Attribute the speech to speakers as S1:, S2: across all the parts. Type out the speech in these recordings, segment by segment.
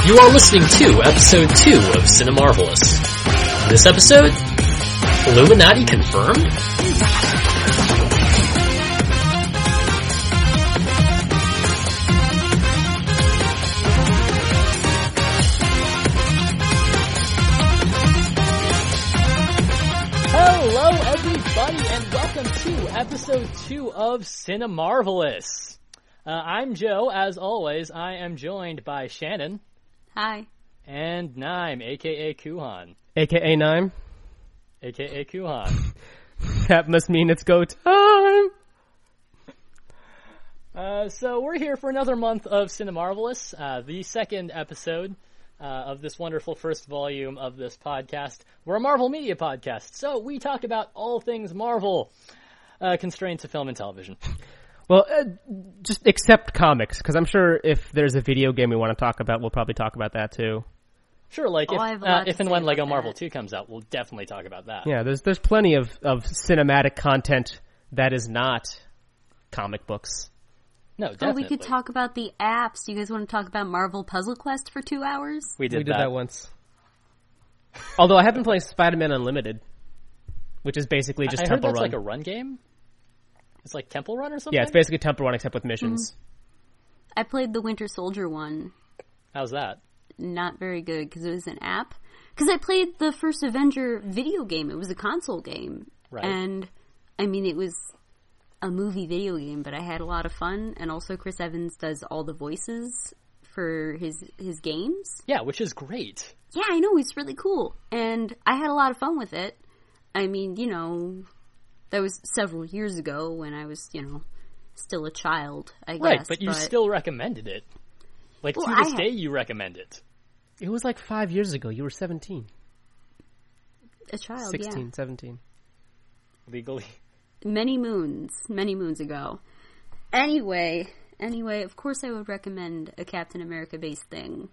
S1: You are listening to episode 2 of Cinemarvelous. This episode, Illuminati confirmed?
S2: Hello everybody and welcome to episode 2 of Cinemarvelous. I'm Joe. As always, I am joined by Shannon.
S3: Hi.
S2: And Naim, a.k.a. Kuhan.
S4: A.k.a. Naim.
S2: A.k.a. Kuhan.
S4: That must mean it's go time!
S2: So we're here for another month of Cinemarvelous, the second episode of this wonderful first volume of this podcast. We're a Marvel media podcast, so we talk about all things Marvel, constrained to film and television.
S4: Well, just accept comics, because I'm sure if there's a video game we want to talk about, we'll probably talk about that too.
S2: Sure, like if and when Lego Marvel
S3: that.
S2: 2 comes out, we'll definitely talk about that.
S4: Yeah, there's plenty of cinematic content that is not comic books.
S2: No, definitely.
S3: Oh, we could talk about the apps. You guys want to talk about Marvel Puzzle Quest for 2 hours?
S2: We did
S4: that once. Although I have been playing Spider-Man Unlimited, which is basically just
S2: I heard
S4: Temple
S2: that's
S4: Run.
S2: like a run game? It's like Temple Run or something?
S4: Yeah, it's basically Temple Run except with missions.
S3: I played the Winter Soldier one.
S2: How's that?
S3: Not very good, because it was an app. Because I played the first Avenger video game. It was a console game.
S2: Right.
S3: And, I mean, it was a movie video game, but I had a lot of fun. And also Chris Evans does all the voices for his games.
S2: Yeah, which is great.
S3: Yeah, I know, he's really cool. And I had a lot of fun with it. I mean, you know, that was several years ago when I was, you know, still a child, I guess.
S2: Right, but you still recommended it. Like,
S3: Well,
S2: to this day, you recommend it.
S4: It was like 5 years ago. You were 17.
S3: A child,
S4: 16, 17.
S2: Legally.
S3: Many moons ago. Anyway, of course I would recommend a Captain America-based thing.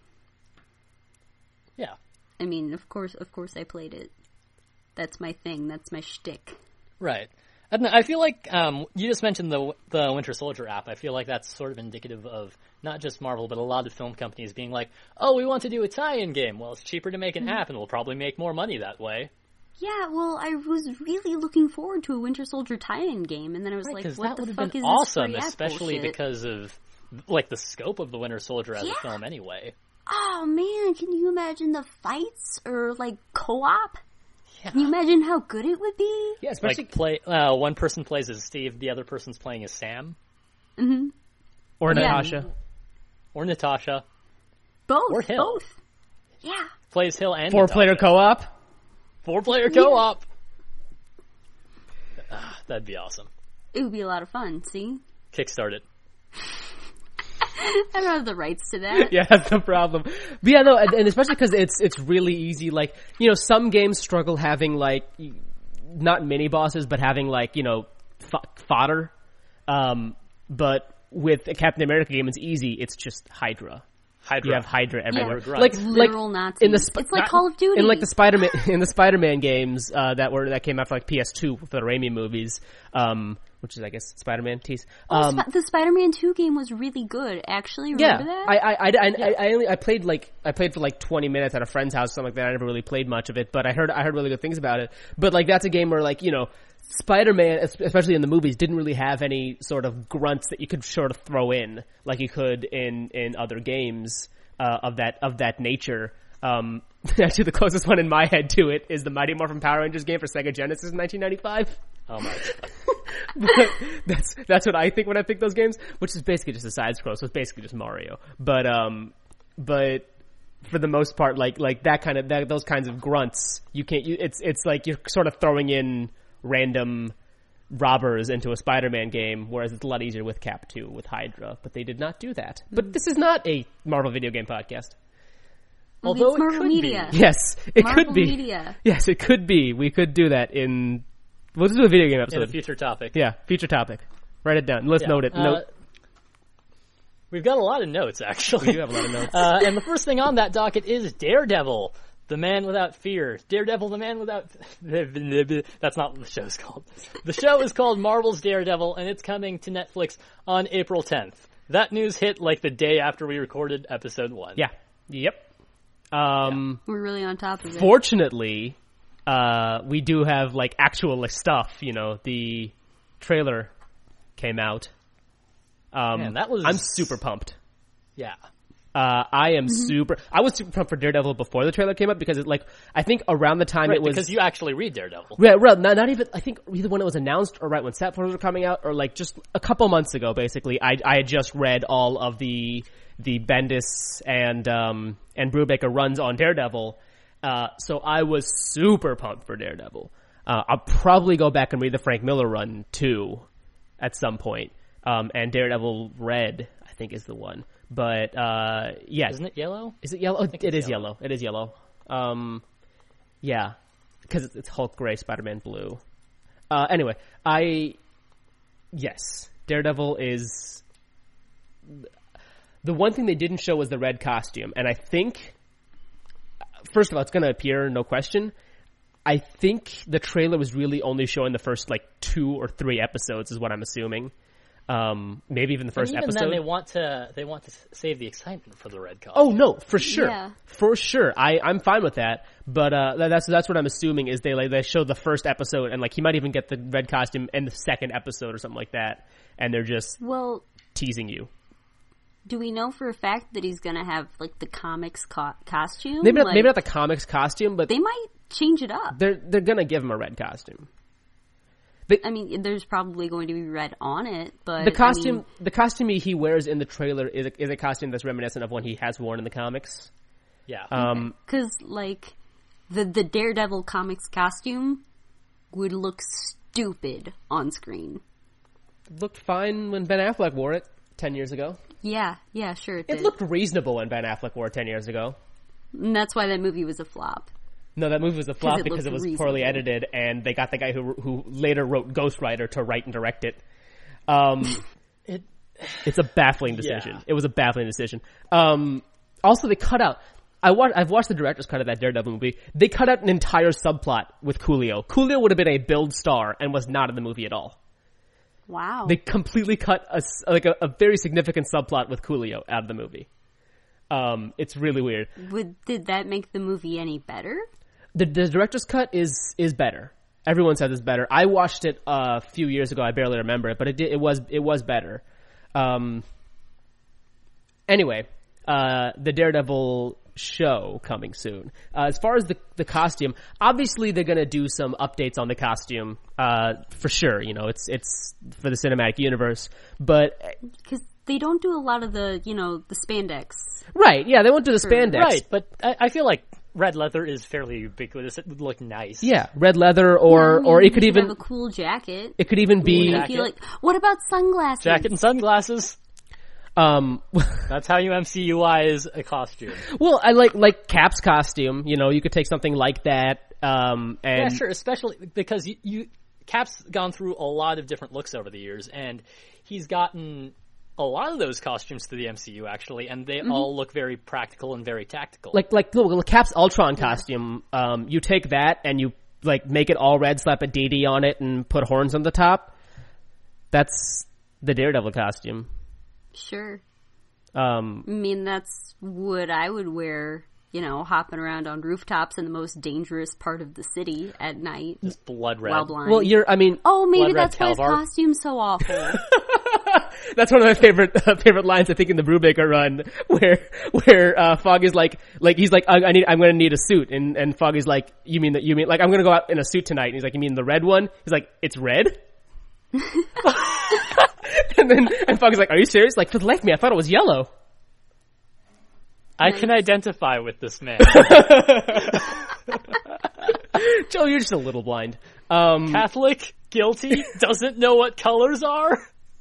S2: Yeah.
S3: I mean, of course I played it. That's my thing. That's my shtick.
S2: Right. I don't know, I feel like, you just mentioned the Winter Soldier app. I feel like that's sort of indicative of not just Marvel, but a lot of film companies being like, oh, we want to do a tie-in game. Well, it's cheaper to make an app, and we'll probably make more money that way.
S3: Yeah, well, I was really looking forward to a Winter Soldier tie-in game, and then I was like, what the fuck is
S2: awesome,
S3: this free app
S2: especially
S3: bullshit?
S2: because of, like, the scope of the Winter Soldier as a film anyway.
S3: Oh, man, can you imagine the fights, or, like, co-op?
S2: Yeah.
S3: Can you imagine how good it would be?
S4: Yeah, especially...
S2: Like, one person plays as Steve, the other person's playing as Sam.
S3: Mm-hmm.
S4: Or
S3: Yeah.
S4: Natasha.
S2: Or Natasha.
S3: Both.
S2: Or Hill.
S3: Both. Yeah.
S2: Plays Hill and
S4: 4-player
S2: Natasha.
S4: co-op.
S2: 4-player co-op. That'd be awesome.
S3: It would be a lot of fun, see?
S2: Kickstart it.
S3: I don't have the rights to that.
S4: Yeah, that's the problem. But yeah, no, and especially because it's really easy. Like, you know, some games struggle having, like, not mini bosses, but having, like, you know, fodder. But with a Captain America game, it's easy. It's just Hydra. You have Hydra everywhere.
S3: Yeah,
S4: like
S3: literal Nazis. It's like Call of Duty.
S4: In like the Spider-Man games that came out for like PS2 for the Raimi movies, which is I guess Spider-Man tease.
S3: The Spider-Man 2 game was really good. Actually, remember that?
S4: I played for like 20 minutes at a friend's house, something like that. I never really played much of it, but I heard really good things about it. But like that's a game where like, you know, Spider-Man, especially in the movies, didn't really have any sort of grunts that you could sort of throw in like you could in other games of that nature. Actually, the closest one in my head to it is the Mighty Morphin Power Rangers game for Sega Genesis in 1995.
S2: Oh my god.
S4: That's what I think when I think those games, which is basically just a side scroll, so it's basically just Mario. But for the most part, like that kind of those kinds of grunts, you can't. It's like you're sort of throwing in random robbers into a Spider-Man game, whereas it's a lot easier with Cap 2, with Hydra, but they did not do that. But this is not a Marvel video game podcast.
S2: Although
S3: it's Marvel
S2: it could
S3: Media.
S2: be.
S4: Yes, it
S3: Marvel
S4: could be.
S3: Media.
S4: Yes, it could be. We could do that in... We'll just do a video game episode.
S2: In a future topic.
S4: Yeah, future topic. Write it down. Let's note it.
S2: We've got a lot of notes, actually.
S4: We do have a lot of notes.
S2: And the first thing on that docket is Daredevil. The Man Without Fear. Daredevil, the Man Without... That's not what the show's called. The show is called Marvel's Daredevil, and it's coming to Netflix on April 10th. That news hit like the day after we recorded episode 1.
S4: Yeah. Yep.
S3: We're really on top of it.
S4: Fortunately, we do have like actual stuff. You know, the trailer came out.
S2: Man, that was...
S4: I'm super pumped.
S2: Yeah.
S4: I am I was super pumped for Daredevil before the trailer came up because I think around the time
S2: Right,
S4: it was...
S2: because you actually read Daredevil.
S4: Yeah, well, not even, I think either when it was announced or right when set photos were coming out or like just a couple months ago, basically, I had just read all of the Bendis and Brubaker runs on Daredevil. So I was super pumped for Daredevil. I'll probably go back and read the Frank Miller run too at some point. And Daredevil Red, I think, is the one. But, yeah.
S2: Isn't it yellow?
S4: Is it yellow? It is yellow. It is yellow. Yeah. Because it's Hulk gray, Spider-Man blue. Anyway, yes. Daredevil is... The one thing they didn't show was the red costume. And I think... First of all, it's going to appear, no question. I think the trailer was really only showing the first, 2 or 3 episodes, is what I'm assuming. Maybe even the first
S2: even
S4: episode.
S2: Then they want to save the excitement for the red costume.
S4: Oh no, for sure,
S3: Yeah.
S4: For sure. I'm fine with that. But that's what I'm assuming is they show the first episode and he might even get the red costume in the second episode or something like that, and they're just teasing you.
S3: Do we know for a fact that he's gonna have the comics costume?
S4: Maybe not the comics costume, but
S3: they might change it up.
S4: They're gonna give him a red costume.
S3: I mean, there's probably going to be red on it, but
S4: the costume he wears in the trailer is a costume that's reminiscent of one he has worn in the comics.
S2: Yeah.
S3: Because the Daredevil comics costume would look stupid on screen.
S4: Looked fine when Ben Affleck wore it 10 years ago.
S3: Yeah, sure it did.
S4: It looked reasonable when Ben Affleck wore it 10 years ago.
S3: And that's why that movie was a flop.
S4: No, that movie was a flop because it was
S3: reasonable.
S4: poorly edited, and they got the guy who later wrote Ghost Rider to write and direct it. It's a baffling decision.
S2: Yeah.
S4: It was a baffling decision. Also, they cut out... I've watched the director's cut of that Daredevil movie. They cut out an entire subplot with Coolio. Coolio would have been a build star and was not in the movie at all.
S3: Wow.
S4: They completely cut a very significant subplot with Coolio out of the movie. It's really weird.
S3: Did that make the movie any better?
S4: The director's cut is better. Everyone says it's better. I watched it a few years ago. I barely remember it, but it was better. Anyway, the Daredevil show coming soon. As far as the costume, obviously they're gonna do some updates on the costume, for sure. You know, it's for the cinematic universe, but
S3: Because they don't do a lot of the spandex.
S4: right, yeah, they won't do the spandex,
S2: Right, but I feel like red leather is fairly ubiquitous. It would look nice.
S4: Yeah, red leather, or it could even
S3: have a cool jacket.
S4: it could even be.
S3: I feel what about sunglasses?
S2: Jacket and sunglasses. That's how you MCUize a costume.
S4: Well, I like Cap's costume. You know, you could take something like that. And
S2: Yeah, sure. Especially because Cap's gone through a lot of different looks over the years, and he's gotten a lot of those costumes to the MCU actually, and they all look very practical and very tactical.
S4: like Cap's Ultron costume. You take that and you make it all red, slap a DD on it, and put horns on the top. That's the Daredevil costume.
S3: Sure. I mean, that's what I would wear, hopping around on rooftops in the most dangerous part of the city at night.
S2: Just blood red.
S3: While blind.
S4: Well,
S3: Oh, maybe
S2: Blood
S3: that's
S2: Red
S3: why his
S2: Calvar.
S3: costume's so awful.
S4: that's one of my favorite lines I think in the Brubaker run, where Fogg is he's like, I'm gonna need a suit, and Fogg is like, you mean like I'm gonna go out in a suit tonight, and he's like, you mean the red one? He's like, it's red. and Fogg is like, are you serious? Like, for the life of me, I thought it was yellow.
S2: I can identify with this man.
S4: Joe, you're just a little blind.
S2: Catholic, guilty, doesn't know what colors are.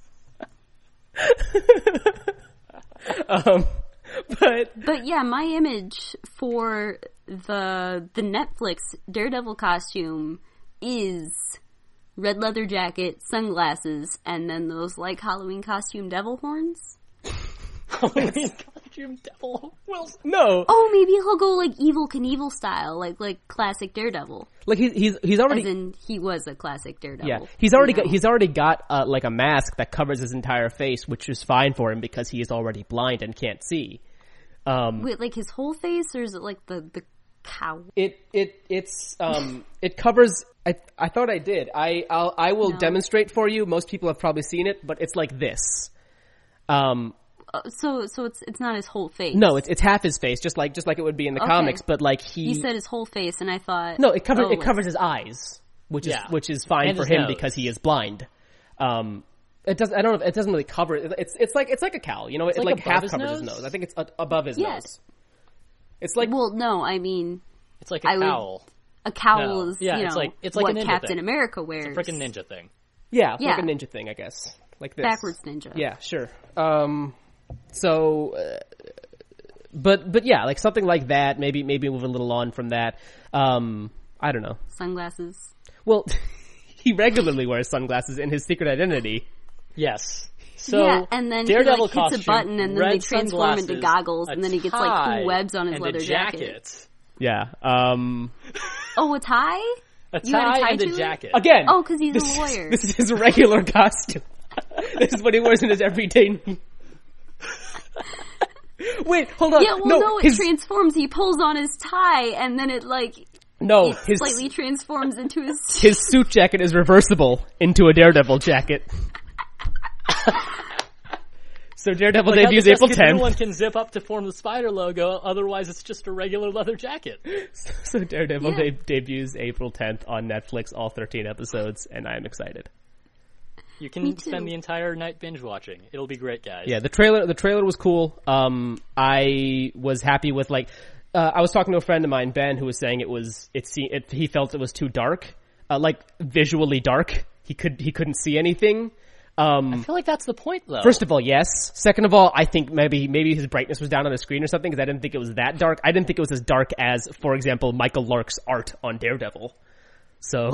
S3: But yeah, my image for the Netflix Daredevil costume is red leather jacket, sunglasses, and then those Halloween costume devil horns.
S2: Halloween costume devil. Well,
S4: No,
S3: Oh, maybe he'll go Evil Knievel style, like classic Daredevil.
S4: he's already
S3: As in, he was a classic Daredevil.
S4: yeah. He's already got a mask that covers his entire face, which is fine for him because he is already blind and can't see.
S3: Wait, like his whole face, or is it like the cowl?
S4: It covers. I thought I did. I will demonstrate for you. Most people have probably seen it, but it's like this.
S3: So it's not his whole face.
S4: No, it's half his face, just like it would be in the comics. But like
S3: you said his whole face, and I thought
S4: it covers his eyes, which is fine
S2: and
S4: for him because he is blind. It doesn't. I don't know. It doesn't really cover. It's like a cowl. You know, it like half covers his nose. I think it's above his nose. It's like
S3: no, I mean
S2: it's like a cowl.
S3: A cowl is
S2: it's like
S3: what
S2: a ninja
S3: Captain
S2: thing.
S3: America wears.
S2: It's a freaking ninja thing.
S4: Yeah, like a ninja thing, I guess. Like this.
S3: Backwards ninja.
S4: Yeah, sure. But yeah, like something like that. Maybe move a little on from that. I don't know.
S3: Sunglasses.
S4: Well, he regularly wears sunglasses in his Secret Identity.
S2: Yes. So
S3: and then
S2: Daredevil
S3: he hits a button, and then they transform into goggles, and then he gets like webs on his leather jacket.
S4: Yeah.
S3: Oh, a tie?
S2: A tie and a jacket.
S4: Again.
S3: Oh, because he's a lawyer.
S4: This is his regular costume. This is what he wears in his everyday. Wait, hold on.
S3: Yeah, well, it transforms. He pulls on his tie, and then it slightly transforms into
S4: his suit jacket is reversible into a Daredevil jacket. So Daredevil debuts April 10th.
S2: No one can zip up to form the spider logo, otherwise it's just a regular leather jacket.
S4: So Daredevil debuts April 10th on Netflix, all 13 episodes, and I am excited.
S2: You can spend the entire night binge watching. It'll be great, guys.
S4: Yeah, the trailer was cool. I was happy with I was talking to a friend of mine, Ben, who was saying he felt it was too dark, like visually dark. He couldn't see anything.
S2: I feel like that's the point, though.
S4: First of all, yes. Second of all, I think maybe his brightness was down on the screen or something, because I didn't think it was that dark. I didn't think it was as dark as, for example, Michael Lark's art on Daredevil. So,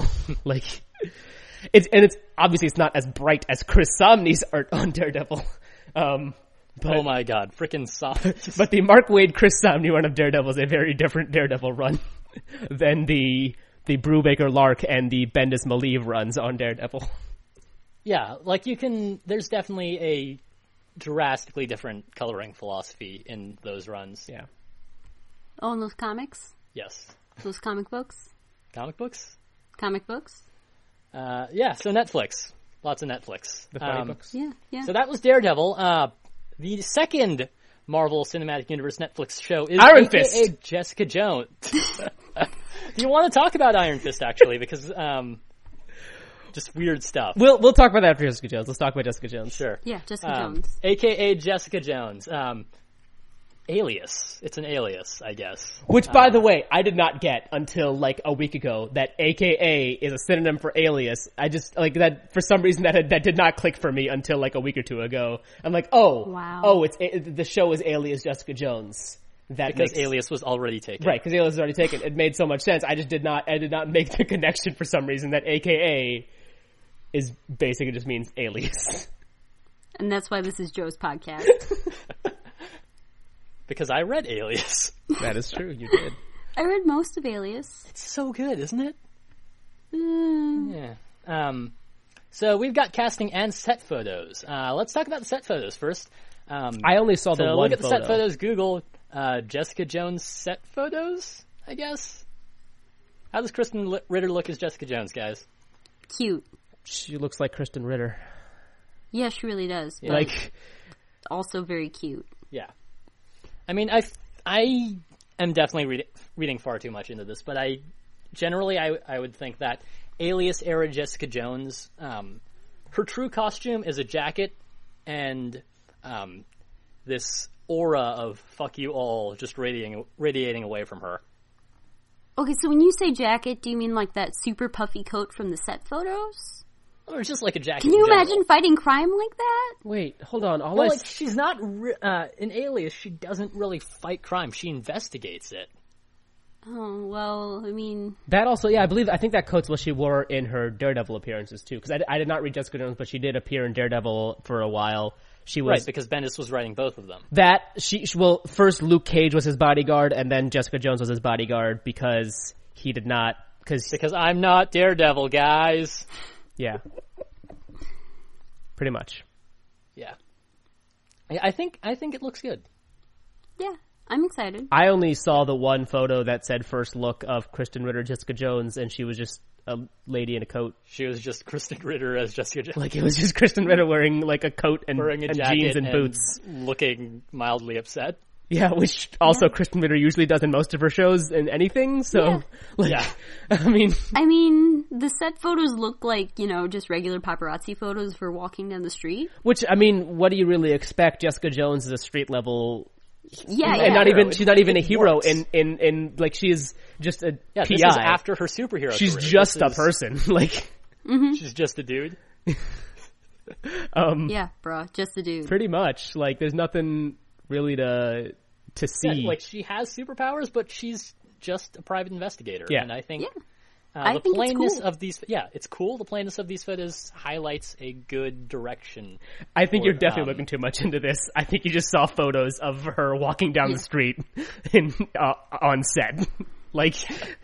S4: it's obviously it's not as bright as Chris Samnee's art on Daredevil.
S2: Oh my god, frickin' soft.
S4: But the Mark Waid, Chris Samnee run of Daredevil is a very different Daredevil run than the Brubaker Lark and the Bendis Malieve runs on Daredevil.
S2: Yeah, there's definitely a drastically different coloring philosophy in those runs.
S4: Yeah.
S3: Oh, and those comics?
S2: Yes.
S3: Those comic books?
S2: Comic books?
S3: Comic books?
S2: Yeah, so Netflix. Lots of Netflix.
S4: The funny books.
S3: Yeah.
S2: So that was Daredevil. The second Marvel Cinematic Universe Netflix show is
S4: Iron Fist.
S2: Jessica Jones. Do you want to talk about Iron Fist, actually? Because, just weird stuff.
S4: We'll talk about that after Jessica Jones. Let's talk about Jessica Jones.
S2: Sure.
S3: Yeah, Jessica Jones.
S2: AKA Jessica Jones. Alias. It's an alias, I guess.
S4: Which, by the way, I did not get until a week ago, that AKA is a synonym for alias. I just, that, for some reason, that did not click for me until a week or two ago. I'm like,
S3: wow.
S4: The show is Alias Jessica Jones.
S2: Because Alias was already taken.
S4: Right, because Alias was already taken. It made so much sense. I did not make the connection for some reason that AKA is basically just means alias.
S3: And that's why this is Joe's podcast.
S2: Because I read Alias.
S4: That is true, you did.
S3: I read most of Alias.
S2: It's so good, isn't it? Yeah. So we've got casting and set photos. Let's talk about the set photos first.
S4: I only saw the one
S2: look at
S4: photo.
S2: the set photos, Google Jessica Jones set photos, I guess. How does Kristen Ritter look as Jessica Jones, guys?
S3: Cute.
S4: She looks like Kristen Ritter.
S3: Yeah, she really does.
S2: Yeah.
S3: Also very cute.
S2: Yeah. I mean, I am definitely reading far too much into this, but I would think that Alias era Jessica Jones, her true costume is a jacket and this aura of fuck you all just radiating away from her.
S3: Okay, so when you say jacket, do you mean that super puffy coat from the set photos?
S2: Or it's just like a jacket.
S3: Can you imagine fighting crime like that?
S4: Wait, hold on.
S2: She's not in Alias. She doesn't really fight crime. She investigates it.
S3: Oh, well, I mean...
S4: That also, I think that coat's what she wore in her Daredevil appearances, too. Because I did not read Jessica Jones, but she did appear in Daredevil for a while. She was...
S2: Right, because Bendis was writing both of them.
S4: First Luke Cage was his bodyguard, and then Jessica Jones was his bodyguard because he did not...
S2: Because I'm not Daredevil, guys.
S4: Yeah. Pretty much.
S2: Yeah. I think it looks good.
S3: Yeah. I'm excited.
S4: I only saw the one photo that said first look of Kristen Ritter, Jessica Jones, and she was just a lady in a coat.
S2: She was just Kristen Ritter as Jessica Jones.
S4: Like, it was just Kristen Ritter wearing like a coat and,
S2: Wearing a
S4: and
S2: jacket
S4: jeans and boots.
S2: Looking mildly upset.
S4: Yeah, which also Kristen Ritter usually does in most of her shows and anything, so, I mean,
S3: the set photos look like, just regular paparazzi photos for walking down the street.
S4: Which, I mean, what do you really expect? Jessica Jones is a street level,
S3: Yeah,
S4: and she's not even a hero in like, she is just a PI.
S2: This is after her superhero
S4: She's
S2: career.
S4: just a person, like.
S2: She's just a dude.
S3: Yeah, bro, just a dude.
S4: Pretty much, like, there's nothing really to see.
S2: Yeah, like, she has superpowers, but she's just a private investigator.
S4: Yeah.
S2: And I think
S3: I
S2: the
S3: think
S2: plainness
S3: it's cool.
S2: of these, it's cool. The plainness of these photos highlights a good direction.
S4: I think you're definitely looking too much into this. I think you just saw photos of her walking down the street on set. Like,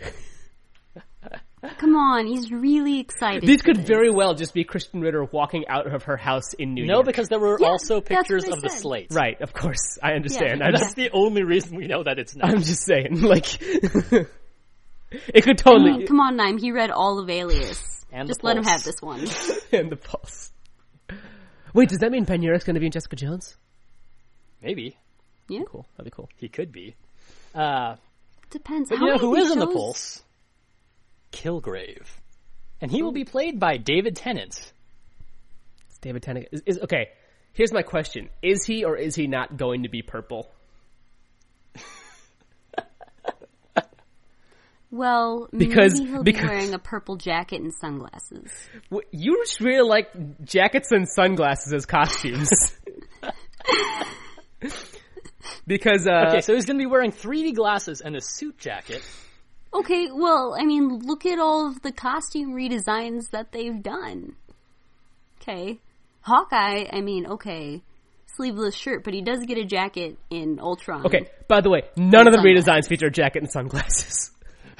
S3: Come on, he's really excited.
S4: these
S3: for
S4: could
S3: this.
S4: very well just be Kristen Ritter walking out of her house in New
S2: No,
S4: York.
S2: because there were
S3: Yeah,
S2: also
S3: that's
S2: pictures
S3: what I
S2: of the
S3: said.
S2: slates.
S4: Right, of course. I understand.
S3: Yeah.
S4: I'm,
S2: That's
S4: just,
S2: the only reason we know that it's not.
S4: I'm just saying, like, it could
S3: I
S4: totally...
S3: mean, come on, Nime. He read all of Alias.
S2: And
S3: Just
S2: the
S3: let him
S2: Pulse.
S3: have this one.
S4: and the pulse. Wait, does that mean Ben Urich's going to be in Jessica Jones?
S2: Maybe.
S3: Yeah,
S4: Cool. That'd be cool.
S2: He could be.
S3: depends.
S2: But
S3: How
S2: you know
S3: many
S2: who is in the
S3: shows-
S2: Pulse? Kilgrave. And he will be played by David Tennant.
S4: It's David Tennant. Is okay, here's my question. Is he or is he not going to be purple?
S3: Well,
S4: Because-
S3: maybe he'll
S4: because-
S3: be wearing a purple jacket and sunglasses.
S4: You just really like jackets and sunglasses as costumes. Because,
S2: Okay, so he's going to be wearing 3D glasses and a suit jacket.
S3: Okay, well, I mean, look at all of the costume redesigns that they've done. Okay. Hawkeye, I mean, okay, sleeveless shirt, but he does get a jacket in Ultron.
S4: okay, by the way, none of the
S3: Sunglasses.
S4: redesigns feature a jacket and sunglasses.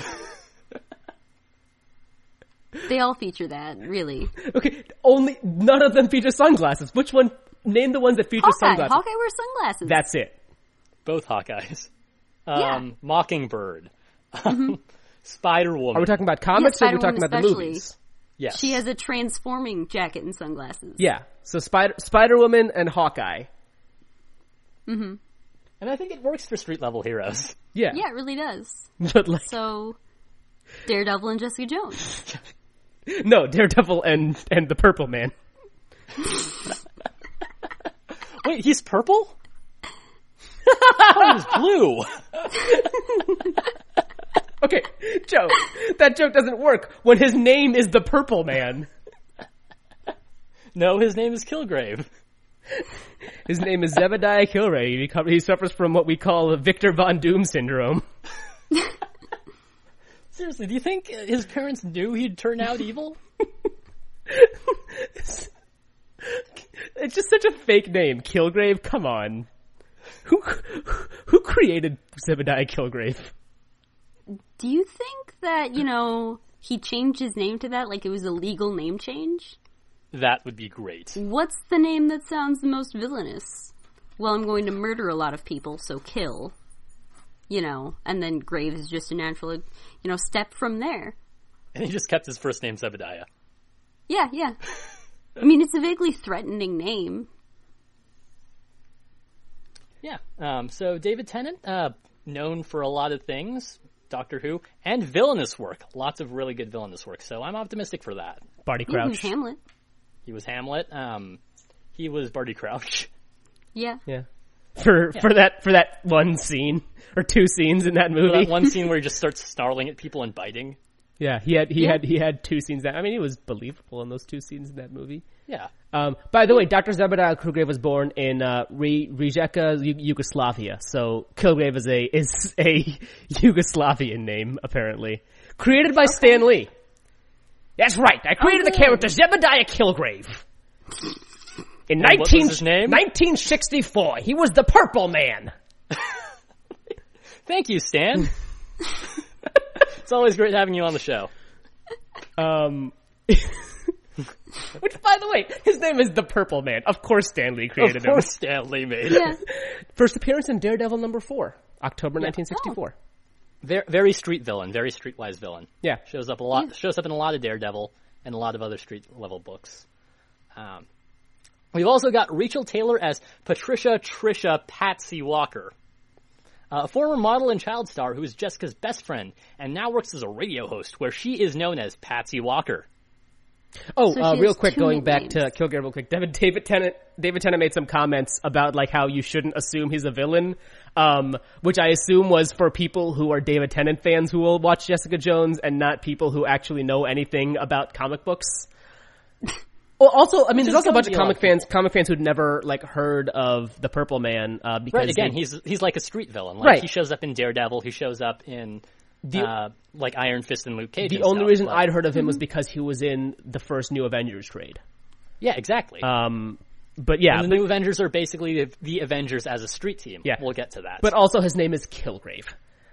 S3: They all feature that, really.
S4: Okay, none of them feature sunglasses. Which one? Name the ones that feature sunglasses.
S3: Hawkeye wears sunglasses.
S4: That's it.
S2: Both Hawkeyes.
S3: Yeah.
S2: Mockingbird. Spider-Woman.
S4: Are we talking about comics or are we talking
S3: Spider-Woman
S4: about the
S3: especially.
S4: movies?
S2: Yes.
S3: She has a transforming jacket and sunglasses.
S4: Yeah. So Spider-Woman and Hawkeye.
S2: And I think it works for street-level heroes.
S4: Yeah.
S3: Yeah, it really does.
S4: But like,
S3: So, Daredevil and Jessica Jones.
S4: no, Daredevil and the Purple Man.
S2: Wait, he's purple? Oh, he's blue.
S4: Okay, Joe, that joke doesn't work when his name is the Purple Man.
S2: No, his name is Kilgrave.
S4: His name is Zebediah Kilray. He suffers from what we call a Victor Von Doom syndrome.
S2: Seriously, do you think his parents knew he'd turn out evil?
S4: It's just such a fake name, Kilgrave. Come on, who created Zebediah Kilgrave?
S3: Do you think that, he changed his name to that like it was a legal name change?
S2: That would be great.
S3: What's the name that sounds the most villainous? Well, I'm going to murder a lot of people, so kill. And then Grave is just a natural, step from there.
S2: And he just kept his first name Zebediah.
S3: Yeah. I mean, it's a vaguely threatening name.
S2: Yeah. So David Tennant, known for a lot of things, Doctor Who, and villainous work. Lots of really good villainous work. So I'm optimistic for that.
S4: Barty
S3: He was
S4: Crouch.
S3: Hamlet.
S2: He was Hamlet. He was Barty Crouch.
S3: Yeah.
S4: Yeah. For that one scene or two scenes in that movie.
S2: That one scene where he just starts snarling at people and biting.
S4: Yeah, he had two scenes that, I mean, he was believable in those two scenes in that movie.
S2: Yeah.
S4: By the way, Dr. Zebediah Kilgrave was born in Rijeka, Yugoslavia. So Kilgrave is a Yugoslavian name, apparently. Created by Stan Lee. That's right. I created the character Zebediah Kilgrave. In
S2: And what was his name?
S4: 1964. He was the Purple Man.
S2: Thank you, Stan. It's always great having you on the show.
S4: Which, by the way, his name is the Purple Man. Of course Stan Lee created
S2: Of course
S4: him.
S2: Stan Lee made it.
S3: Yeah.
S4: First appearance in Daredevil #4. October 1964.
S2: Very, very street villain, very streetwise villain.
S4: Yeah.
S2: Shows up a lot. Shows up in a lot of Daredevil and a lot of other street level books. We've also got Rachel Taylor as Patricia Trisha Patsy Walker, a former model and child star who is Jessica's best friend and now works as a radio host, where she is known as Patsy Walker.
S4: Oh,
S3: So she
S4: real
S3: has
S4: quick,
S3: two
S4: going back
S3: nicknames.
S4: to Kilgore real quick. David Tennant made some comments about like how you shouldn't assume he's a villain, which I assume was for people who are David Tennant fans who will watch Jessica Jones and not people who actually know anything about comic books. Well, also, I mean, there's also a bunch of comic fans who'd never like heard of the Purple Man, because
S2: Right, again, he's like a street villain. Like,
S4: Right.
S2: He shows up in Daredevil. He shows up in like Iron Fist and Luke Cage.
S4: the
S2: and
S4: only
S2: stuff,
S4: reason
S2: but-
S4: I'd heard of him was because he was in the first New Avengers trade.
S2: Yeah, exactly.
S4: But yeah,
S2: and the New Avengers are basically the Avengers as a street team.
S4: Yeah.
S2: We'll get to that.
S4: but also his name is Kilgrave.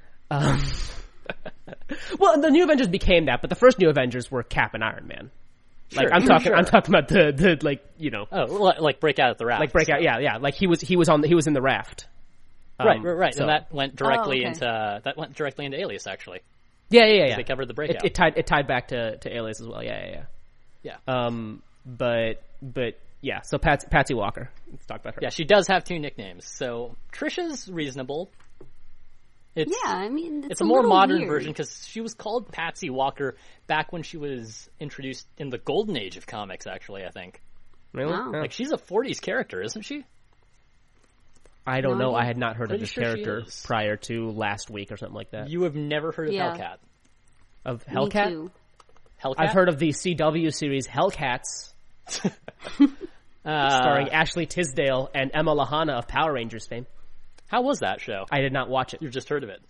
S4: Well, the New Avengers became that, but the first New Avengers were Cap and Iron Man. Like
S2: Sure,
S4: I'm talking
S2: sure.
S4: about the like, you know,
S2: like break out at the raft.
S4: like breakout. Yeah. Like he was in the raft.
S2: Right.
S4: So-
S2: And that went directly
S3: okay.
S2: into Alias, actually.
S4: yeah.
S2: They covered the breakout.
S4: It tied back to Alias as well. Yeah.
S2: Yeah.
S4: But yeah. So Patsy Walker. Let's talk about her.
S2: Yeah, she does have two nicknames. So Trisha's reasonable. It's,
S3: Yeah, I mean,
S2: it's a more
S3: little
S2: modern
S3: weird.
S2: version because she was called Patsy Walker back when she was introduced in the golden age of comics, actually, I think.
S4: Really?
S3: Wow.
S4: Oh.
S2: Like, she's a 40s character, isn't she?
S4: I don't
S3: No
S4: know.
S3: idea.
S4: I had not heard of
S2: Pretty
S4: this
S2: sure she
S4: character
S2: is.
S4: prior to last week or something like that.
S2: You have never heard of
S3: Yeah.
S2: Hellcat.
S4: Of
S3: Me
S4: Hellcat?
S3: too.
S2: Hellcat?
S4: I've heard of the CW series Hellcats, starring Ashley Tisdale and Emma Lahana of Power Rangers fame.
S2: How was that show?
S4: I did not watch it.
S2: You've just heard of it.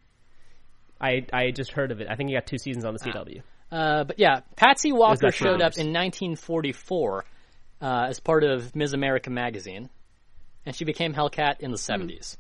S4: I just heard of it. I think you got 2 seasons on the CW.
S2: But yeah, Patsy Walker
S4: that
S2: showed up
S4: Rangers?
S2: in 1944 as part of Ms. America magazine, and she became Hellcat in the 70s.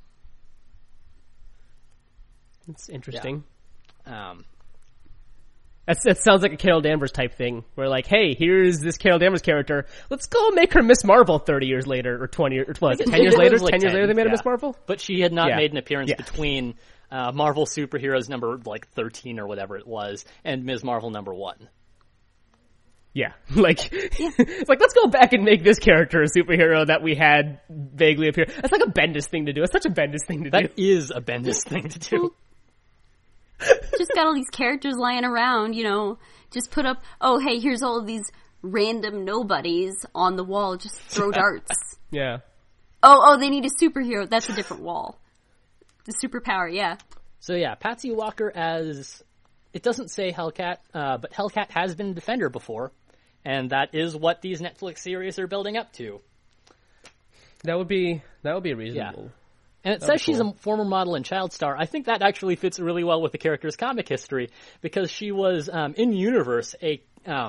S4: It's interesting.
S2: Um,
S4: That sounds like a Carol Danvers type thing, where like, hey, here's this Carol Danvers character. Let's go make her Miss Marvel 30 years later, or 20, or what, 10 years
S2: It
S4: later?
S2: was like
S4: 10 years later they made her
S2: yeah.
S4: Miss Marvel?
S2: But she had not
S4: Yeah.
S2: made an appearance
S4: Yeah.
S2: between Marvel Superheroes number like 13 or whatever it was, and Ms. Marvel number 1.
S4: Yeah. Like, it's like, let's go back and make this character a superhero that we had vaguely appear. That's like a Bendis thing to do. It's such a Bendis thing to do.
S2: That is a Bendis thing to do.
S3: Just got all these characters lying around, you know, just put up, oh, hey, here's all of these random nobodies on the wall, just throw darts.
S4: Yeah.
S3: Oh, they need a superhero. That's a different wall. The superpower, yeah.
S2: So yeah, Patsy Walker as, it doesn't say Hellcat, but Hellcat has been a Defender before, and that is what these Netflix series are building up to.
S4: That would be reasonable.
S2: And it says she's a former model and child star. I think that actually fits really well with the character's comic history, because she was, in universe, a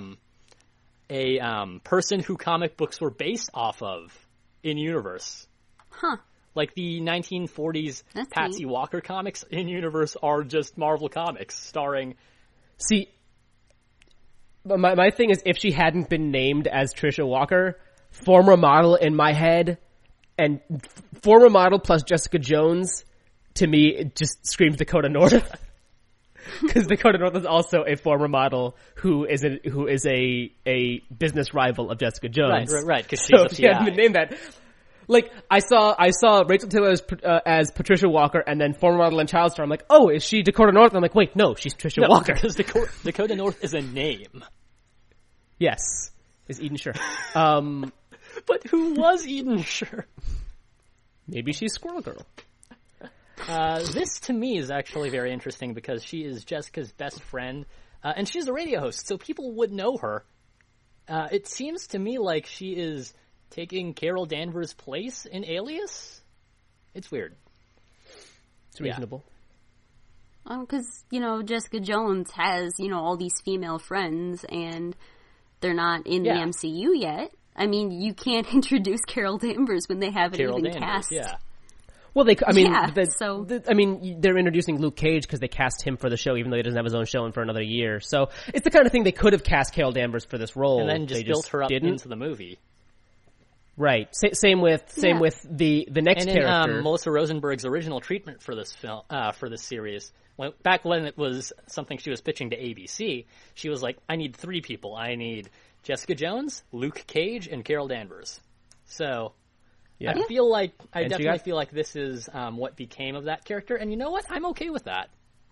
S2: person who comic books were based off of in universe.
S3: Huh.
S2: Like the 1940s
S3: That's
S2: Patsy
S3: neat.
S2: Walker comics in universe are just Marvel comics starring.
S4: See, but my thing is, if she hadn't been named as Trisha Walker, former model in my head, and former model plus Jessica Jones, to me, it just screams Dakota North. Because Dakota North is also a former model who is a business rival of Jessica Jones.
S2: Right. Because she's
S4: So
S2: a
S4: if she hadn't
S2: PI.
S4: been named that, like I saw Rachel Taylor as Patricia Walker, and then former model and child star. I'm like, oh, is she Dakota North? I'm like, wait, no, she's Trisha
S2: No,
S4: Walker.
S2: because Dakota North is a name.
S4: Yes, is Eden Sure.
S2: But who was Eden Sure?
S4: Maybe she's Squirrel Girl.
S2: This to me is actually very interesting because she is Jessica's best friend, and she's a radio host, so people would know her. It seems to me like she is taking Carol Danvers' place in Alias. It's weird.
S4: It's reasonable.
S3: Because, you know, Jessica Jones has, you know, all these female friends, and they're not in
S2: Yeah.
S3: the MCU yet. I mean, you can't introduce Carol Danvers when they haven't
S2: Carol
S3: even
S2: Danvers,
S3: cast.
S2: yeah.
S4: Well,
S3: Yeah,
S4: they're introducing Luke Cage because they cast him for the show, even though he doesn't have his own show for another year. So it's the kind of thing they could have cast Carol Danvers for this role,
S2: And then just
S4: They
S2: built her up
S4: didn't.
S2: into the movie.
S4: Right. Same with the next
S2: and
S4: character.
S2: In Melissa Rosenberg's original treatment for this film, for this series, back when it was something she was pitching to ABC, she was like, "I need 3 people. I need Jessica Jones, Luke Cage, and Carol Danvers." So
S4: Yeah.
S2: I feel like I
S4: And
S2: definitely feel like this is what became of that character, and you know what? I'm okay with that.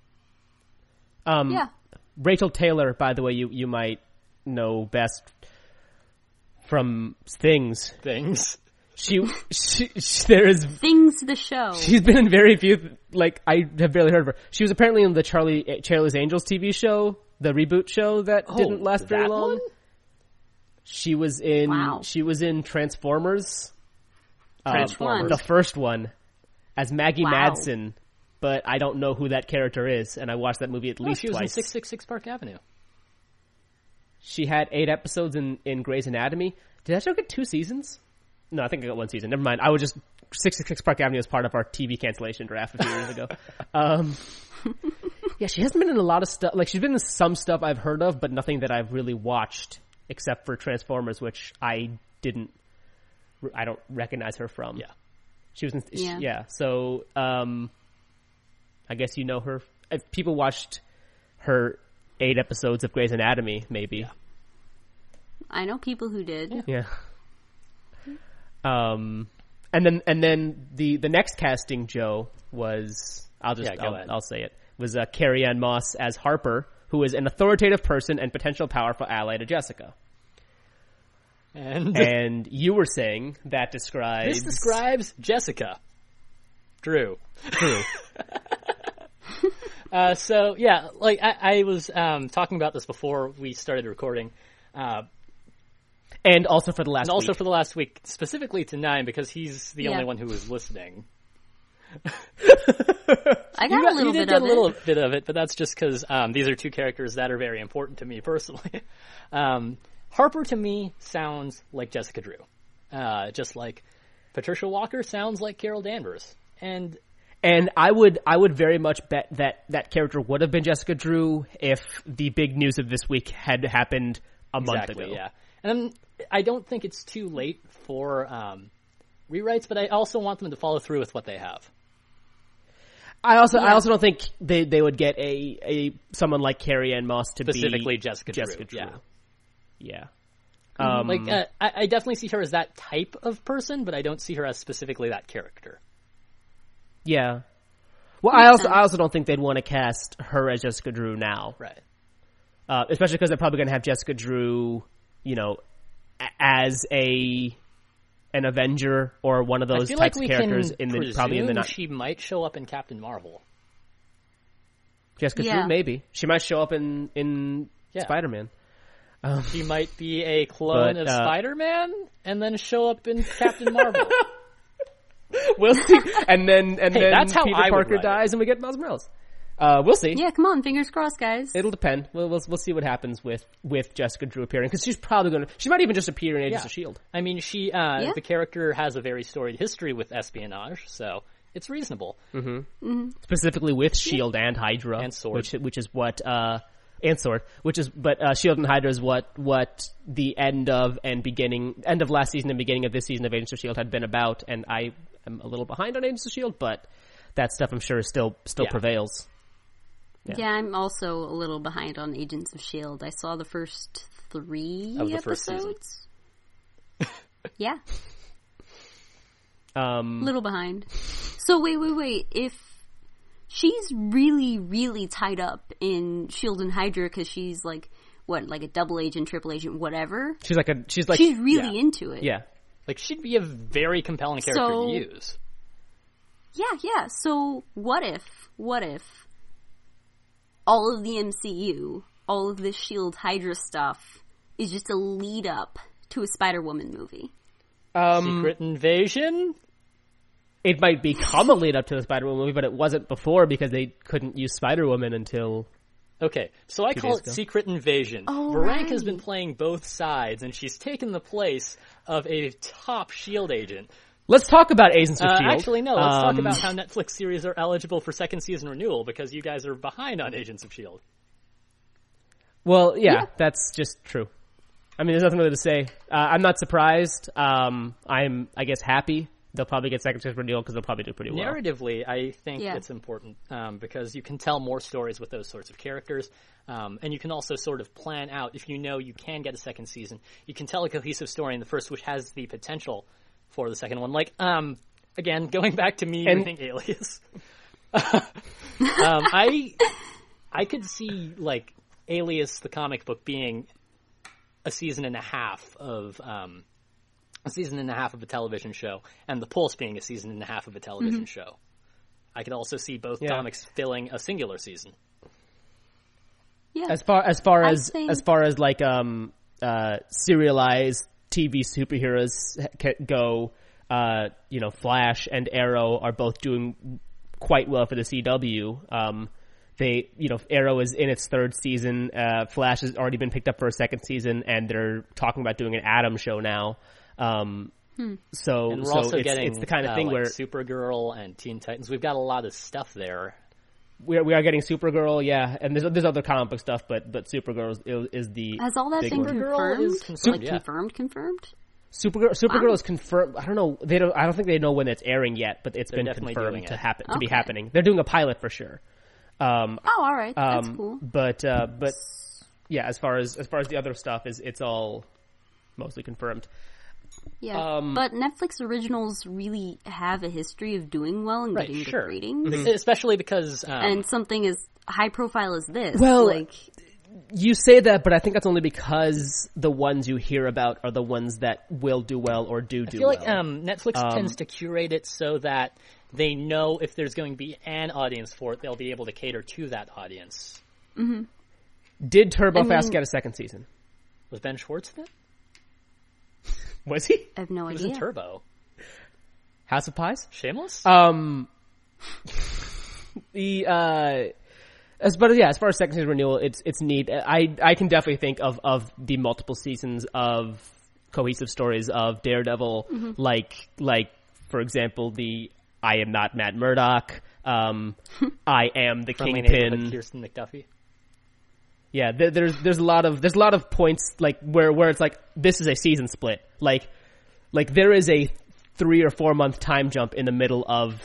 S3: Yeah.
S4: Rachel Taylor, by the way, you might know best from Things. She there is
S3: Things the show.
S4: She's been in very few. Like, I have barely heard of her. She was apparently in the Charlie's Angels TV show, the reboot show that didn't last very long.
S2: One?
S4: She was in.
S3: Wow.
S4: She was in Transformers.
S2: Transformers.
S4: The first one, as Maggie
S3: Wow.
S4: Madsen, but I don't know who that character is, and I watched that movie at least
S2: she was
S4: twice.
S2: in 666 Park Avenue.
S4: She had 8 episodes in Grey's Anatomy. Did that show get 2 seasons? No, I think I got 1 season. Never mind. I was just 666 Park Avenue as part of our TV cancellation draft a few years ago. Yeah, she hasn't been in a lot of stuff. Like, she's been in some stuff I've heard of, but nothing that I've really watched, except for Transformers, which I don't recognize her from.
S2: Yeah.
S4: She was in,
S3: Yeah.
S4: So, I guess you know her. If people watched her 8 episodes of Grey's Anatomy, maybe.
S2: Yeah.
S3: I know people who did.
S4: Yeah. And then the next casting, Joe, was I'll say it was Carrie Ann Moss as Harper, who is an authoritative person and potential powerful ally to Jessica. And you were saying that
S2: This describes Jessica. Drew. So yeah, like I was talking about this before we started recording.
S4: And also for the last week.
S2: For the last week, specifically to 9, because he's the only one who was listening.
S3: I got a little
S2: bit
S3: bit of it.
S2: a little bit of it, but that's just because these are 2 characters that are very important to me personally. Harper, to me, sounds like Jessica Drew. Just like Patricia Walker sounds like Carol Danvers. And
S4: I would very much bet that character would have been Jessica Drew if the big news of this week had happened a month ago.
S2: Yeah. And I don't think it's too late for rewrites, but I also want them to follow through with what they have.
S4: I also don't think they would get a someone like Carrie Ann Moss to
S2: specifically
S4: be
S2: Jessica Drew.
S4: Yeah.
S2: I definitely see her as that type of person, but I don't see her as specifically that character.
S4: Yeah. Well, I also don't think they'd want to cast her as Jessica Drew now.
S2: Right.
S4: Especially because they're probably going to have Jessica Drew, as an Avenger or one of those types of characters probably in the night.
S2: She might show up in Captain Marvel.
S4: Jessica Drew, maybe she might show up in Spider-Man.
S2: She might be a clone of Spider-Man and then show up in Captain Marvel.
S4: We'll see. And then
S2: that's how
S4: Peter
S2: I would
S4: Parker
S2: write
S4: dies and we get Miles Morales. We'll see.
S3: Yeah, come on, fingers crossed, guys.
S4: It'll depend. We'll see what happens with Jessica Drew appearing, because she's probably going to. She might even just appear in Agents of S.H.I.E.L.D.
S2: I mean, the character has a very storied history with espionage, so it's reasonable.
S4: Mm-hmm. Specifically with S.H.I.E.L.D. and Hydra
S2: and Sword,
S4: which is what and Sword, but S.H.I.E.L.D. and Hydra is what the end of last season and beginning of this season of Agents of S.H.I.E.L.D. had been about, and I am a little behind on Agents of S.H.I.E.L.D., but that stuff I'm sure still prevails.
S3: Yeah, I'm also a little behind on Agents of S.H.I.E.L.D. I saw the first 3
S2: of the
S3: episodes. Yeah. Little behind. So wait. If she's really, really tied up in S.H.I.E.L.D. and Hydra because she's like a double agent, triple agent, whatever.
S4: She's
S3: really into it.
S4: Yeah.
S2: Like, she'd be a very compelling character to use.
S3: Yeah. So what if all of the MCU, all of this S.H.I.E.L.D. Hydra stuff is just a lead up to a Spider-Woman movie?
S2: Secret Invasion?
S4: It might become a lead up to the Spider-Woman movie, but it wasn't before because they couldn't use Spider-Woman until...
S2: Okay, so I call it Secret Invasion.
S3: Oh,
S2: Varank has been playing both sides, and she's taken the place of a top S.H.I.E.L.D. agent.
S4: Let's talk about Agents of S.H.I.E.L.D.
S2: Actually, no. Let's talk about how Netflix series are eligible for second season renewal, because you guys are behind on Agents of S.H.I.E.L.D.
S4: Well, yeah, that's just true. I mean, there's nothing really to say. I'm not surprised. I'm, I guess, happy. They'll probably get second chance renewal because they'll probably do pretty well.
S2: Narratively, I think it's important because you can tell more stories with those sorts of characters. And you can also sort of plan out, if you know you can get a second season, you can tell a cohesive story in the first, which has the potential for the second one. Like, again, going back to me reading Alias, I could see, like, Alias, the comic book, being a season and a half of a television show, and The Pulse being a season and a half of a television show. I could also see both comics filling a singular season.
S3: Yeah.
S4: As far as like serialized TV superheroes go, Flash and Arrow are both doing quite well for the CW. Arrow is in its third season. Flash has already been picked up for a second season, and they're talking about doing an Atom show now. So
S2: and we're also getting
S4: it's the kind of thing where
S2: Supergirl and Teen Titans. We've got a lot of stuff there.
S4: We are getting Supergirl, yeah, and there's other comic book stuff, but Supergirl is the
S3: has all that been confirmed? Confirmed?
S4: Supergirl is confirmed. I don't know. I don't think they know when it's airing yet, but it's been confirmed to be happening. They're doing a pilot for sure.
S3: All right, that's cool.
S4: But yeah, as far as the other stuff it's all mostly confirmed.
S3: Yeah, but Netflix originals really have a history of doing well and getting good ratings.
S2: Especially because...
S3: and something as high profile as this.
S4: Well, you say that, but I think that's only because the ones you hear about are the ones that will do well or do well.
S2: I feel like Netflix tends to curate it so that they know if there's going to be an audience for it, they'll be able to cater to that audience.
S3: Mm-hmm.
S4: Did TurboFast get a second season?
S2: Was Ben Schwartz in it?
S4: Was he?
S3: I have no idea.
S2: He was in Turbo.
S4: House of Pies?
S2: Shameless?
S4: As far as second season renewal, it's neat. I can definitely think of the multiple seasons of cohesive stories of Daredevil, like for example, the I am not Matt Murdock, I am the Kingpin.
S2: Kirsten McDuffie.
S4: Yeah, there's a lot of points like where it's like this is a season split. Like there is a 3 or 4 month time jump in the middle of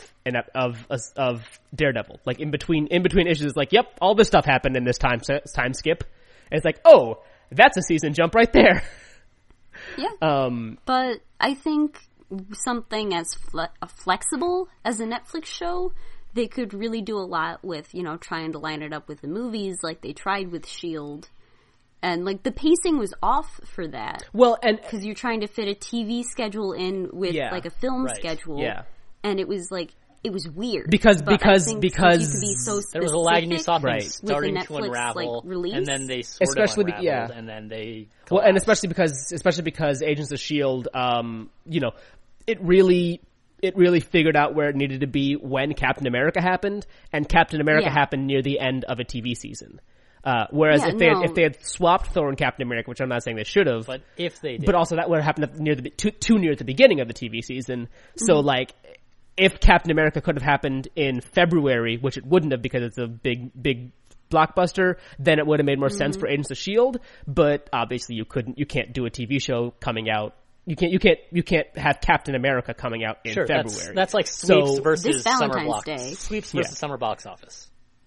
S4: Daredevil. Like in between issues, it's like, yep, all this stuff happened in this time skip. And it's like, oh, that's a season jump right there.
S3: Yeah. But I think something as flexible as a Netflix show, they could really do a lot with, trying to line it up with the movies like they tried with S.H.I.E.L.D. And, the pacing was off for that.
S4: Well, and...
S3: because you're trying to fit a TV schedule in with, a film schedule.
S4: Yeah.
S3: And it was, it was weird.
S4: Because
S3: you could be so
S2: there was a lag and you saw
S3: things
S2: starting to unravel,
S3: release.
S2: and then they sort of unraveled, and then they collapsed.
S4: Well, and especially because Agents of S.H.I.E.L.D., it really figured out where it needed to be when Captain America happened, and Captain America happened near the end of a TV season. Whereas if they had swapped Thor and Captain America, which I'm not saying they should have,
S2: but if they did,
S4: but also that would have happened near the beginning of the TV season. So if Captain America could have happened in February, which it wouldn't have because it's a big blockbuster, then it would have made more sense for Agents of S.H.I.E.L.D. But obviously you can't do a TV show coming out. You can't have Captain America coming out in February.
S2: That's like sweeps versus summer
S3: Valentine's
S2: blocks.
S3: Day.
S2: Sweeps versus summer box office.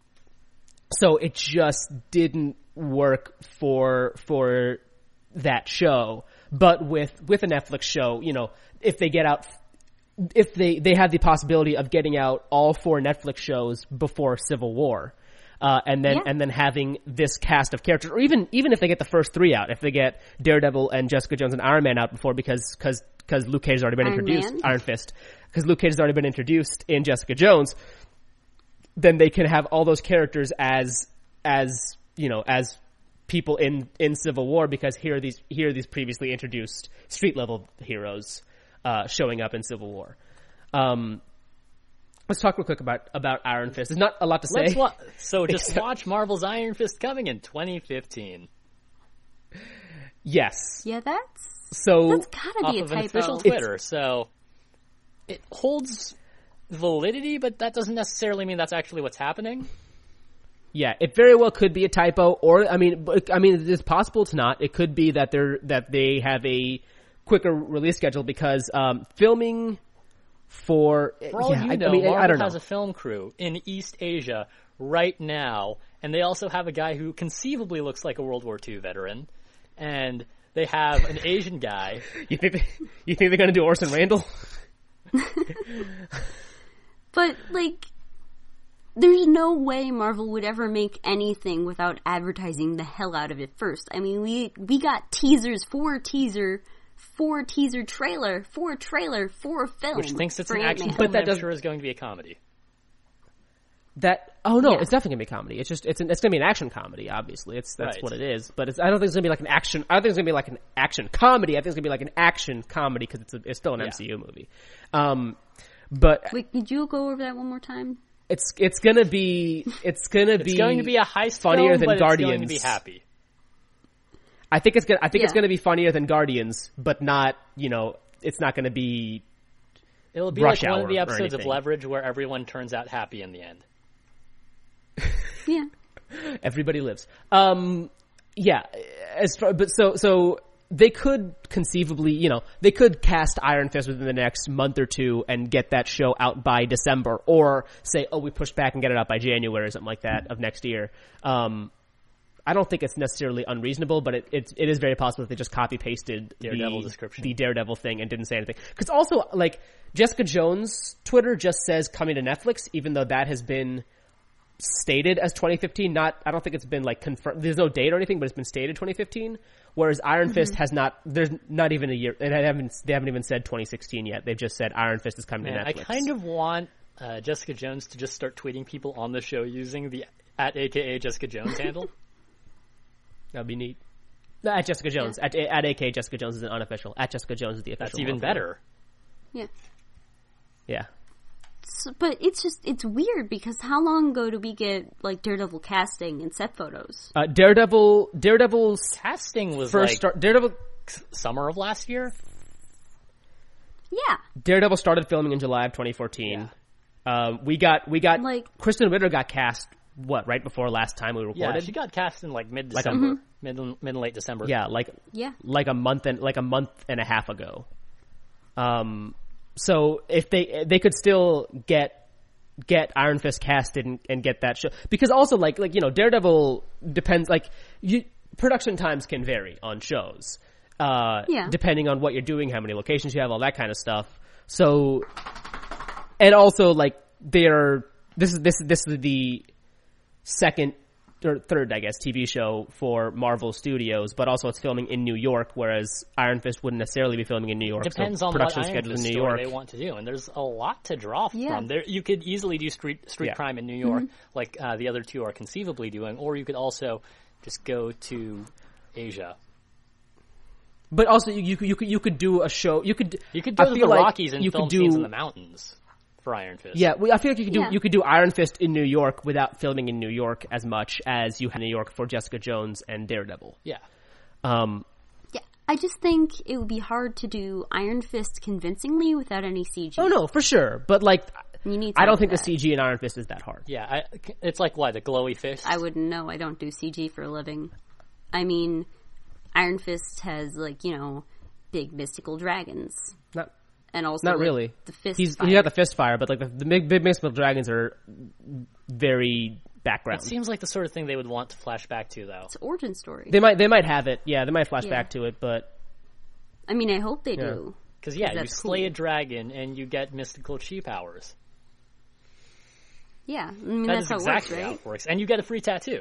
S4: So it just didn't work for that show. But with a Netflix show, if they get out, if they have the possibility of getting out all 4 Netflix shows before Civil War, and then having this cast of characters, or even if they get the first 3 out, if they get Daredevil and Jessica Jones and Iron Man out before because Luke Cage has already been introduced, Iron Fist, because Luke Cage has already been introduced in Jessica Jones, then they can have all those characters as people in Civil War, because here are these previously introduced street level heroes showing up in Civil War. Let's talk real quick about Iron Fist. There's not a lot to say.
S2: Just watch Marvel's Iron Fist coming in 2015.
S4: Yes.
S3: Yeah, that's
S2: off
S3: gotta be a
S2: of
S3: typo.
S2: An official Twitter, so it holds validity, but that doesn't necessarily mean that's actually what's happening.
S4: Yeah, it very well could be a typo, or I mean, it's possible it's not. It could be that they have a quicker release schedule because filming for
S2: all
S4: yeah,
S2: you know,
S4: I mean,
S2: Marvel
S4: I don't know.
S2: has a film crew in East Asia right now, and they also have a guy who conceivably looks like a World War II veteran, and they have an Asian guy.
S4: You think they're going to do Orson Randall?
S3: But like, there's no way Marvel would ever make anything without advertising the hell out of it first. I mean, we got teasers for a teaser, for a teaser trailer, for a trailer, for a film.
S2: Which thinks it's an
S3: for
S2: action
S3: Ant-Man.
S2: film,
S4: But that
S2: I'm sure is going to be a comedy.
S3: Yeah.
S4: It's definitely gonna be a comedy. It's gonna be an action comedy. Obviously, that's
S2: Right.
S4: what it is. But I don't think it's gonna be like an action. I don't think it's gonna be like an action comedy. I think it's gonna be like an action comedy because it's still an MCU movie. But
S3: Wait, could you go over that one more time?
S4: it's gonna be
S2: It's going to be a heist
S4: funnier
S2: film,
S4: than
S2: but
S4: Guardians.
S2: it's going to be happy.
S4: I think it's
S3: Yeah.
S4: gonna be funnier than Guardians, but not it's not gonna be.
S2: It'll be
S4: Rush
S2: like one
S4: Hour
S2: of the
S4: or
S2: episodes of
S4: anything.
S2: Leverage where everyone turns out happy in the end.
S3: Yeah.
S4: Everybody lives. Yeah. So they could conceivably, they could cast Iron Fist within the next month or two and get that show out by December, or say, we push back and get it out by January or something like that of next year. I don't think it's necessarily unreasonable, but it is very possible that they just copy pasted
S2: Daredevil description.
S4: the Daredevil thing and didn't say anything. Because also, like, Jessica Jones' Twitter just says coming to Netflix, even though that has been stated as 2015. I don't think it's been like confirmed. There's no date or anything, but it's been stated 2015. Whereas Iron Fist has not. There's not even a year. They haven't even said 2016 yet. They've just said Iron Fist is coming to
S2: Man, I
S4: Netflix.
S2: kind of want Jessica Jones to just start tweeting people on the show using the @AKA Jessica Jones handle.
S4: That'd be neat. At Jessica Jones. At AKA Jessica Jones is an unofficial. At Jessica Jones is the official.
S2: That's even
S4: one.
S2: better.
S3: Yeah.
S4: Yeah.
S3: But it's weird because how long ago did we get like Daredevil casting and set photos?
S4: Daredevil's
S2: Casting was
S4: first
S2: like
S4: start. Daredevil
S2: summer of last year.
S3: Yeah.
S4: Daredevil started filming in July of 2014. We got
S3: Like-
S4: Kristen Ritter got cast right before last time we recorded.
S2: Yeah, she got cast in like mid-December, mid and late December.
S4: Yeah,
S3: Yeah.
S4: like a month and a half ago. So if they could still get Iron Fist casted and get that show, because also like Daredevil depends, production times can vary on shows. Depending on what you're doing, how many locations you have, all that kind of stuff. So, and also this is the second or third, I guess, TV show for Marvel Studios, but also it's filming in New York, whereas Iron Fist wouldn't necessarily be filming in New York.
S2: Depends
S4: so
S2: on
S4: production
S2: what Iron
S4: schedules
S2: Fist
S4: in New
S2: story
S4: York.
S2: they want to do, and there's a lot to draw
S3: Yeah.
S2: from. There, you could easily do street
S4: Yeah.
S2: crime in New York, like the other two are conceivably doing, or you could also just go to Asia.
S4: But also, you could do a show. You could
S2: go to the Rockies and
S4: you
S2: film
S4: could do
S2: scenes in the mountains for Iron Fist.
S4: Yeah, I feel like
S3: Yeah.
S4: you could do Iron Fist in New York without filming in New York as much as you had in New York for Jessica Jones and Daredevil.
S2: Yeah.
S3: Yeah. I just think it would be hard to do Iron Fist convincingly without any CG.
S4: Oh no, for sure. But
S3: You need
S4: I don't
S3: some
S4: think
S3: of
S4: the
S3: that.
S4: CG in Iron Fist is that hard.
S2: Yeah, it's like what, a glowy fist?
S3: I wouldn't know. I don't do CG for a living. I mean, Iron Fist has big mystical dragons. And also,
S4: Not really.
S3: The fist.
S4: He
S3: fire.
S4: got the fist fire, but the big mystical dragons are very background.
S2: It seems like the sort of thing they would want to flash back to, though.
S3: It's an origin story.
S4: They might have it. Yeah, they might flash
S3: Yeah.
S4: back to it, but
S3: I mean, I hope they do.
S2: Because, you
S3: That's
S2: slay
S3: cool.
S2: a dragon and you get mystical chi powers.
S3: Yeah, I mean
S2: That
S3: that's
S2: is
S3: how
S2: exactly
S3: it
S2: how
S3: works,
S2: it works. And you get a free tattoo.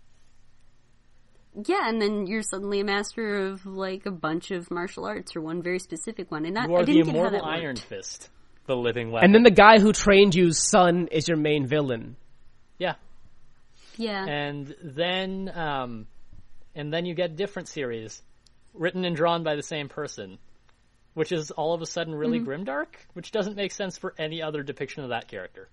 S3: right? Yeah, and then you're suddenly a master of a bunch of martial arts or one very specific one. And
S2: You are
S3: I
S2: the
S3: didn't get how
S2: immortal
S3: that
S2: Iron
S3: worked.
S2: Fist. The living weapon.
S4: and then the guy who trained you's son is your main villain.
S2: Yeah.
S3: Yeah,
S2: And then you get a different series, written and drawn by the same person, which is all of a sudden really grimdark, which doesn't make sense for any other depiction of that character.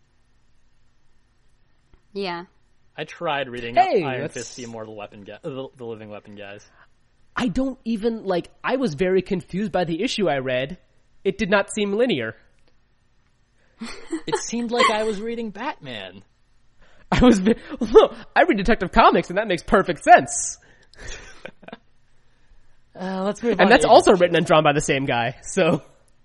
S3: yeah.
S2: I tried reading
S4: Hey,
S2: Iron
S4: that's-
S2: Fist, the immortal weapon, the living weapon guys.
S4: I don't even I was very confused by the issue I read. It did not seem linear.
S2: It seemed like I was reading Batman.
S4: I read Detective Comics, and that makes perfect sense.
S2: Let's move on.
S4: And that's also written and drawn by the same guy, so.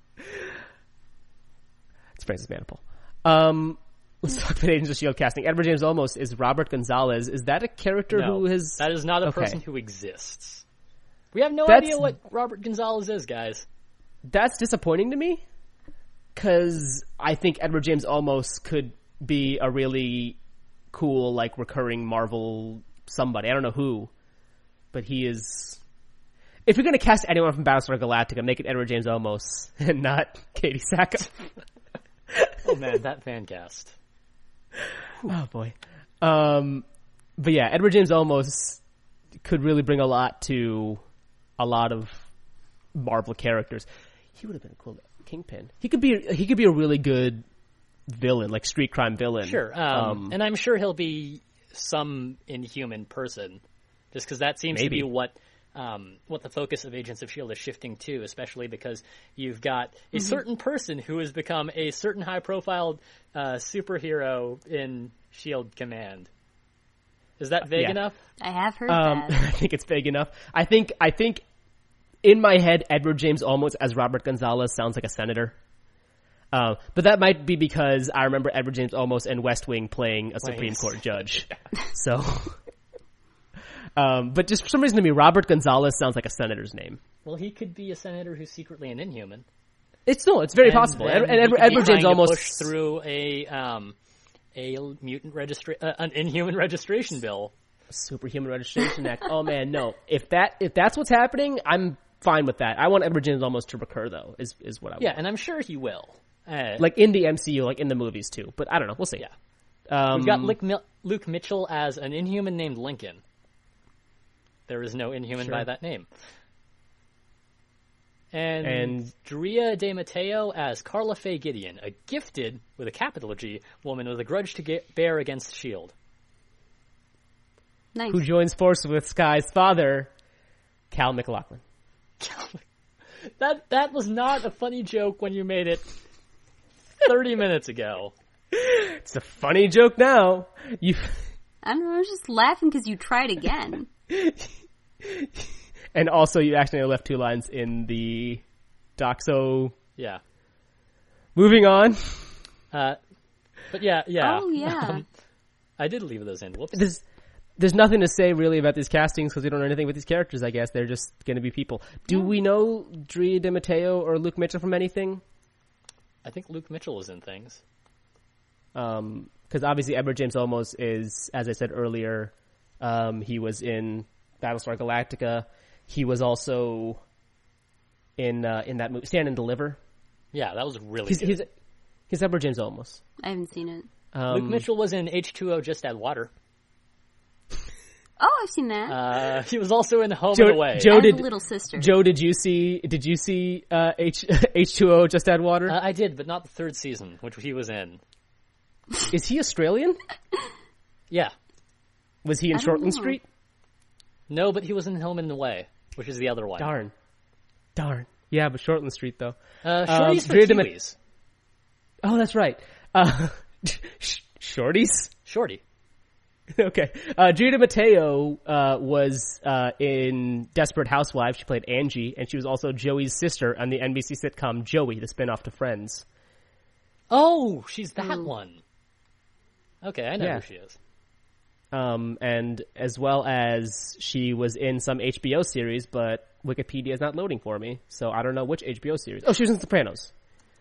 S4: It's Francis Manapul. Let's talk about Agents of S.H.I.E.L.D. casting. Edward James Olmos is Robert Gonzalez. Is that a character who has...
S2: that is not a person who exists. We have no idea what Robert Gonzalez is, guys.
S4: That's disappointing to me, because I think Edward James Olmos could be a really cool, like, recurring Marvel somebody. I don't know who, but he is... If you're going to cast anyone from Battlestar Galactica, make it Edward James Olmos and not Katie Sackhoff.
S2: Oh man, that fan cast.
S4: Oh boy. But yeah, Edward James Olmos could really bring a lot to a lot of Marvel characters. He would have been a cool Kingpin. He could be a really good villain, like street crime villain.
S2: Sure. And I'm sure he'll be some Inhuman person, just because that seems to be what the focus of Agents of S.H.I.E.L.D. is shifting to, especially because you've got a certain person who has become a certain high-profile superhero in S.H.I.E.L.D. Command. Is that vague enough?
S3: I have heard that.
S4: I think it's vague enough. I think in my head, Edward James Olmos as Robert Gonzalez sounds like a senator. But that might be because I remember Edward James Olmos in West Wing playing a Supreme Court judge. So... but just for some reason to me, Robert Gonzalez sounds like a senator's name.
S2: Well, he could be a senator who's secretly an Inhuman.
S4: It's very possible. And Edward James almost
S2: push through a mutant an Inhuman registration bill.
S4: Superhuman Registration Act. Oh man, no. If that's what's happening, I'm fine with that. I want Edward James almost to recur though. Is what I want.
S2: Yeah, and I'm sure he will.
S4: Like in the MCU, like in the movies too. But I don't know. We'll see.
S2: Yeah. We've got Luke Mitchell as an Inhuman named Lincoln. There is no Inhuman by that name. And Drea De Matteo as Carla Faye Gideon, a gifted, with a capital G, woman with a grudge to bear against S.H.I.E.L.D.
S3: Nice.
S4: Who joins forces with Skye's father, Cal McLaughlin.
S2: That was not a funny joke when you made it 30 minutes ago.
S4: It's a funny joke now.
S3: I don't know, I was just laughing because you tried again.
S4: And also, you accidentally left two lines in the doc, so...
S2: Yeah.
S4: Moving on.
S2: But yeah.
S3: Oh, yeah.
S2: I did leave those in. Whoops.
S4: There's nothing to say, really, about these castings, because we don't know anything with these characters, I guess. They're just going to be people. Do we know Drea De Matteo or Luke Mitchell from anything?
S2: I think Luke Mitchell is in things.
S4: Because obviously Edward James Olmos is, as I said earlier, he was in Battlestar Galactica. He was also in that movie, Stand and Deliver.
S2: Yeah, that was really good.
S4: He's Edward James Olmos.
S3: I haven't seen it.
S2: Luke Mitchell was in H2O Just Add Water.
S3: Oh, I've seen that.
S2: He was also in Home and Away.
S3: Little sister.
S4: Joe, did you see H2O Just Add Water?
S2: I did, but not the third season, which he was in.
S4: Is he Australian?
S2: Yeah.
S4: Was he in Shortland Street?
S2: No, but he was in Home and Away, which is the other one.
S4: Darn. Yeah, but Shortland Street, though.
S2: Shorties for Kiwis.
S4: Oh, that's right. Shorties?
S2: Shorty.
S4: Okay. Drea De Matteo was in Desperate Housewives. She played Angie, and she was also Joey's sister on the NBC sitcom Joey, the spinoff to Friends.
S2: Oh, she's that one. Okay, I know who she is.
S4: And as well as she was in some HBO series, but Wikipedia is not loading for me, so I don't know which HBO series. Oh, she was in Sopranos.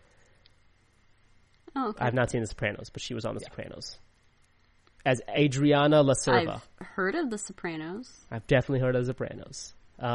S3: Oh, okay.
S4: I've not seen The Sopranos, but she was on The Sopranos. As Adriana La Cerva.
S3: I've heard of The Sopranos.
S4: I've definitely heard of The Sopranos.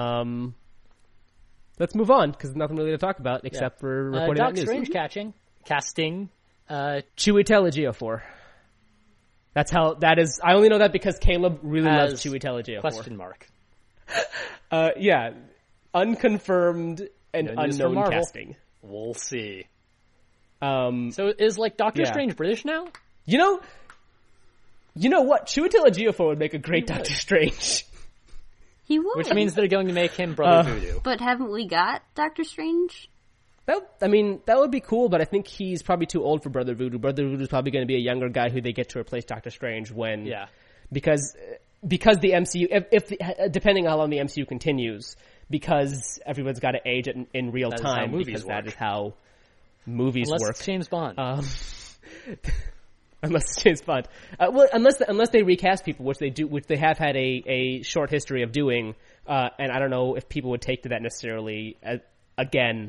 S4: Let's move on, because there's nothing really to talk about except for reporting
S2: Doc
S4: that news.
S2: Strange casting.
S4: Chiwetel Ejiofor. That's how that is. I only know that because Caleb really loves Chiwetel Ejiofor.
S2: Question mark.
S4: Yeah. Unconfirmed and unknown casting.
S2: We'll see.
S4: So
S2: is Doctor Strange British now?
S4: You know what? Chiwetel Ejiofor would make a great Doctor Strange.
S3: He would.
S2: Which means they're going to make him Brother Voodoo.
S3: But haven't we got Doctor Strange?
S4: That would be cool, but I think he's probably too old for Brother Voodoo. Brother Voodoo's probably going to be a younger guy who they get to replace Doctor Strange when, because the MCU, if depending on how long the MCU continues, because everyone's got to age it in real time, because that is how movies work.
S2: Unless it's James Bond.
S4: Unless it's James Bond. Unless they recast people, which they have had a short history of doing, and I don't know if people would take to that necessarily again.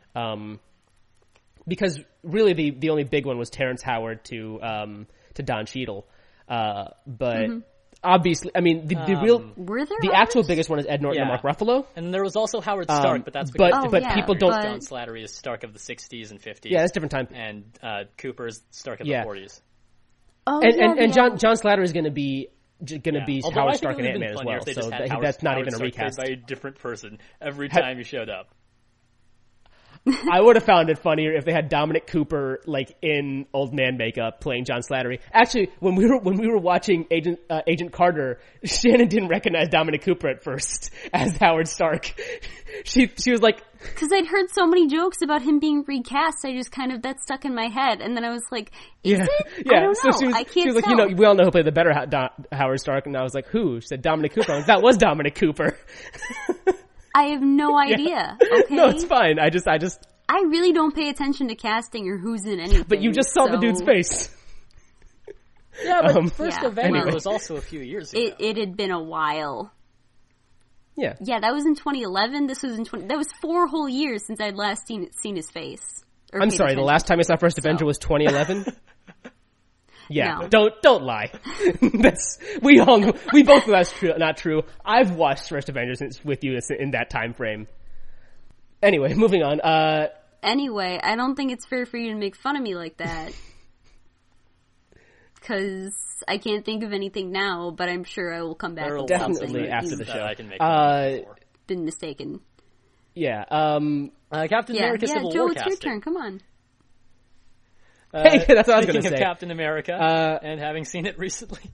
S4: Because really the only big one was Terrence Howard to Don Cheadle. But obviously, I mean, the actual biggest one is Ed Norton and Mark Ruffalo.
S2: And there was also Howard Stark, but that's because
S4: people don't.
S2: John Slattery is Stark of the 60s and 50s.
S4: Yeah, that's a different time.
S2: And Cooper's Stark of the 40s.
S3: Oh,
S4: John Slattery is going to be Howard Stark and Ant-Man as well. So that's not even a recast.
S2: By a different person every time he showed up.
S4: I would have found it funnier if they had Dominic Cooper like in old man makeup playing John Slattery. Actually, when we were watching Agent Carter, Shannon didn't recognize Dominic Cooper at first as Howard Stark. She was like,
S3: because I'd heard so many jokes about him being recast, I just that stuck in my head, and then I was like, is it?
S4: Yeah.
S3: I don't know.
S4: So
S3: I can't
S4: she was
S3: tell.
S4: like, we all know who played the better Howard Stark, and I was like, who? She said Dominic Cooper. I was like, that was Dominic Cooper.
S3: I have no idea. Okay?
S4: No, it's fine. I
S3: really don't pay attention to casting or who's in anything.
S4: But you just saw the dude's face.
S2: Yeah, but First Avenger was also a few years ago.
S3: It had been a while.
S4: Yeah.
S3: Yeah, that was in 2011. This was in that was 4 whole years since I'd last seen his face.
S4: I'm sorry, the last time I saw First Avenger was 2011? Yeah,
S3: no.
S4: Don't lie. We both know that's not true. I've watched First Avengers with you in that time frame. Anyway, moving on.
S3: Anyway, I don't think it's fair for you to make fun of me like that. Because I can't think of anything now, but I'm sure I will come back with
S4: definitely after the show.
S2: I can make
S3: been mistaken.
S4: Yeah.
S2: Captain America Civil
S3: Joe,
S2: War
S3: it's your turn. Come on.
S4: Hey, that's what I was going to say.
S2: Speaking of Captain America, and having seen it recently.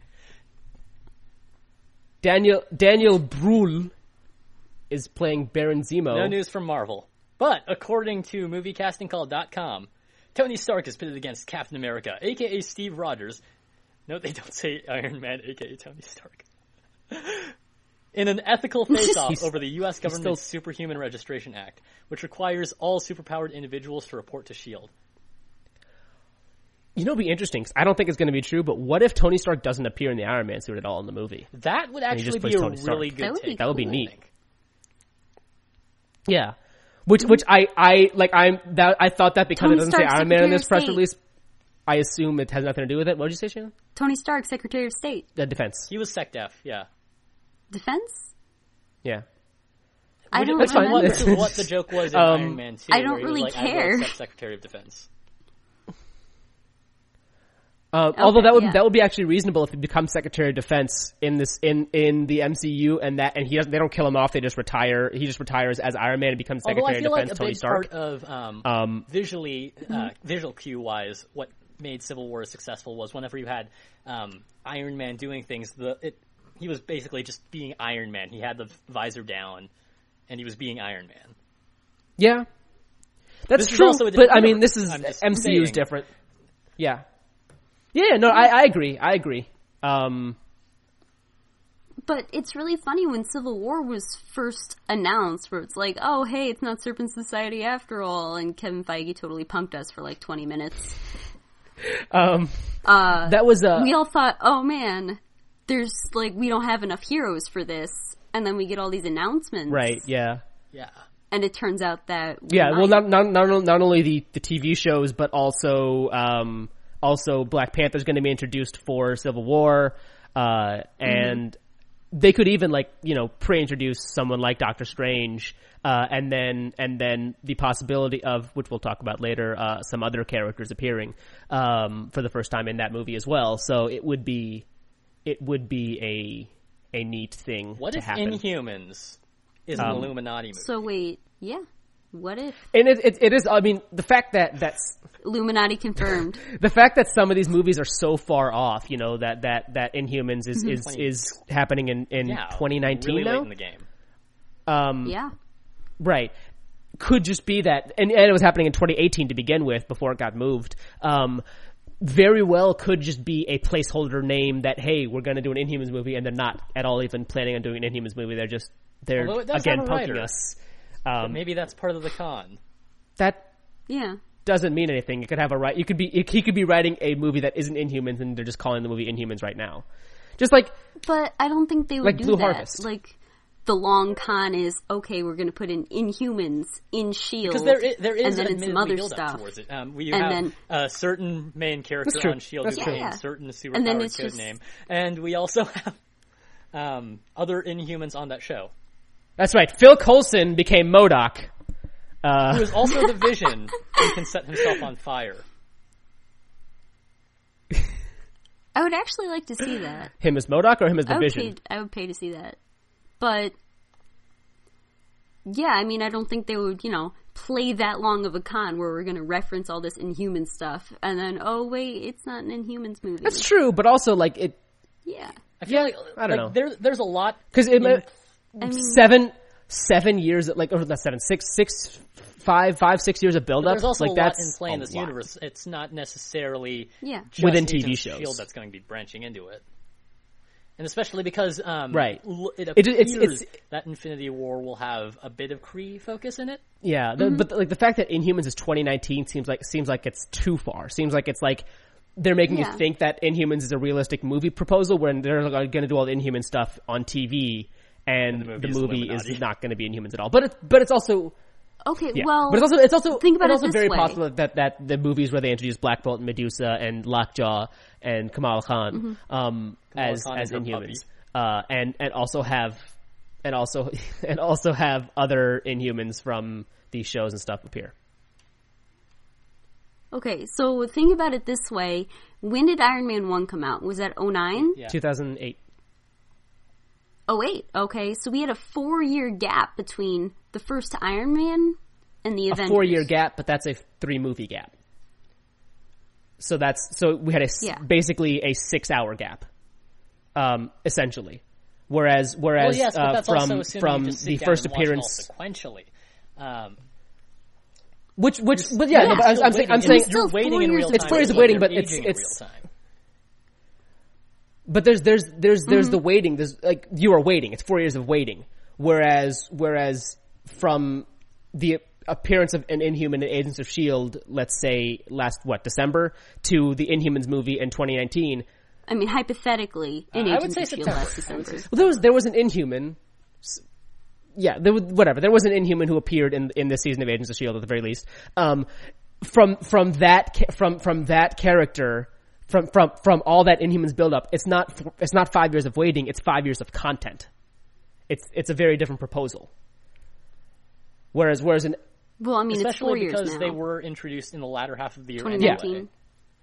S4: Daniel Brühl is playing Baron Zemo.
S2: No news from Marvel. But, according to MovieCastingCall.com, Tony Stark is pitted against Captain America, a.k.a. Steve Rogers. Note they don't say Iron Man, a.k.a. Tony Stark. In an ethical face-off over the U.S. government's Superhuman Registration Act, which requires all superpowered individuals to report to S.H.I.E.L.D.
S4: You know, it'd be interesting. I don't think it's going to be true, but what if Tony Stark doesn't appear in the Iron Man suit at all in the movie?
S2: That would actually be a really good take.
S4: That would be neat. Yeah. Which I thought that because Tony it doesn't say Iron Man in this press release, I assume it has nothing to do with it. What did you say, Shannon?
S3: Tony Stark, Secretary of State.
S4: Defense.
S2: He was SecDef, yeah.
S3: Defense?
S4: Yeah.
S3: I don't
S2: remember what the joke was in Iron Man 2.
S3: I don't really care.
S2: I will accept Secretary of Defense.
S4: Although that would be actually reasonable if he becomes Secretary of Defense in the MCU, and they don't kill him off, they just retire. He just retires as Iron Man and becomes Secretary of Defense. Tony Stark.
S2: Part of visual cue wise, what made Civil War successful was whenever you had Iron Man doing things, he was basically just being Iron Man. He had the visor down, and he was being Iron Man.
S4: Yeah, that's true. But I mean, this is MCU is different. Yeah. Yeah, no, I agree.
S3: But it's really funny when Civil War was first announced, where it's like, oh, hey, it's not Serpent Society after all, and Kevin Feige totally punked us for like 20 minutes.
S4: That was
S3: we all thought, oh man, there's like, we don't have enough heroes for this, and then we get all these announcements.
S4: Right, yeah.
S3: Yeah. And it turns out that
S4: well, not only the TV shows, but also Black Panther's going to be introduced for Civil War, and they could even pre-introduce someone like Doctor Strange, and then the possibility of, which we'll talk about later, some other characters appearing for the first time in that movie as well. So it would be a neat thing.
S2: What if
S4: happen.
S2: Inhumans is an Illuminati movie?
S3: So wait, yeah. What if?
S4: And it is. I mean, the fact that's
S3: Illuminati confirmed.
S4: The fact that some of these movies are so far off, that Inhumans is happening in 2019
S2: really
S4: now.
S2: Late in the game.
S3: Yeah.
S4: Right. could just be that, and it was happening in 2018 to begin with before it got moved. Very well could just be a placeholder name that, hey, we're going to do an Inhumans movie, and they're not at all even planning on doing an Inhumans movie. They're again punking us.
S2: Maybe that's part of the con.
S4: That
S3: Yeah.
S4: doesn't mean anything. It could have he could be writing a movie that isn't Inhumans, and they're just calling the movie Inhumans right now. Just like,
S3: but I don't think they would
S4: like
S3: do
S4: Blue
S3: that.
S4: Harvest.
S3: Like, the long con is, okay, we're going to put in Inhumans in S.H.I.E.L.D.
S2: Because there is
S3: and then some
S2: admittedly
S3: other
S2: build
S3: stuff.
S2: up towards it. We have a certain main character on S.H.I.E.L.D. who's named a certain superpowered code name. And we also have other Inhumans on that show.
S4: That's right. Phil Coulson became MODOK.
S2: Who is also the Vision and can set himself on fire.
S3: I would actually like to see that.
S4: Him as MODOK or him as the Vision?
S3: I would pay to see that. But, yeah, I mean, I don't think they would, play that long of a con where we're going to reference all this Inhuman stuff, and then, oh, wait, it's not an Inhumans movie.
S4: That's true, but also, like, it...
S3: Yeah.
S2: I feel like
S4: I don't know.
S2: There's a lot...
S4: Because
S3: I mean,
S4: 7 years, like, or not 7, 6 years of build-up.
S2: There's also
S4: like,
S2: a lot in play in this universe. It's not necessarily just
S4: within
S2: Agents
S4: TV
S2: of
S4: shows.
S2: S.H.I.E.L.D. that's going to be branching into it. And especially because
S4: right.
S2: it appears that Infinity War will have a bit of Kree focus in it.
S4: Yeah, but like the fact that Inhumans is 2019 seems like it's too far. Seems like it's like they're making you think that Inhumans is a realistic movie proposal when they're going to do all the Inhuman stuff on TV, and the movie is not going to be Inhumans at all. But it's also
S3: okay.
S4: Yeah.
S3: Well,
S4: but it's also
S3: think about
S4: it's
S3: it
S4: also
S3: this
S4: very
S3: way.
S4: possible that the movies where they introduce Black Bolt and Medusa and Lockjaw and Kamala Khan as Inhumans, and also have other Inhumans from these shows and stuff appear.
S3: Okay, so think about it this way. When did Iron Man 1 come out? Was that 2009?
S2: Yeah.
S4: 2008.
S3: 2008. Okay, so we had a 4-year gap between the first Iron Man and the Avengers.
S4: A 4-year gap, but that's a 3-movie gap. So we had basically a 6-hour gap, essentially. Whereas
S2: well, yes, but that's
S4: from
S2: the
S4: first appearance
S2: sequentially.
S4: I'm saying
S2: you're waiting in real time.
S4: It's 4 years of waiting, but it's
S2: real time.
S4: But there's the waiting. There's like you are waiting. It's 4 years of waiting. Whereas from the appearance of an Inhuman in Agents of S.H.I.E.L.D., let's say December, to the Inhumans movie in 2019.
S3: I mean, hypothetically, in Agents of S.H.I.E.L.D. last December.
S4: Well, there was an Inhuman. Yeah, there was an Inhuman who appeared in this season of Agents of S.H.I.E.L.D. at the very least. From that character, from all that Inhumans build up, it's not 5 years of waiting. It's 5 years of content. It's a very different proposal. Whereas in
S3: well, I mean,
S2: especially
S3: it's 4 years
S2: because
S3: now.
S2: they were introduced in the latter half of the year.
S3: 2019.
S2: Anyway.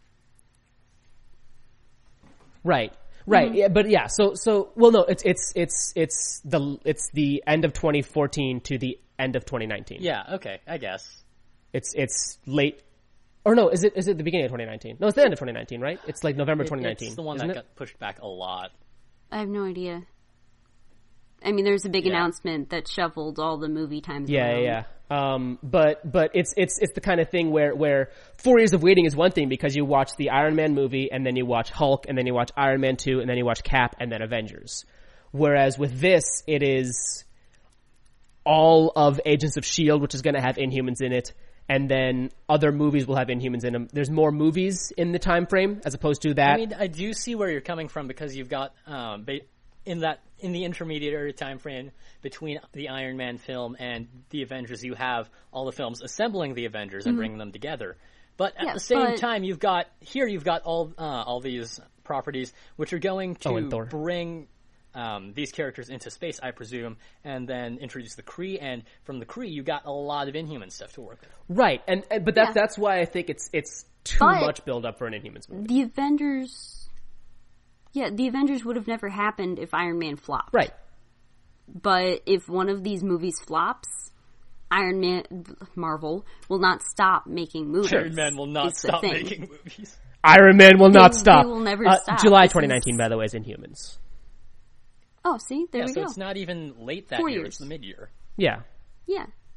S4: Right. Yeah, but yeah. So well, no, it's the end of 2014 to the end of 2019.
S2: Yeah. Okay. I guess
S4: it's late. Or no, is it the beginning of 2019? No, it's the end of 2019, right? It's like November 2019.
S2: It's the one that got pushed back a lot.
S3: I have no idea. I mean, there's a big announcement that shuffled all the movie times.
S4: Yeah. But it's the kind of thing where 4 years of waiting is one thing because you watch the Iron Man movie and then you watch Hulk and then you watch Iron Man 2 and then you watch Cap and then Avengers. Whereas with this, it is all of Agents of S.H.I.E.L.D., which is going to have Inhumans in it, and then other movies will have Inhumans in them. There's more movies in the time frame as opposed to that.
S2: I mean, I do see where you're coming from because you've got in the intermediary time frame between the Iron Man film and the Avengers, you have all the films assembling the Avengers and bringing them together. But at the same time, you've got all these properties which are going to bring these characters into space, I presume, and then introduce the Kree. And from the Kree, you got a lot of Inhuman stuff to work with.
S4: Right, but that's why I think it's too much build up for an Inhumans movie.
S3: The Avengers. Yeah, the Avengers would have never happened if Iron Man flopped.
S4: Right.
S3: But if one of these movies flops, Marvel will not stop making movies.
S2: Iron Man will not stop making movies.
S4: Iron Man will not stop.
S3: They will never stop.
S4: July 2019, by the way, is Inhumans.
S3: Oh, see? There we go.
S2: So it's not even late that
S3: 4
S2: year.
S3: years.
S2: It's the mid-year.
S4: Yeah.
S3: Yeah.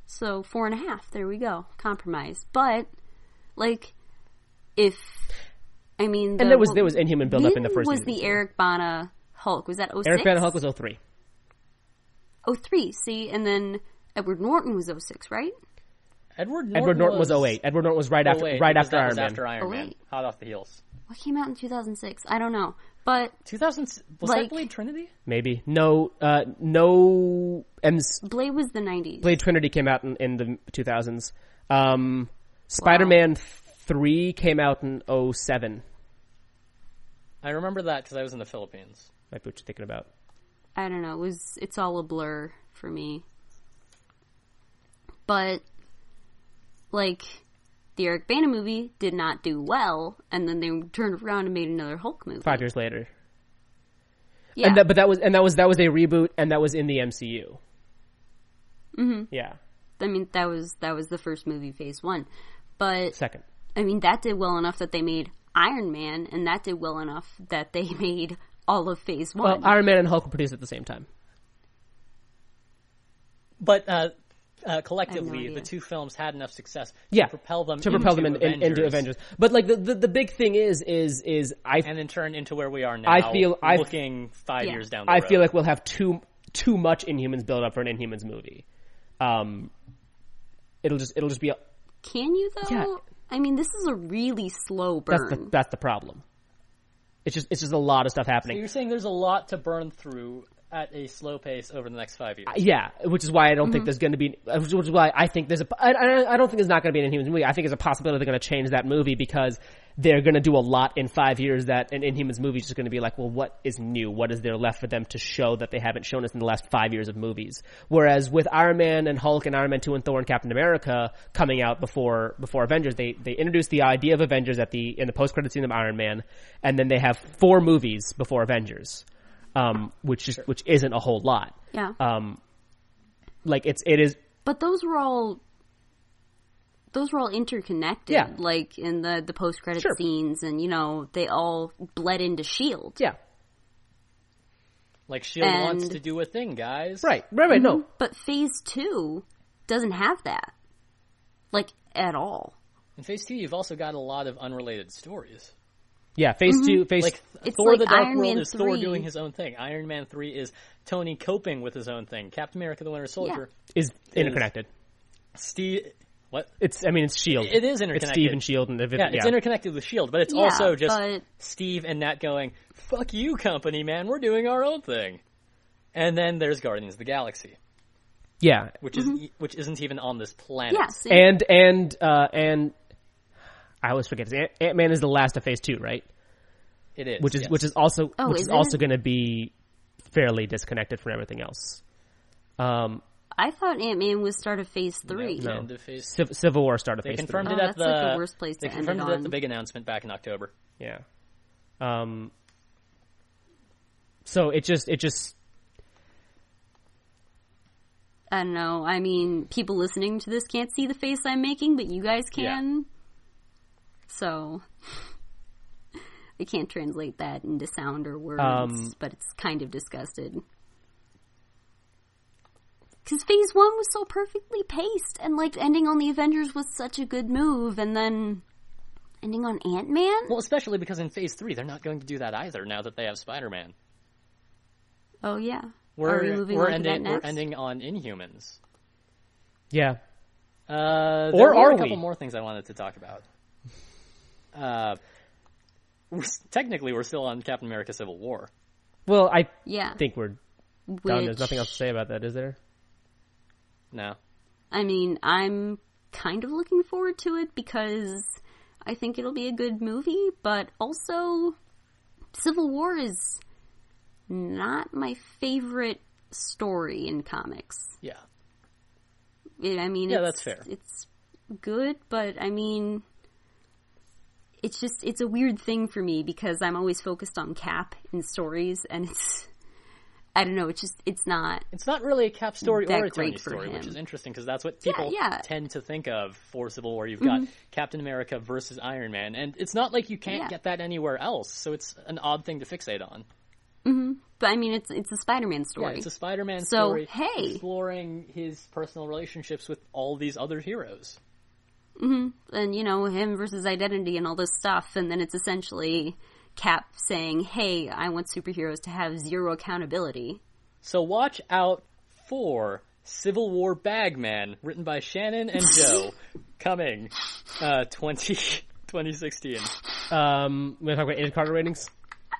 S3: So 4.5. There we go. Compromise. But like, if I mean,
S4: and there was Inhuman build up in the first.
S3: Was
S4: season.
S3: the Eric Bana Hulk? Was that 06?
S4: Eric Bana Hulk was 03.
S3: 03. See, and then Edward Norton was 06, right?
S2: Edward Norton
S4: was 08. Edward Norton was right after Iron Man.
S2: After Iron Man. Hot off the heels.
S3: What came out in 2006? I don't know. But
S2: 2000 was that Blade Trinity?
S4: Maybe. No
S3: Blade was the 90s.
S4: Blade Trinity came out in the 2000s. Spider-Man 3 came out in 07.
S2: I remember that because I was in the Philippines.
S4: Might be what you're thinking about.
S3: I don't know. It's all a blur for me. But like, the Eric Bana movie did not do well, and then they turned around and made another Hulk movie
S4: 5 years later.
S3: Yeah,
S4: and that was a reboot, and that was in the MCU. Mm-hmm. Yeah.
S3: I mean, that was the first movie, Phase 1, but
S4: second.
S3: I mean, that did well enough that they made Iron Man, and that did well enough that they made all of Phase 1.
S4: Well, Iron Man and Hulk were produced at the same time.
S2: But collectively, the two films had enough success to propel them
S4: into Avengers. But like the big thing is
S2: and in turn into where we are now. Looking 5 years down the road.
S4: I feel like we'll have too much Inhumans build up for an Inhumans movie. It'll just be.
S3: Can you though?
S4: Yeah.
S3: I mean, this is a really slow burn.
S4: That's the problem. It's just a lot of stuff happening.
S2: So you're saying there's a lot to burn through at a slow pace over the next 5 years.
S4: Yeah, which is why I don't think there's going to be. Which is why I think I don't think there's not going to be an Inhumans movie. I think there's a possibility they're going to change that movie because they're going to do a lot in 5 years that an Inhumans movie is just going to be like, well, what is new? What is there left for them to show that they haven't shown us in the last 5 years of movies? Whereas with Iron Man and Hulk and Iron Man 2 and Thor and Captain America coming out before Avengers, they introduced the idea of Avengers in the post-credit scene of Iron Man, and then they have 4 movies before Avengers. Which isn't a whole lot.
S3: Yeah.
S4: Like it is.
S3: But those were all interconnected.
S4: Yeah.
S3: Like in the post credit scenes, and they all bled into S.H.I.E.L.D.
S4: Yeah.
S2: Like S.H.I.E.L.D. wants to do a thing, guys.
S4: Right. No.
S3: But Phase 2 doesn't have that, like, at all.
S2: In Phase 2, you've also got a lot of unrelated stories.
S4: Yeah, Phase 2,
S2: like Thor: The Dark World is Thor doing his own thing. Iron Man 3 is Tony coping with his own thing. Captain America: The Winter Soldier
S4: is interconnected.
S2: What?
S4: It's S.H.I.E.L.D.
S2: It is interconnected.
S4: It's Steve and S.H.I.E.L.D. and
S2: it's interconnected with S.H.I.E.L.D., but it's also just Steve and Nat going, "Fuck you, company, man. We're doing our own thing." And then there's Guardians of the Galaxy.
S4: Yeah,
S2: which isn't even on this planet.
S3: Yeah,
S4: and I always forget. Ant-Man is the last of Phase 2, right?
S2: It is.
S4: Which is also going to be fairly disconnected from everything else.
S3: I thought Ant-Man was start of Phase 3.
S4: No. End of Civil War started Phase 3.
S2: They confirmed it at the worst place. They confirmed it at the big announcement back in October.
S4: Yeah. So it just.
S3: I don't know. I mean, people listening to this can't see the face I'm making, but you guys can. Yeah. So I can't translate that into sound or words, but it's kind of disgusted. Because Phase 1 was so perfectly paced, and like ending on the Avengers was such a good move, and then ending on Ant-Man?
S2: Well, especially because in Phase 3 they're not going to do that either now that they have Spider-Man.
S3: Oh yeah.
S2: We're ending on Inhumans.
S4: Yeah.
S2: There were a couple more things I wanted to talk about. Technically, we're still on Captain America: Civil War.
S4: Well, I think we're done. There's nothing else to say about that, is there?
S2: No.
S3: I mean, I'm kind of looking forward to it because I think it'll be a good movie, but also Civil War is not my favorite story in comics.
S2: Yeah.
S3: That's
S2: fair.
S3: It's good, but I mean, it's a weird thing for me because I'm always focused on Cap in stories, and I don't know, it's not
S2: really a Cap story or a Tony
S3: story,
S2: which is interesting because that's what people tend to think of for Civil War. You've got Captain America versus Iron Man, and it's not like you can't get that anywhere else, so it's an odd thing to fixate on.
S3: But I mean, it's a Spider-Man story.
S2: Yeah, it's a Spider-Man story.
S3: So, hey.
S2: Exploring his personal relationships with all these other heroes.
S3: Mm-hmm. And, you know, him versus identity and all this stuff. And then it's essentially Cap saying, hey, I want superheroes to have zero accountability.
S2: So watch out for Civil War Bagman, written by Shannon and Joe, coming 2016.
S4: We're going to talk about Agent Carter ratings?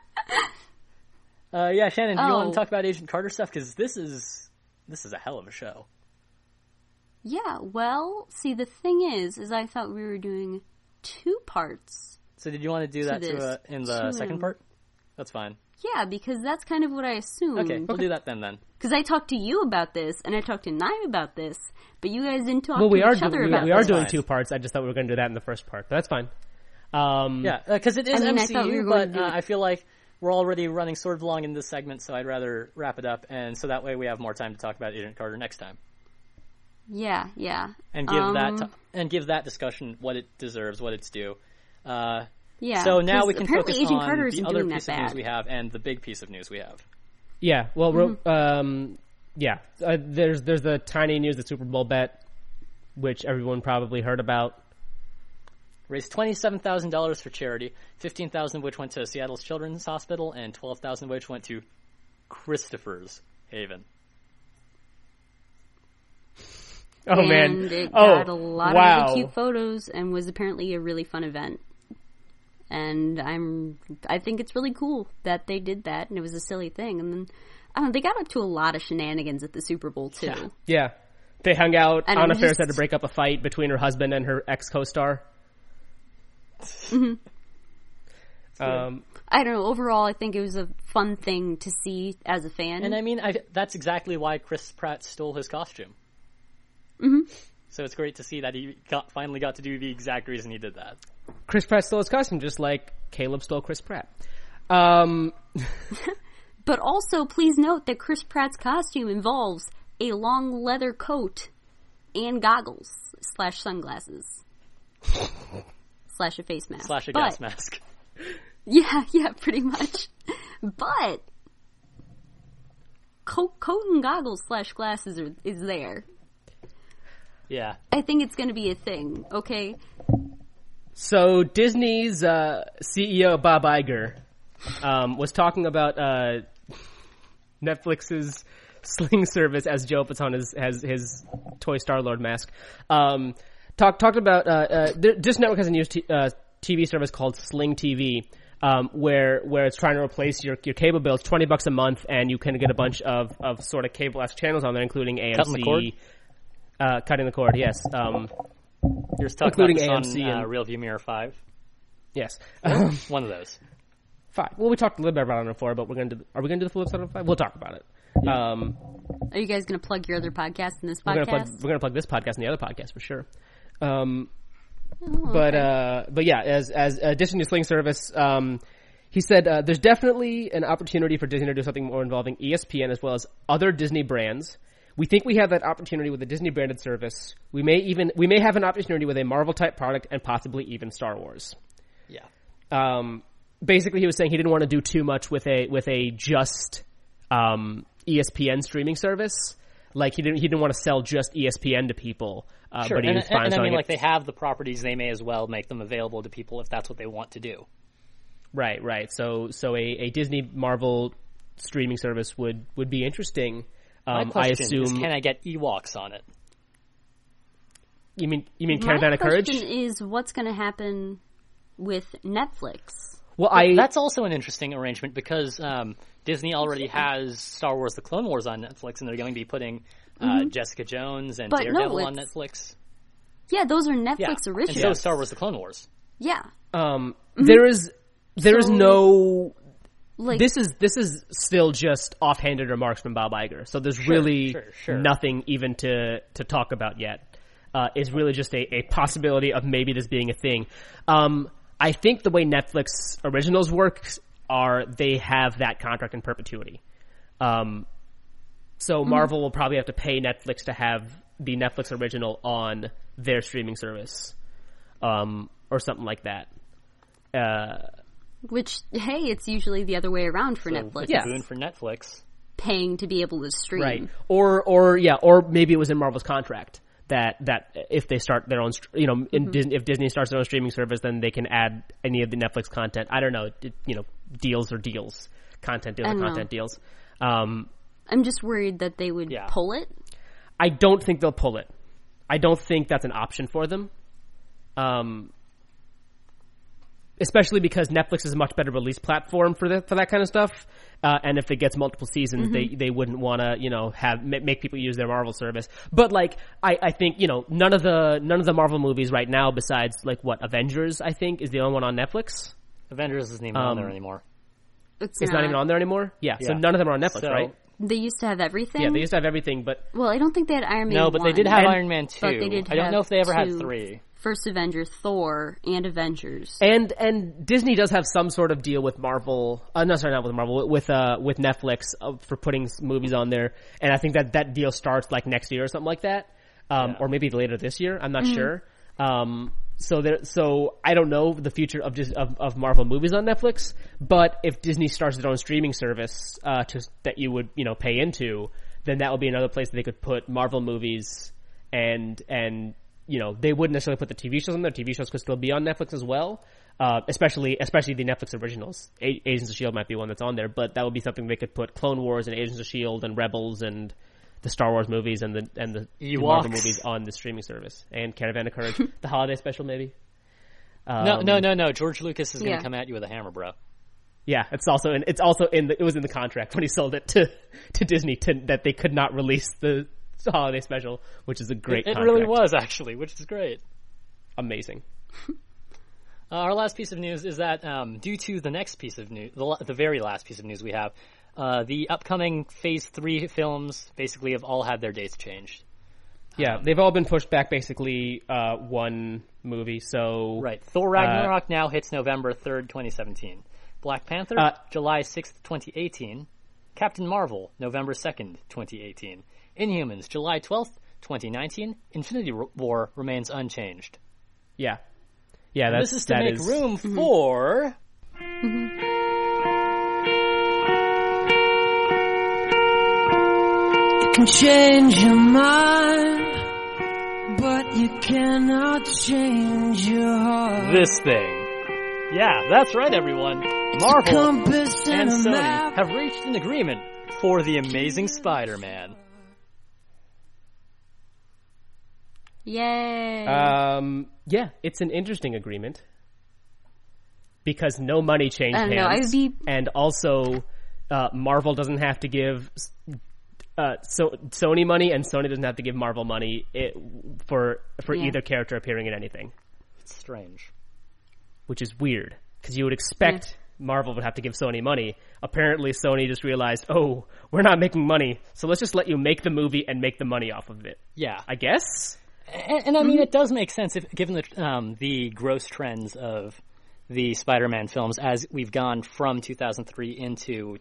S2: Yeah, Shannon, do you want to talk about Agent Carter stuff? Because this is a hell of a show.
S3: Yeah, well, see, the thing is I thought we were doing 2 parts.
S2: So did you want to do that in the second part? That's fine.
S3: Yeah, because that's kind of what I assumed.
S2: Okay, we'll do that then.
S3: Because I talked to you about this, and I talked to Naim about this, but you guys didn't talk to
S4: each
S3: other about this.
S4: We are doing 2 parts. I just thought we were going to do that in the first part, but that's fine.
S2: Yeah, because it is MCU, but
S3: I
S2: feel like we're already running sort of long in this segment, so I'd rather wrap it up, and so that way we have more time to talk about Agent Carter next time.
S3: Yeah.
S2: And give that discussion what it deserves, what it's due.
S3: Yeah.
S2: So now we can focus
S3: Agent
S2: on
S3: Carter
S2: the other piece of news we have and the big piece of news we have.
S4: Yeah. Well, there's the tiny news, the Super Bowl bet, which everyone probably heard about.
S2: Raised $27,000 for charity, $15,000 of which went to Seattle's Children's Hospital, and $12,000 of which went to Christopher's Haven.
S4: Oh, man.
S3: And it got a lot of really cute photos and was apparently a really fun event. And I think it's really cool that they did that, and it was a silly thing. And then, they got up to a lot of shenanigans at the Super Bowl, too.
S4: Yeah. They hung out. Anna Faris had to break up a fight between her husband and her ex-co-star.
S3: Mm-hmm. I don't know. Overall, I think it was a fun thing to see as a fan.
S2: And I mean, that's exactly why Chris Pratt stole his costume.
S3: Mm-hmm.
S2: So it's great to see that he finally got to do the exact reason he did that.
S4: Chris Pratt stole his costume, just like Caleb stole Chris Pratt.
S3: But also, please note that Chris Pratt's costume involves a long leather coat and goggles / sunglasses / a face mask
S2: / a gas mask.
S3: Yeah, pretty much. But coat and goggles / glasses is there.
S2: Yeah.
S3: I think it's going to be a thing, okay?
S4: So Disney's CEO, Bob Iger, was talking about Netflix's Sling service, as Joe puts on his Toy Star-Lord mask. Talked about Dish Network has a new TV service called Sling TV, where it's trying to replace your cable bill. It's $20 a month, and you can get a bunch of sort of cable-esque channels on there, including AMC. Cutting the cord, yes.
S2: You're talking including about this AMC on and Rearview Mirror 5?
S4: Yes.
S2: One of those.
S4: 5. Well, we talked a little bit about it on 4, but are we going to do the full episode of 5? We'll talk about it. Yeah.
S3: Are you guys going to plug your other podcast in this podcast?
S4: We're going to plug this podcast and the other podcast for sure.
S3: Okay.
S4: But yeah, as addition to Sling service, he said there's definitely an opportunity for Disney to do something more involving ESPN as well as other Disney brands. We think we have that opportunity with a Disney branded service. We may have an opportunity with a Marvel type product and possibly even Star Wars.
S2: Yeah.
S4: Basically, he was saying he didn't want to do too much with a just ESPN streaming service. Like he didn't want to sell just ESPN to people.
S2: Sure,
S4: but he was fine.
S2: And I mean, like they have the properties, they may as well make them available to people if that's what they want to do.
S4: Right. So a Disney Marvel streaming service would be interesting.
S2: My question is, can I get Ewoks on it?
S4: You mean Caravan of Courage?
S3: My question is, what's going to happen with Netflix?
S4: Well,
S2: that's also an interesting arrangement because Disney already has Star Wars: The Clone Wars on Netflix, and they're going to be putting Jessica Jones and Daredevil on Netflix.
S3: Yeah, those are Netflix originals.
S2: And so is Star Wars: The Clone Wars.
S3: Yeah.
S4: There is no. Like, this is still just offhanded remarks from Bob Iger. So there's really nothing even to talk about yet. It's really just a possibility of maybe this being a thing. I think the way Netflix originals works are they have that contract in perpetuity. So Marvel will probably have to pay Netflix to have the Netflix original on their streaming service, or something like that.
S3: Which, hey, it's usually the other way around for Netflix.
S2: It's a boon for Netflix.
S3: Paying to be able to stream.
S4: Right. Or maybe it was in Marvel's contract that if they start their own, if Disney starts their own streaming service, then they can add any of the Netflix content. I don't know, deals or deals. Content deals or content deals.
S3: I'm just worried that they would pull it.
S4: I don't think they'll pull it. I don't think that's an option for them. Especially because Netflix is a much better release platform for that kind of stuff. And if it gets multiple seasons, they wouldn't want to, make people use their Marvel service. But I think, none of the Marvel movies right now besides Avengers, I think, is the only one on Netflix.
S2: Avengers isn't even on there anymore.
S4: It's not even on there anymore? Yeah. So none of them are on Netflix, right?
S3: They used to have everything?
S4: Yeah, they used to have everything, but...
S3: Well, I don't think they had Iron Man 1.
S2: No, but they did have Iron Man 2.
S3: I
S2: don't know if they ever had 3.
S3: First Avengers, Thor, and Avengers.
S4: And Disney does have some sort of deal with Marvel. Not with Marvel, with Netflix for putting movies on there. And I think that deal starts next year or something like that, or maybe later this year. I'm not sure. So I don't know the future of Marvel movies on Netflix. But if Disney starts their own streaming service that you would pay into, then that would be another place that they could put Marvel movies and they wouldn't necessarily put the TV shows on there. TV shows could still be on Netflix as well, especially the Netflix originals. Agents of S.H.I.E.L.D. might be one that's on there, but that would be something they could put Clone Wars and Agents of S.H.I.E.L.D. and Rebels and the Star Wars movies and the Marvel movies on the streaming service. And Caravan of Courage, the holiday special maybe.
S2: No. George Lucas is going to come at you with a hammer, bro.
S4: Yeah, it was in the contract when he sold it to Disney that they could not release the holiday special, which is a great contract.
S2: It really was, actually, which is great.
S4: Amazing.
S2: Our last piece of news is that due to the next piece of news, the very last piece of news we have, the upcoming Phase 3 films basically have all had their dates changed.
S4: Yeah, they've all been pushed back basically one movie, so...
S2: Right. Thor Ragnarok now hits November 3rd, 2017. Black Panther, July 6th, 2018. Captain Marvel, November 2nd, 2018. Inhumans, July 12th, 2019. Infinity War remains unchanged.
S4: Yeah. Yeah,
S2: this is to make room for...
S5: You can change your mind, but you cannot change your heart.
S2: This thing. Yeah, that's right, everyone. Marvel and Sony have reached an agreement for The Amazing Spider-Man.
S3: Yay.
S4: Yeah, it's an interesting agreement. Because no money changed hands. And also, Marvel doesn't have to give Sony money, and Sony doesn't have to give Marvel money for either character appearing in anything.
S2: It's strange.
S4: Which is weird, because you would expect Marvel would have to give Sony money. Apparently, Sony just realized, we're not making money, so let's just let you make the movie and make the money off of it.
S2: Yeah.
S4: I guess?
S2: And I mean, it does make sense given the gross trends of the Spider-Man films as we've gone from 2003 into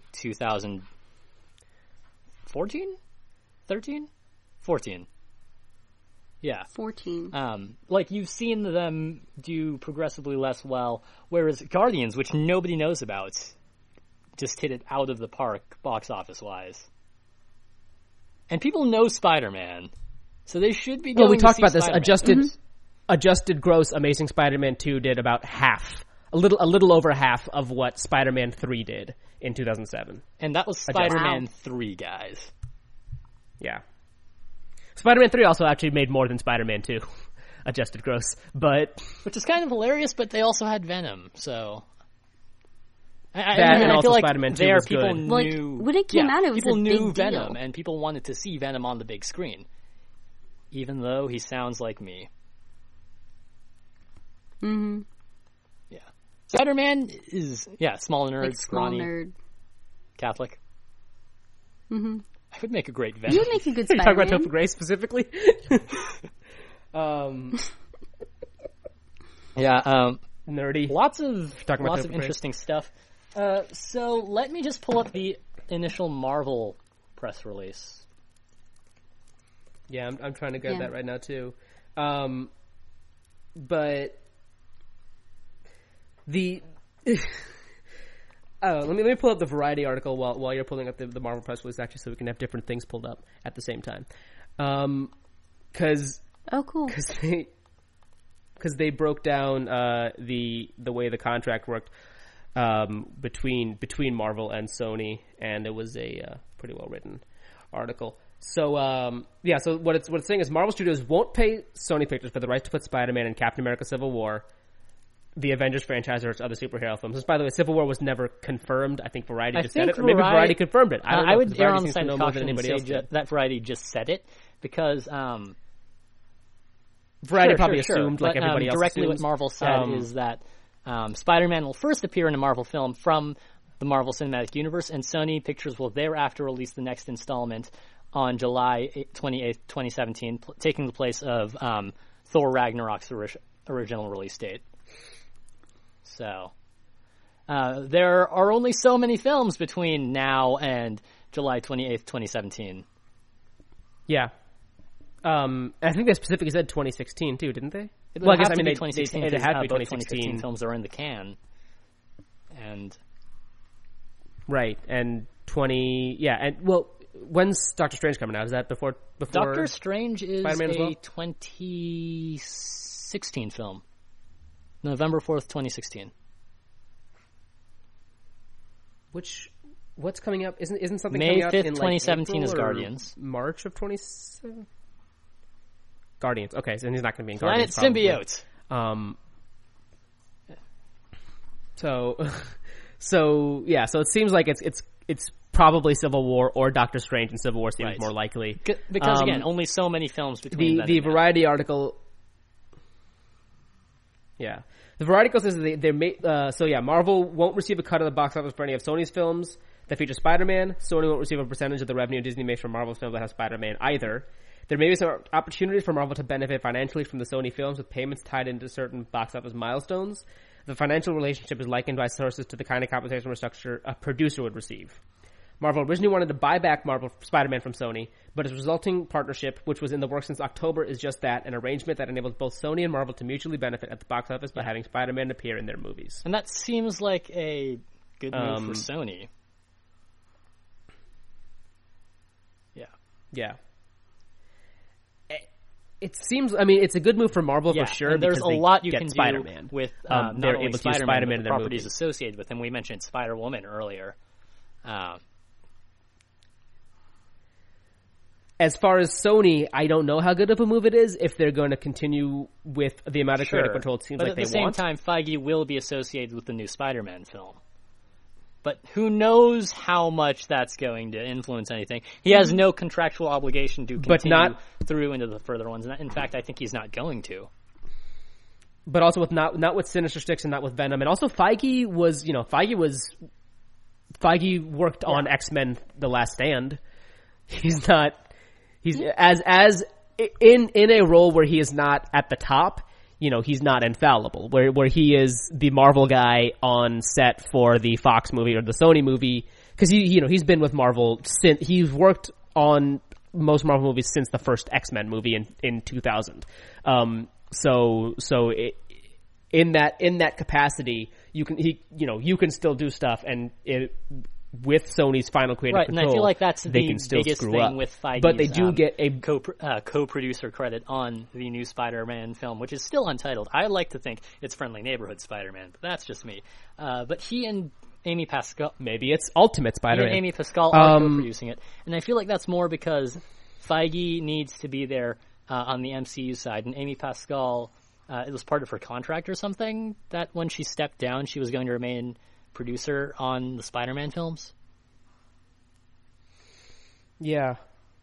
S2: 2014? 13? 14. Yeah.
S3: 14.
S2: You've seen them do progressively less well, whereas Guardians, which nobody knows about, just hit it out of the park box office-wise. And people know Spider-Man, so they should be going
S4: Well, we talked about
S2: Spider-Man.
S4: this. Adjusted gross Amazing Spider-Man 2 did about half, a little over half of what Spider-Man 3 did in 2007.
S2: And that was Spider-Man 3, guys.
S4: Yeah. Spider-Man 3 also actually made more than Spider-Man 2, adjusted gross, but...
S2: Which is kind of hilarious, but they also had Venom, so...
S4: and also
S2: feel like
S4: Spider-Man 2 was
S2: people
S4: good.
S2: knew...
S3: when it came out, it was
S2: people
S3: a
S2: knew
S3: big
S2: Venom,
S3: deal.
S2: and people wanted to see Venom on the big screen. Even though he sounds like me.
S3: Mm-hmm.
S2: Yeah. Spider-Man is, small nerd,
S3: Small
S2: scrawny,
S3: nerd.
S2: Catholic.
S3: Mm-hmm.
S2: I would make a great Venom.
S3: You would make a good
S4: Are you
S3: Spider-Man.
S4: talking about Topher Grace specifically? Nerdy.
S2: Lots of
S4: Talking about Topher Grace.
S2: interesting stuff. So let me just pull up the initial Marvel press release.
S4: Yeah, I'm trying to grab that right now too. But let me pull up the Variety article while you're pulling up the Marvel press release, actually, so we can have different things pulled up at the same time. Because
S3: cool.
S4: Because they broke down the way the contract worked between Marvel and Sony, and it was a pretty well written article. So so what it's saying is Marvel Studios won't pay Sony Pictures for the rights to put Spider-Man and Captain America: Civil War, the Avengers franchise, or its other superhero films. By the way, Civil War was never confirmed. I think Variety just said it, or maybe Variety confirmed it. I don't know,
S2: I would err on the
S4: side
S2: of caution and say that Variety just said it, because
S4: Variety probably assumed, like everybody else
S2: directly
S4: assumes.
S2: what Marvel said is that Spider-Man will first appear in a Marvel film from the Marvel Cinematic Universe, and Sony Pictures will thereafter release the next installment on July 28th, 2017, taking the place of Thor Ragnarok's original release date. So, there are only so many films between now and July 28th, 2017.
S4: Yeah. I think they specifically said 2016 too, didn't they?
S2: Well, I guess 2016. It had to be 2016. Films are in the can, and
S4: right, and when's Doctor Strange coming out? Is that before?
S2: Doctor Strange is
S4: Spider-Man as well?
S2: 2016 film, November 4th, 2016.
S4: What's coming up? Isn't something
S2: May
S4: coming
S2: 5th,
S4: out in
S2: 2017
S4: April
S2: is Guardians.
S4: March of 2017. Guardians. Okay, so he's not going to be in
S2: Planet
S4: Guardians.
S2: Symbiote.
S4: So it seems like it's probably Civil War or Doctor Strange, and Civil War seems more likely.
S2: Because again, only so many films between
S4: the Variety article. Yeah, the Variety article says they may. Marvel won't receive a cut of the box office for any of Sony's films that feature Spider-Man. Sony won't receive a percentage of the revenue Disney makes from Marvel's films that have Spider-Man either. There may be some opportunities for Marvel to benefit financially from the Sony films, with payments tied into certain box office milestones. The financial relationship is likened by sources to the kind of compensation structure a producer would receive. Marvel originally wanted to buy back Marvel Spider-Man from Sony, but its resulting partnership, which was in the works since October, is just that, an arrangement that enables both Sony and Marvel to mutually benefit at the box office by having Spider-Man appear in their movies.
S2: And that seems like a good move for Sony.
S4: Yeah. It seems, it's a good move for Marvel for sure.
S2: And there's a lot you can
S4: Spider-Man.
S2: Do with not
S4: they're
S2: only
S4: able to use
S2: Spider-Man,
S4: Spider-Man
S2: but
S4: in
S2: the
S4: their
S2: properties
S4: movies.
S2: associated with him. We mentioned Spider-Woman earlier.
S4: As far as Sony, I don't know how good of a move it is if they're going to continue with the amount of creative control it seems like they want.
S2: But at the same time, Feige will be associated with the new Spider-Man film. But who knows how much that's going to influence anything. He has no contractual obligation to continue through into the further ones. In fact, I think he's not going to.
S4: But also with not with Sinister Six and not with Venom. And also Feige worked on X-Men The Last Stand. He's as in a role where he is not at the top. He's not infallible, where he is the Marvel guy on set for the Fox movie or the Sony movie, because he's been with Marvel since he's worked on most Marvel movies since the first X-Men movie in 2000. In that capacity, you can still do stuff, and with Sony's final creative control,
S2: and I feel like that's the
S4: biggest thing
S2: up. With Feige's,
S4: but they do get a
S2: co-producer credit on the new Spider-Man film, which is still untitled. I like to think it's Friendly Neighborhood Spider-Man, but that's just me. But he and Amy Pascal,
S4: maybe it's Ultimate Spider-Man.
S2: He and Amy Pascal are co-producing it, and I feel like that's more because Feige needs to be there on the MCU side, and Amy Pascal, it was part of her contract or something that when she stepped down, she was going to remain producer on the Spider-Man films.
S4: Yeah,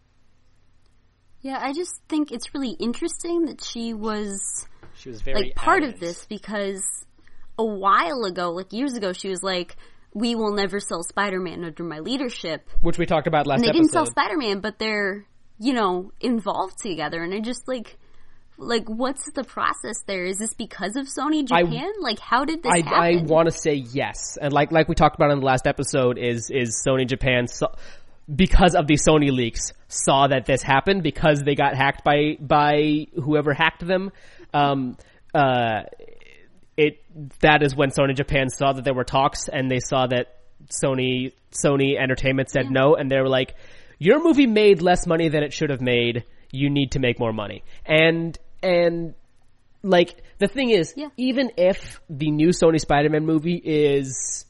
S3: I just think it's really interesting that she was
S2: very
S3: part of this, because a while ago, years ago, she was like, we will never sell Spider-Man under my leadership,
S4: which we talked about last episode.
S3: And they didn't sell Spider-Man, but they're involved together, and I just what's the process there? Is this because of Sony Japan? How did this happen?
S4: I want to say yes. And like we talked about in the last episode, is Sony Japan, because of the Sony leaks, saw that this happened because they got hacked by whoever hacked them. That is when Sony Japan saw that there were talks, and they saw that Sony Entertainment said no, and they were like, your movie made less money than it should have made. You need to make more money. And like, the thing is, even if the new Sony Spider-Man movie is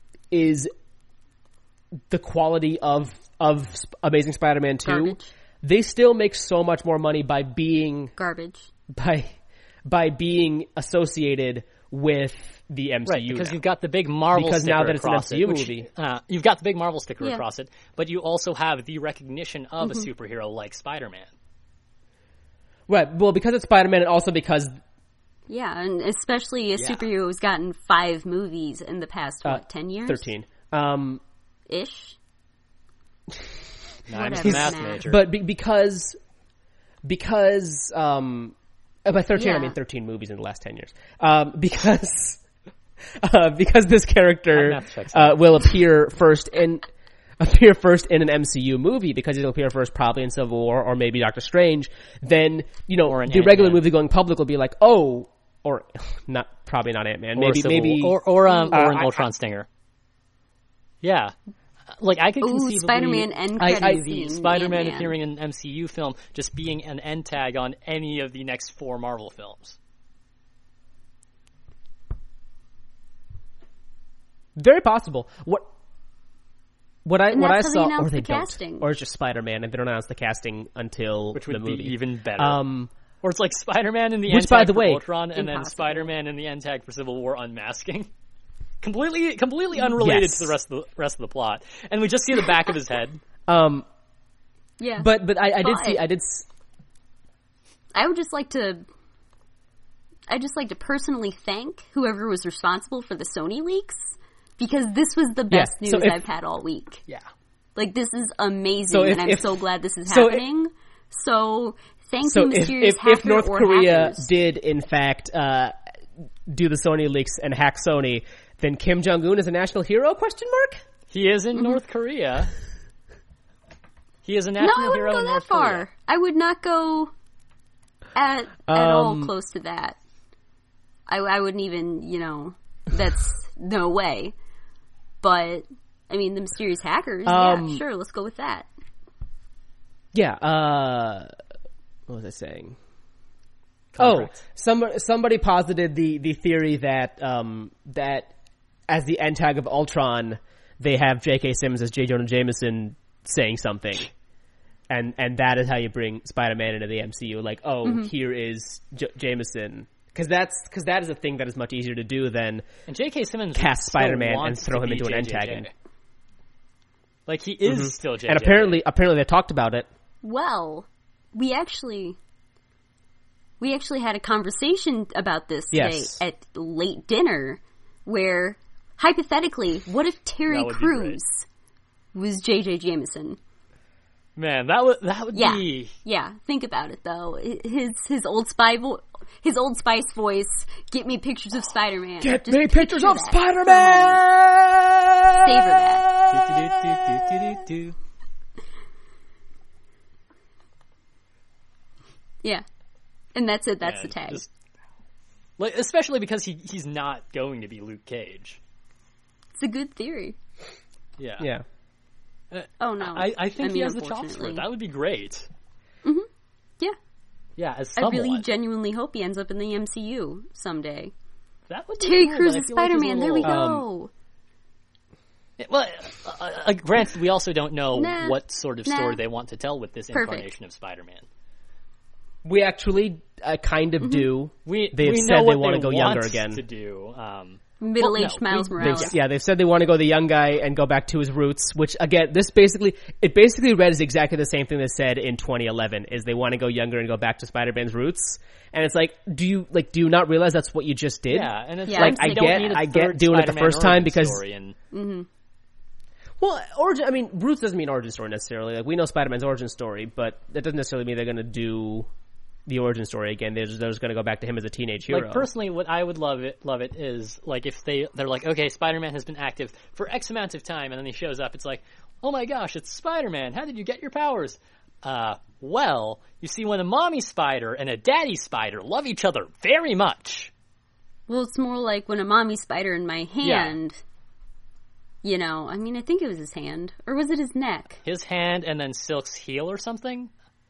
S4: the quality of Amazing Spider-Man 2,
S3: Garbage.
S4: they still make so much more money by being
S3: Garbage.
S4: by being associated with the MCU.
S2: Right, because
S4: now.
S2: you've got the big Marvel
S4: Because
S2: sticker
S4: now that it's an
S2: across
S4: MCU
S2: it, which,
S4: movie.
S2: you've got the big Marvel sticker across it, but you also have the recognition of a superhero like Spider-Man.
S4: Right, well, because it's Spider-Man, and also because...
S3: Yeah, and especially a superhero who's gotten 5 movies in the past, 10 years?
S4: 13.
S3: Ish?
S2: I'm a
S3: Whatever,
S2: math
S3: Matt.
S2: major.
S4: But because by 13 I mean 13 movies in the last 10 years. Because this character
S2: My math checks out.
S4: will appear first in an MCU movie, because he'll appear first probably in Civil War or maybe Doctor Strange, then, you know,
S2: Or
S4: the
S2: in
S4: regular
S2: Ant-Man.
S4: movie going public will be like, oh, or probably not Ant-Man, maybe
S2: or an
S4: I-
S2: Ultron stinger. Yeah. Like, I could
S3: Ooh,
S2: conceivably
S3: Spider-Man end credits
S2: see
S3: scene,
S2: Spider-Man
S3: Ant-Man.
S2: appearing in an MCU film just being an end tag on any of the next 4 Marvel films.
S4: very possible. What I
S3: And that's how they
S4: saw,
S3: announced
S4: or they
S3: the
S4: don't,
S3: casting.
S4: or it's just Spider-Man, and they don't announce the casting until
S2: Which
S4: the
S2: would
S4: movie.
S2: be even better.
S4: Or
S2: it's like Spider-Man in the
S4: Which,
S2: end
S4: by
S2: tag
S4: the
S2: for
S4: way-
S2: Ultron, and then
S3: Impossible.
S2: Spider-Man in the end tag for Civil War unmasking. Completely unrelated
S4: Yes.
S2: to the rest of the plot. And we just see the back of his head.
S3: Yeah.
S4: But I did
S3: But-
S4: see
S3: I would just like to... I'd just like to personally thank whoever was responsible for the Sony leaks, because this was the best
S4: Yeah,
S3: news
S4: so if-
S3: I've had all week.
S2: Yeah.
S3: Like, this is amazing,
S4: So if-
S3: and I'm
S4: if-
S3: so glad this is
S4: so if-
S3: happening. So, thank
S4: So
S3: you, mysterious hacker
S4: if North
S3: or
S4: Korea
S3: hackers.
S4: did in fact do the Sony leaks and hack Sony, then Kim Jong-un is a national hero? Question mark.
S2: He is in North Korea. He is a
S3: No,
S2: national
S3: I wouldn't
S2: hero
S3: go
S2: in
S3: that
S2: North
S3: far.
S2: Korea.
S3: I would not go at all close to that. I wouldn't even, that's no way. But, I mean, the mysterious hackers, yeah, sure, let's go with that.
S4: Yeah. What was I saying?
S2: Contract.
S4: Oh, somebody posited the theory that that as the end tag of Ultron, they have J.K. Simmons as J. Jonah Jameson saying something, and that is how you bring Spider-Man into the MCU. Like, here is Jameson, because that is a thing that is much easier to do than
S2: And J.K. Simmons
S4: cast
S2: still
S4: Spider-Man and
S2: wants
S4: throw
S2: to
S4: him
S2: be
S4: into an end
S2: JJJ.
S4: tag in.
S2: Like, he is still JJJ.
S4: And apparently they talked about it.
S3: Well, we actually had a conversation about this
S4: Yes.
S3: today at late dinner, where, hypothetically, what if Terry
S2: That would be
S3: Crews was J.J. Jameson?
S2: Man, that would
S3: Yeah,
S2: be...
S3: yeah. Think about it though. His Old Spice voice. Get me pictures of Spider-Man.
S4: Get
S3: Just
S4: me pictures
S3: picture
S4: of
S3: that.
S4: Spider-Man!
S3: Savor that.
S2: Do-do-do-do-do-do.
S3: Yeah, and that's it. That's
S2: Yeah,
S3: the tag.
S2: just- like, especially because he's not going to be Luke Cage.
S3: It's a good theory.
S2: Yeah.
S4: Yeah.
S3: Oh no,
S2: I think he
S3: mean,
S2: has the chops for
S3: unfortunately.
S2: it. That would be great.
S3: Yeah,
S2: Yeah, as
S3: I
S2: someone.
S3: really genuinely hope he ends up in the MCU someday.
S2: That would be
S3: Terry
S2: cool,
S3: Crews
S2: but I
S3: is
S2: feel like he's a
S3: Spider-Man. There we
S2: little-
S3: go.
S2: Yeah, well, granted, we also don't know
S3: Nah.
S2: what sort of story
S3: Nah.
S2: they want to tell with this
S3: Perfect.
S2: incarnation of Spider-Man.
S4: We actually kind of do.
S2: They've
S4: They've
S2: know
S4: said
S2: what
S4: they want to go younger
S2: want
S4: again.
S2: To do.
S3: Middle-aged
S2: Well, no,
S3: Miles
S2: we-
S3: Morales.
S4: They've said they want to go the young guy and go back to his roots, which again, it basically read as exactly the same thing they said in 2011, is they want to go younger and go back to Spider-Man's roots. And it's like, do you not realize that's what you just did?
S2: Yeah, and it's
S3: Yeah,
S2: like
S3: I
S2: they don't
S4: get-
S2: need a
S4: I get
S2: third
S4: doing it the
S2: Spider-Man
S4: first time
S2: origin
S4: because-
S2: story and
S4: Well, roots doesn't mean origin story necessarily. Like, we know Spider-Man's origin story, but that doesn't necessarily mean they're going to do the origin story again. They're just going to go back to him as a teenage hero.
S2: Like, personally, what I would love it is, like, if they're like, okay, Spider-Man has been active for X amount of time, and then he shows up, it's like, oh my gosh, it's Spider-Man, how did you get your powers? Well, you see, when a mommy spider and a daddy spider love each other very much.
S3: Well, it's more like when a mommy spider in my hand, You know, I mean, I think it was his hand. Or was it his neck?
S2: His hand and then Silk's heel or something?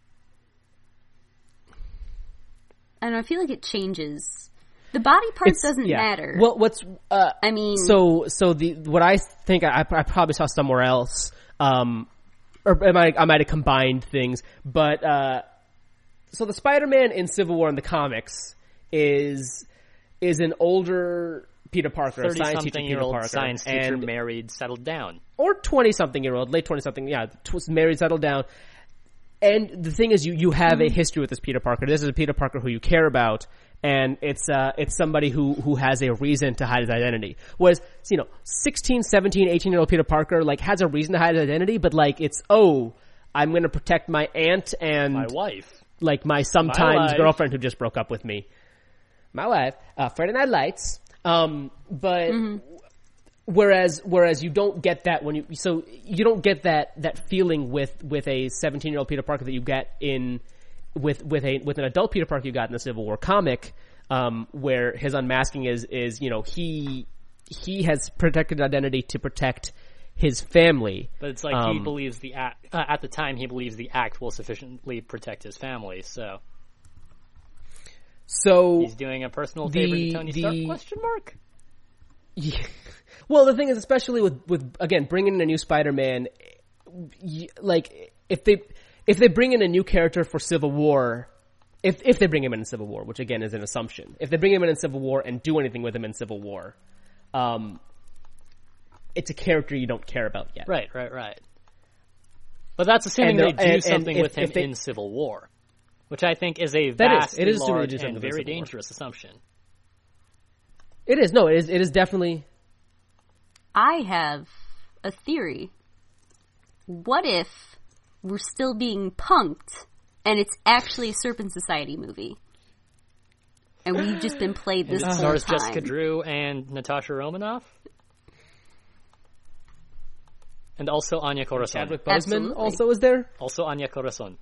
S3: I don't know, I feel like it changes. The body part doesn't matter.
S4: Well,
S3: I mean...
S4: So what I think I probably saw somewhere else, or I might have combined things, but, so the Spider-Man in Civil War in the comics is an older Peter Parker, a science teacher Peter Parker.
S2: Science teacher, married, settled down.
S4: Or 20-something-year-old, late 20-something, married, settled down. And the thing is, you have a history with this Peter Parker. This is a Peter Parker who you care about, and it's somebody who has a reason to hide his identity. Whereas, 16, 17, 18-year-old Peter Parker, like, has a reason to hide his identity, but, like, it's, I'm gonna protect my aunt and...
S2: my wife.
S4: Like, my sometimes girlfriend who just broke up with me. My wife. Friday Night Lights. But... Whereas you don't get that when you don't get that feeling with a 17-year-old Peter Parker that you get with an adult Peter Parker you got in the Civil War comic, where his unmasking is he has protected identity to protect his family.
S2: But it's like he believes the act at the time he believes the act will sufficiently protect his family, so he's doing a personal favor to Tony Stark? Question mark?
S4: Yeah. Well, the thing is, especially with again bringing in a new Spider-Man, like if they bring in a new character for Civil War, if they bring him in Civil War, which again is an assumption, if they bring him in Civil War and do anything with him in Civil War, it's a character you don't care about yet.
S2: Right. But that's assuming they do something with him in Civil War, which I think is a vastly large and very dangerous assumption.
S4: It is. No, it is definitely...
S3: I have a theory. What if we're still being punked and it's actually a Serpent Society movie? And we've just been played this whole time.
S2: Stars Jessica Drew and Natasha Romanoff? And also Anya Corazon.
S4: Chadwick Boseman also is there?
S2: Also Anya Corazon.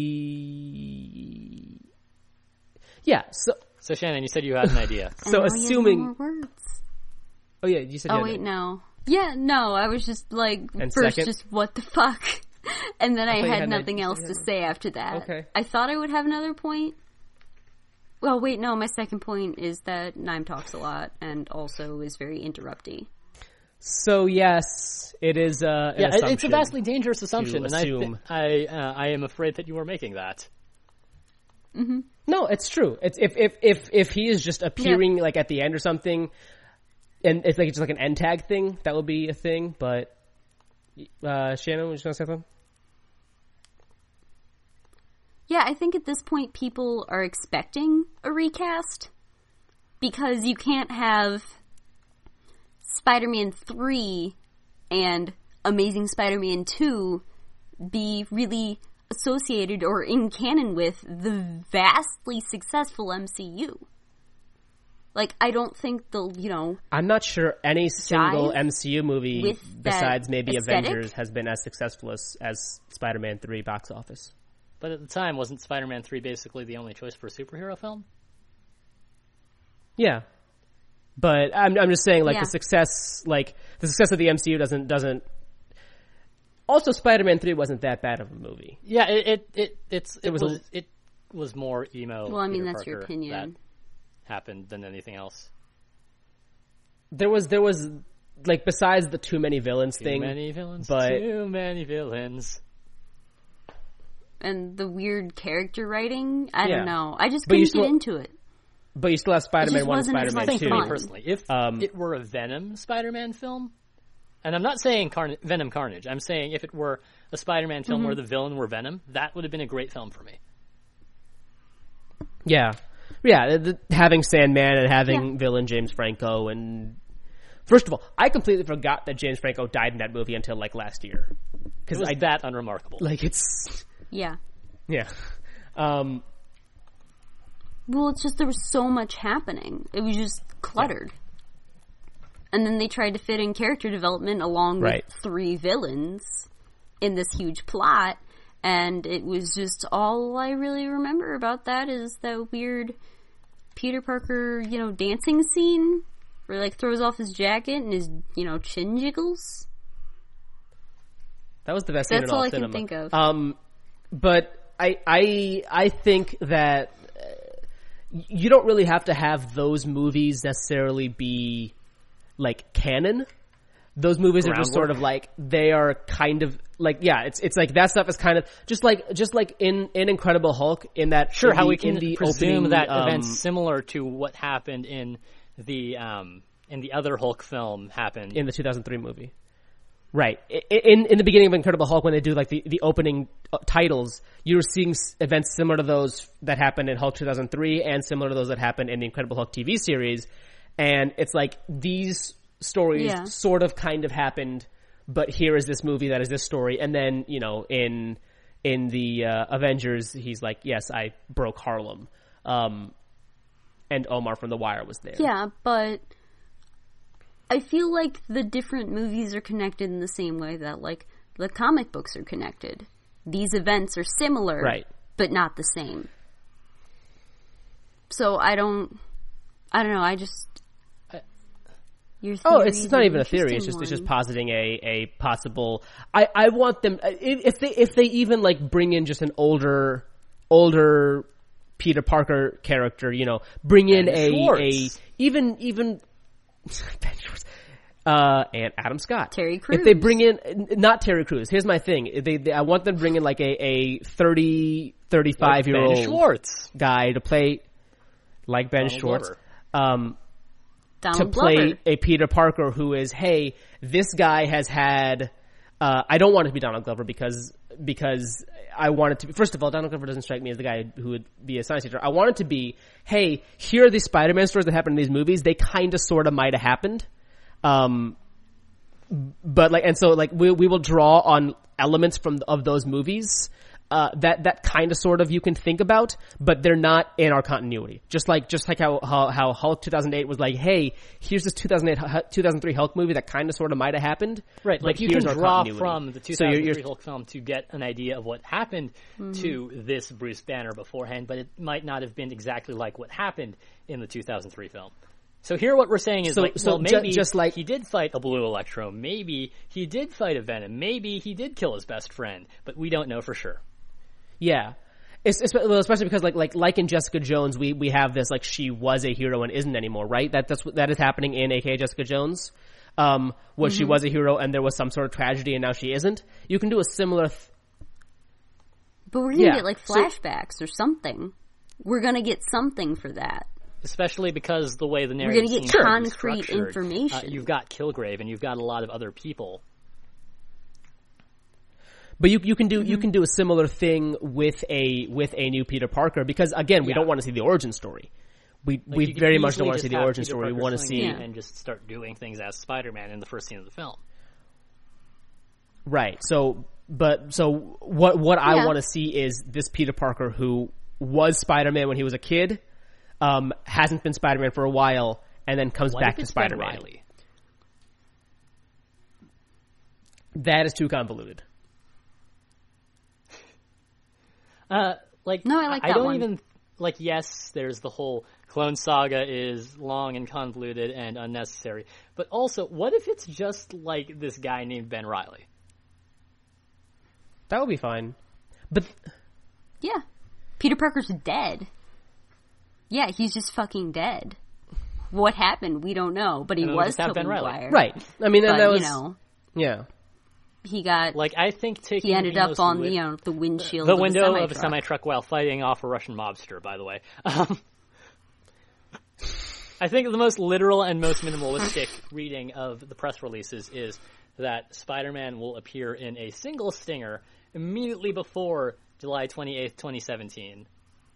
S4: Yeah,
S2: So Shannon, you said you had an idea.
S4: So assuming...
S3: Oh
S4: yeah, you said.
S3: Oh wait, no. Yeah, no. I was just like first, just what the fuck, and then I had nothing else to say after that.
S4: Okay.
S3: I thought I would have another point. Well, wait, no. My second point is that Naim talks a lot and also is very interrupty.
S4: So yes, it is.
S2: It's a vastly dangerous assumption, and
S4: assume.
S2: I am afraid that you are making that.
S3: Mm-hmm.
S4: No, it's true. It's if he is just appearing like at the end or something. And it's just like an end tag thing. That would be a thing. But Shannon, was you going to say something?
S3: Yeah, I think at this point people are expecting a recast because you can't have Spider-Man 3 and Amazing Spider-Man 2 be really associated or in canon with the vastly successful MCU. Like, I don't think they'll,
S4: I'm not sure any single MCU movie besides maybe aesthetic? Avengers has been as successful as Spider-Man 3 box office.
S2: But at the time, wasn't Spider-Man 3 basically the only choice for a superhero film?
S4: Yeah. But I'm just saying, like, the success of the MCU doesn't... Also, Spider-Man 3 wasn't that bad of a movie.
S2: Yeah, it was more emo.
S3: Well, I mean,
S2: Peter
S3: that's
S2: Parker
S3: your opinion.
S2: Happened than anything else.
S4: There was like besides the too many villains thing.
S2: Too many villains.
S3: And the weird character writing, I don't know. I just couldn't get into it.
S4: But you still have Spider-Man 1 and Spider-Man 2.
S2: I think for me personally, if it were a Venom Spider-Man film, and I'm not saying Venom Carnage, I'm saying if it were a Spider-Man film where the villain were Venom, that would have been a great film for me.
S4: Yeah. Yeah, having Sandman and having villain James Franco, and first of all, I completely forgot that James Franco died in that movie until like last year.
S2: Because it was that unremarkable.
S4: Like it's
S3: yeah. Well, it's just there was so much happening. It was just cluttered. And then they tried to fit in character development along with 3 villains in this huge plot. And it was just all I really remember about that is that weird Peter Parker, dancing scene Where he, like, throws off his jacket and his, chin jiggles.
S4: That was the best scene in all cinema.
S3: That's all I can think of.
S4: But I think that you don't really have to have those movies necessarily be, like, canon. Those movies are just sort of like, they are kind of like, it's like that stuff is kind of just like in Incredible Hulk, in that
S2: how we can presume
S4: opening,
S2: that events similar to what happened in the other Hulk film happened
S4: in the 2003 movie. Right. In the beginning of Incredible Hulk, when they do like the opening titles, you're seeing events similar to those that happened in Hulk 2003 and similar to those that happened in the Incredible Hulk TV series. And it's like these stories sort of kind of happened, but here is this movie that is this story. And then, in the Avengers, he's like, yes, I broke Harlem. And Omar from The Wire was there.
S3: Yeah, but I feel like the different movies are connected in the same way that, like, the comic books are connected. These events are similar,
S4: right,
S3: but not the same. So I don't know, I just...
S4: it's not even a theory. It's just positing a possible. I want them, if they even like bring in just an older Peter Parker character, bring in even Ben Schwartz, and Adam Scott,
S3: Terry Crews.
S4: If they bring in not Terry Crews, here's my thing. I want them to bring in like a 35-year-old
S2: Ben Schwartz
S4: guy to play like Ben Schwartz.
S3: Donald
S4: to play
S3: Glover.
S4: A Peter Parker who is, hey, this guy has had, I don't want it to be Donald Glover because I want it to be, first of all, Donald Glover doesn't strike me as the guy who would be a science teacher. I want it to be, hey, here are these Spider-Man stories that happen in these movies. They kind of sort of might have happened. But like, and so like we will draw on elements of those movies that kind of sort of you can think about, but they're not in our continuity. Just like how Hulk 2008 was like, hey, here's this 2003 Hulk movie that kind of sort of might have happened.
S2: Right, like you can draw from the 2003
S4: so
S2: Hulk film to get an idea of what happened to this Bruce Banner beforehand, but it might not have been exactly like what happened in the 2003 film. So here what we're saying is maybe
S4: just like
S2: he did fight a Blue Electro, maybe he did fight a Venom, maybe he did kill his best friend, but we don't know for sure.
S4: Yeah. Especially because like in Jessica Jones, we have this, like, she was a hero and isn't anymore, right? That is happening in AKA Jessica Jones. She was a hero and there was some sort of tragedy and now she isn't. You can do a similar
S3: but we're gonna get like flashbacks or something. We're gonna get something for that.
S2: Especially because the way the narrative
S3: we're gonna get concrete information.
S2: You've got Kilgrave and you've got a lot of other people.
S4: But you can do a similar thing with a new Peter Parker, because again, we don't want to see the origin story. We very much don't want to see the origin story. We want to see
S2: and just start doing things as Spider-Man in the first scene of the film.
S4: Right. So what I want to see is this Peter Parker who was Spider-Man when he was a kid, hasn't been Spider-Man for a while, and then comes back to Spider-Man.
S2: Riley?
S4: That is too convoluted.
S3: No, I like that
S2: don't
S3: one.
S2: even like. Yes, there's the whole Clone Saga is long and convoluted and unnecessary. But also, what if it's just like this guy named Ben Reilly?
S4: That would be fine. But
S3: yeah, Peter Parker's dead. Yeah, he's just fucking dead. What happened? We don't know. But he was Tobey Maguire.
S4: Right. I mean,
S3: but,
S4: that was
S3: yeah. He got
S2: I think
S3: he ended up on the windshield
S2: the window
S3: of
S2: a semi-truck while fighting off a Russian mobster, by the way. I think the most literal and most minimalistic reading of the press releases is that Spider-Man will appear in a single stinger immediately before July 28th, 2017.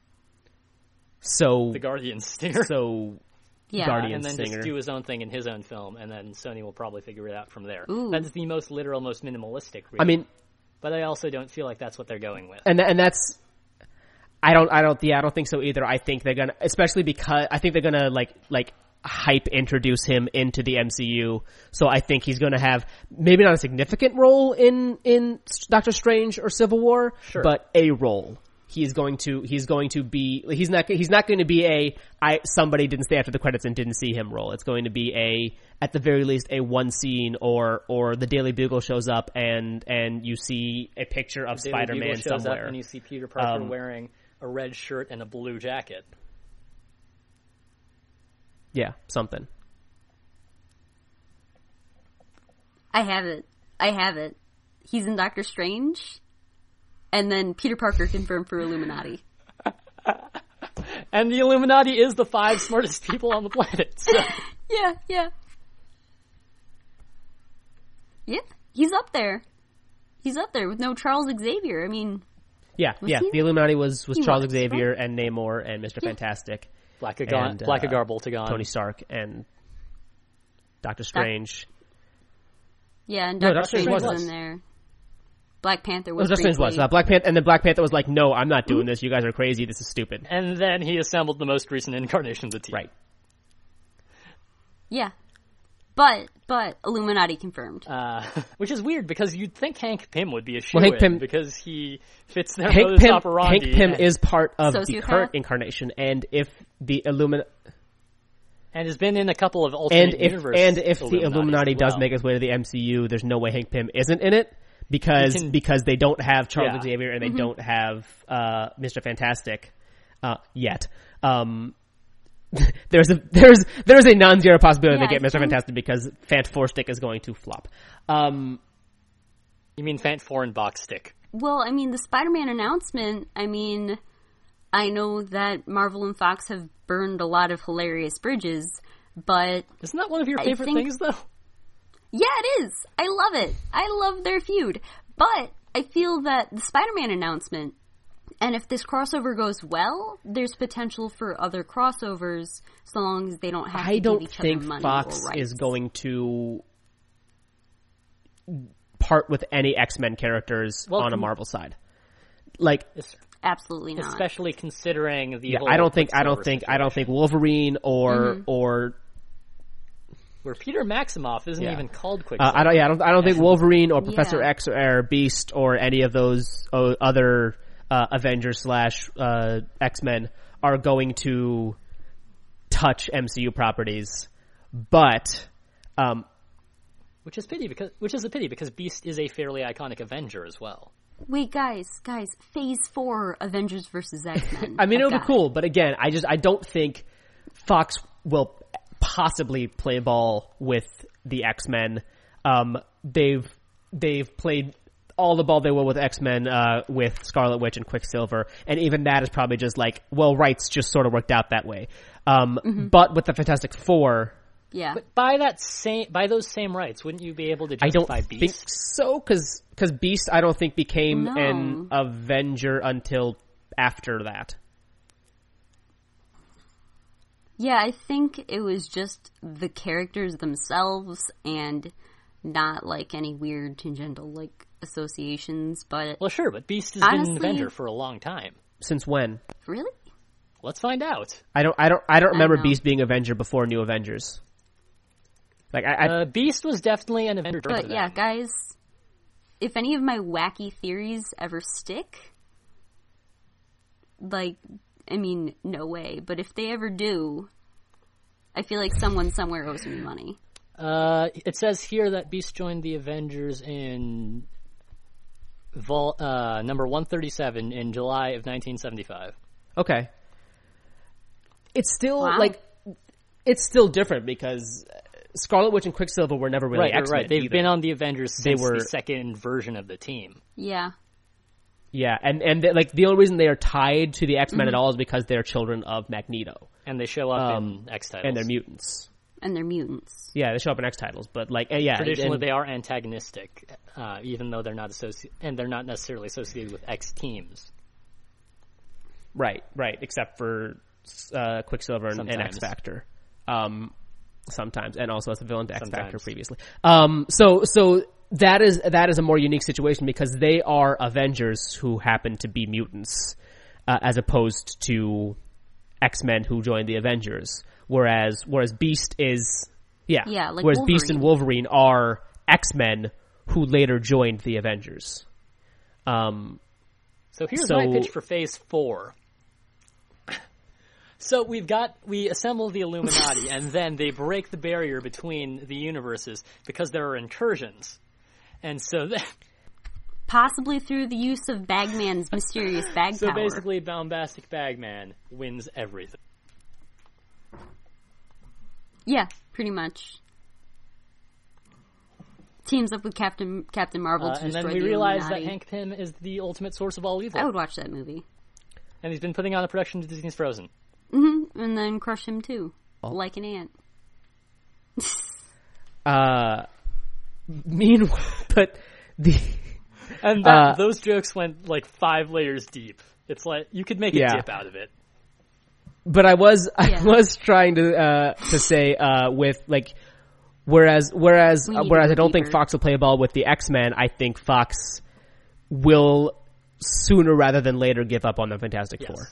S4: So
S2: the Guardian stinger.
S4: Guardian
S2: and then
S4: stinger.
S2: just do his own thing in his own film, and then Sony will probably figure it out from there.
S3: Ooh.
S2: That's the most literal, most minimalistic reading.
S4: I mean,
S2: but I also don't feel like that's what they're going with.
S4: And that's I don't think so either. I think they're gonna, especially because I think they're gonna like hype introduce him into the MCU. So I think he's gonna have maybe not a significant role in Doctor Strange or Civil War,
S2: sure,
S4: but a role. he's not going to be somebody didn't stay after the credits and didn't see him role. It's going to be at the very least a one scene, or the Daily Bugle shows up and you see a picture of Spider-Man somewhere,
S2: up and you see Peter Parker wearing a red shirt and a blue jacket.
S4: Yeah, something.
S3: I have it. He's in Doctor Strange, and then Peter Parker confirmed for Illuminati.
S2: And the Illuminati is the 5 smartest people on the planet. So.
S3: Yeah. Yeah, he's up there. He's up there with no Charles Xavier. I mean...
S4: Yeah. The Illuminati was Charles Xavier and Namor and Mr. Fantastic.
S2: Blackagar, Boltagon.
S4: Tony Stark and Doctor Strange.
S3: Yeah, and Doctor Strange was in there. Black Panther was.
S4: Doctor Strange was. Black Panther was like, no, I'm not doing this. You guys are crazy. This is stupid.
S2: And then he assembled the most recent incarnation of the team.
S4: Right.
S3: Yeah. But Illuminati confirmed.
S2: Which is weird because you'd think Hank Pym would be a shoo-in because he fits their modus operandi.
S4: Hank Pym is part of the current incarnation, and if the Illuminati...
S2: And has been in a couple of alternate universe
S4: if the Illuminati does make its way to the MCU, there's no way Hank Pym isn't in it because they don't have Charles Xavier and they don't have Mr. Fantastic yet. There's a non-zero possibility they get Mr. Fantastic because Fant 4 Stick is going to flop.
S2: You mean Fant 4 and Box Stick?
S3: Well, I mean the Spider-Man announcement. I mean, I know that Marvel and Fox have burned a lot of hilarious bridges, but...
S2: Isn't that one of your favorite things, though?
S3: Yeah, it is. I love it. I love their feud. But I feel that the Spider-Man announcement, and if this crossover goes well, there's potential for other crossovers, so long as they don't have to give each other money or rights. I don't think Fox is going
S4: to part with any X-Men characters on a Marvel side. Like...
S3: Absolutely not.
S2: Especially considering the whole
S4: I don't think Wolverine or
S2: where Peter Maximoff isn't even called Quicksilver.
S4: I don't think Wolverine or Professor X or Beast or any of those other Avengers / X-Men are going to touch MCU properties, but
S2: which is a pity because Beast is a fairly iconic Avenger as well.
S3: Wait, guys, Phase 4 Avengers vs. X-Men.
S4: I mean, it would be cool, but again, I don't think Fox will possibly play ball with the X-Men. They've played all the ball they will with X-Men, with Scarlet Witch and Quicksilver, and even that is probably just like, well, rights just sort of worked out that way. But with the Fantastic Four...
S3: Yeah.
S2: But by those same rights, wouldn't you be able to justify Beast?
S4: I don't think so, because Beast, I don't think became an Avenger until after that.
S3: Yeah, I think it was just the characters themselves and not like any weird tangential like associations. But
S2: well, sure, but Beast has been an Avenger for a long time.
S4: Since when?
S3: Really?
S2: Let's find out.
S4: I don't remember Beast being Avenger before New Avengers. Like
S2: Beast was definitely an Avenger.
S3: But yeah, guys, if any of my wacky theories ever stick, like, I mean, no way. But if they ever do, I feel like someone somewhere owes me money.
S2: It says here that Beast joined the Avengers in number 137 in July of 1975.
S4: Okay. It's still it's still different because Scarlet Witch and Quicksilver were never really X-Men.
S2: Right. They've
S4: either.
S2: been on the Avengers since the second version of the team.
S3: Yeah.
S4: Yeah, and like the only reason they are tied to the X-Men at all is because they're children of Magneto.
S2: And they show up in X titles.
S4: And they're mutants.
S2: Yeah,
S4: they show up in X titles, but like
S2: traditionally they are antagonistic, even though they're not necessarily associated with X teams.
S4: Right, except for Quicksilver and X Factor. Sometimes, and also as a villain to X Factor previously. So that is a more unique situation because they are Avengers who happen to be mutants, as opposed to X-Men who joined the Avengers. Whereas Beast is
S3: like
S4: whereas
S3: Wolverine.
S4: Beast and Wolverine are X-Men who later joined the Avengers.
S2: So So here's my pitch for Phase 4. So we assemble the Illuminati, and then they break the barrier between the universes because there are incursions. And so
S3: possibly through the use of Bagman's mysterious bag
S2: so
S3: power.
S2: So basically, Bombastic Bagman wins everything.
S3: Yeah, pretty much. Teams up with Captain Marvel to
S2: and
S3: destroy
S2: then we
S3: the
S2: realize
S3: Illuminati.
S2: that Hank Pym is the ultimate source of all evil.
S3: I would watch that movie.
S2: And he's been putting on a production of Disney's Frozen.
S3: Mm-hmm. And then crush him too. Like an ant.
S4: Meanwhile, but
S2: and those jokes went like 5 layers deep. It's like you could make a dip out of it.
S4: But I was trying to say with like whereas I don't think Fox will play ball with the X-Men. I think Fox will sooner rather than later give up on the Fantastic Four.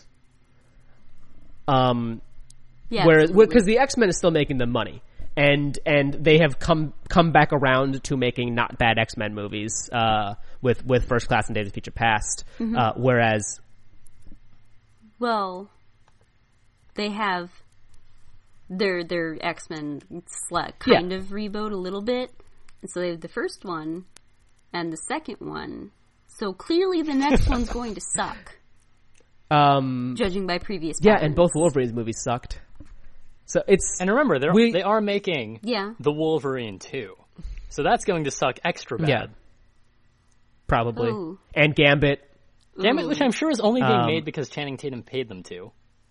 S4: Whereas because the X-Men is still making them money. And they have come back around to making not bad X-Men movies with First Class and Days of Future Past.
S3: Mm-hmm.
S4: Whereas,
S3: well, they have their X-Men kind of reboot a little bit, and so they have the first one and the second one. So clearly, the next one's going to suck. Judging by previous patterns.
S4: And both Wolverine movies sucked. So
S2: and remember they are making the Wolverine 2, so that's going to suck extra bad.
S4: Probably.
S3: Ooh.
S4: And Gambit,
S2: which I'm sure is only being made because Channing Tatum paid them to.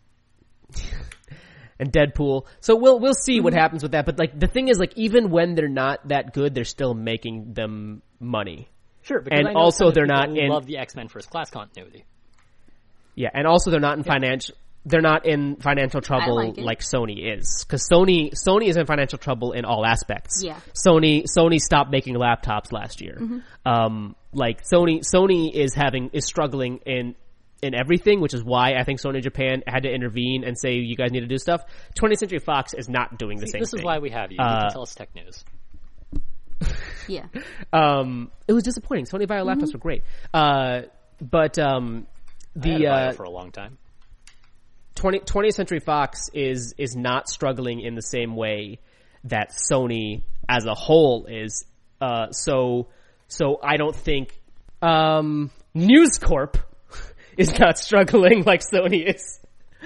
S4: And Deadpool. So we'll see what happens with that. But like the thing is, like even when they're not that good, they're still making them money.
S2: Sure, because
S4: and
S2: I know
S4: also they're not in
S2: love the X-Men First Class continuity.
S4: Yeah, and also they're not in financial. They're not in financial trouble like Sony is, because Sony is in financial trouble in all aspects.
S3: Yeah,
S4: Sony stopped making laptops last year. Mm-hmm. Like Sony is struggling in everything, which is why I think Sony Japan had to intervene and say you guys need to do stuff. 20th Century Fox is not doing the same thing.
S2: This is why we have you. You can tell us tech news.
S3: Yeah.
S4: It was disappointing. Sony Bio laptops were great, but
S2: I had a Bio for a long time.
S4: 20th Century Fox is not struggling in the same way that Sony as a whole is. So I don't think News Corp is not struggling like Sony is.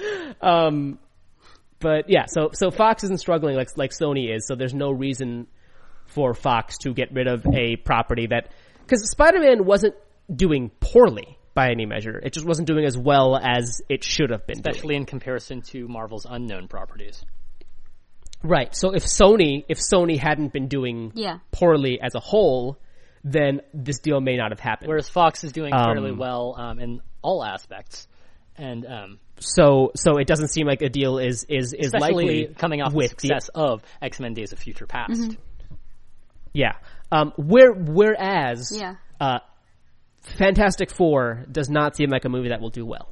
S4: But yeah, so Fox isn't struggling like Sony is. So there's no reason for Fox to get rid of a property that, because Spider-Man wasn't doing poorly by any measure. It just wasn't doing as well as it should have been
S2: especially in comparison to Marvel's unknown properties.
S4: Right. So if Sony hadn't been doing poorly as a whole, then this deal may not have happened.
S2: Whereas Fox is doing fairly well in all aspects. And
S4: so it doesn't seem like a deal is
S2: especially
S4: likely
S2: coming off the success of X-Men Days of Future Past.
S3: Mm-hmm.
S4: Yeah. Whereas Fantastic Four does not seem like a movie that will do well.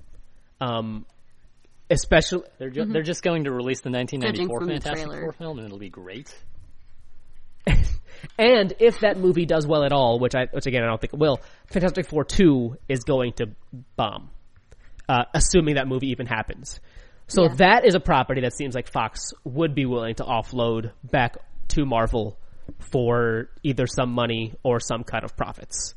S4: Especially
S2: they're just going to release the 1994 Fantastic Four film, and it'll be great.
S4: And if that movie does well at all, which again I don't think it will, Fantastic Four 2 is going to bomb, assuming that movie even happens. So that is a property that seems like Fox would be willing to offload back to Marvel for either some money or some cut of profits.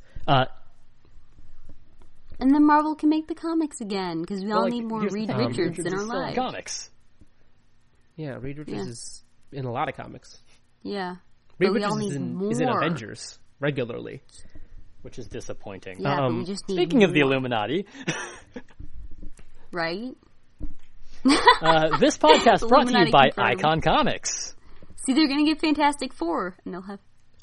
S3: And then Marvel can make the comics again, because we all need more Reed Richards in our lives.
S2: Comics.
S4: Yeah, Reed Richards is in a lot of comics.
S3: Yeah.
S4: Reed Richards is in Avengers regularly.
S2: Which is disappointing.
S3: Yeah, but we just need
S2: speaking of the Illuminati.
S3: Right?
S2: This podcast brought to you by Icon Comics.
S3: See, they're going to get Fantastic Four, and they'll have...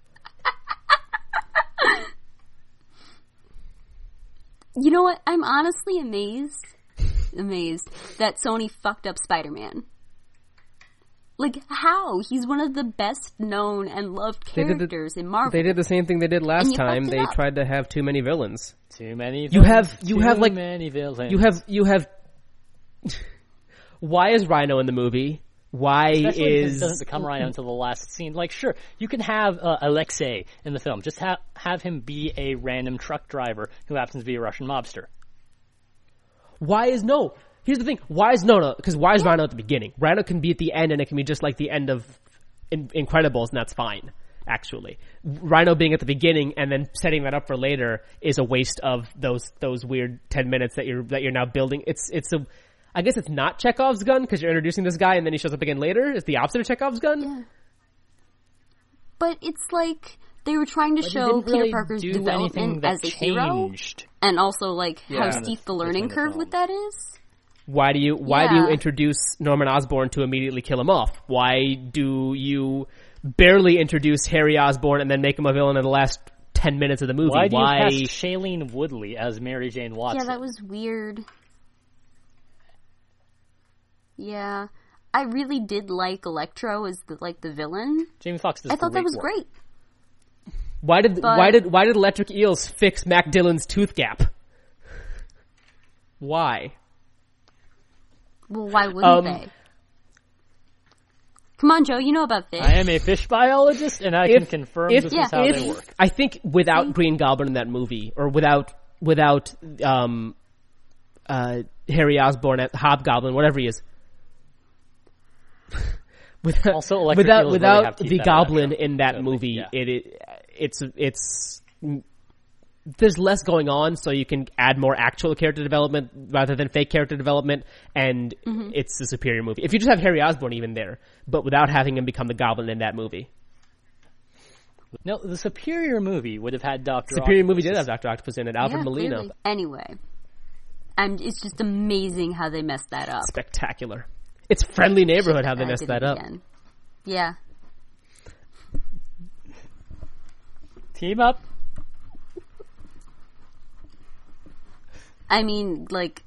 S3: You know what? I'm honestly amazed that Sony fucked up Spider-Man. Like, how? He's one of the best known and loved characters in Marvel.
S4: They did the same thing they did last time. They tried to have too many villains.
S2: Too many
S4: villains. You have
S2: many villains.
S4: You have Why is Rhino in the movie? Why
S2: Especially because
S4: is...
S2: it doesn't become Rhino until the last scene. Like, sure, you can have Alexei in the film. Just have him be a random truck driver who happens to be a Russian mobster.
S4: Why is no? Here's the thing. Why is no? Because why is Rhino at the beginning? Rhino can be at the end, and it can be just like the end of Incredibles, and that's fine. Actually, Rhino being at the beginning and then setting that up for later is a waste of those weird 10 minutes that you're now building. I guess it's not Chekhov's gun because you're introducing this guy and then he shows up again later. It's the opposite of Chekhov's gun.
S3: Yeah. But it's like they were trying to show Peter Parker's development as a hero, and also like how steep the learning curve with that is.
S4: Why do you introduce Norman Osborn to immediately kill him off? Why do you barely introduce Harry Osborn and then make him a villain in the last 10 minutes of the movie?
S2: Why do you cast Shailene Woodley as Mary Jane Watson?
S3: Yeah, that was weird. Yeah, I really did like Electro as the villain.
S2: Jamie Foxx does
S3: I thought that was
S2: work.
S3: great.
S4: Why did Electric Eels fix Mac Dillon's tooth gap? Why?
S3: Well, why wouldn't they? Come on, Joe, you know about fish.
S2: I am a fish biologist, and I can confirm this is how they work.
S4: I think without Green Goblin in that movie, or without Harry Osborn at Hobgoblin, whatever he is, without the Goblin in that movie, it's there's less going on, so you can add more actual character development rather than fake character development, and it's a superior movie. If you just have Harry Osborn even there, but without having him become the Goblin in that movie.
S2: No, the superior movie would have had Dr.
S4: Superior
S2: Octopus.
S4: movie did have Dr. Octopus in it, Alfred Molina.
S3: Clearly. Anyway, and it's just amazing how they messed that up.
S4: Spectacular. It's Friendly Neighborhood how they messed that up.
S3: Again. Yeah.
S2: Team up.
S3: I mean,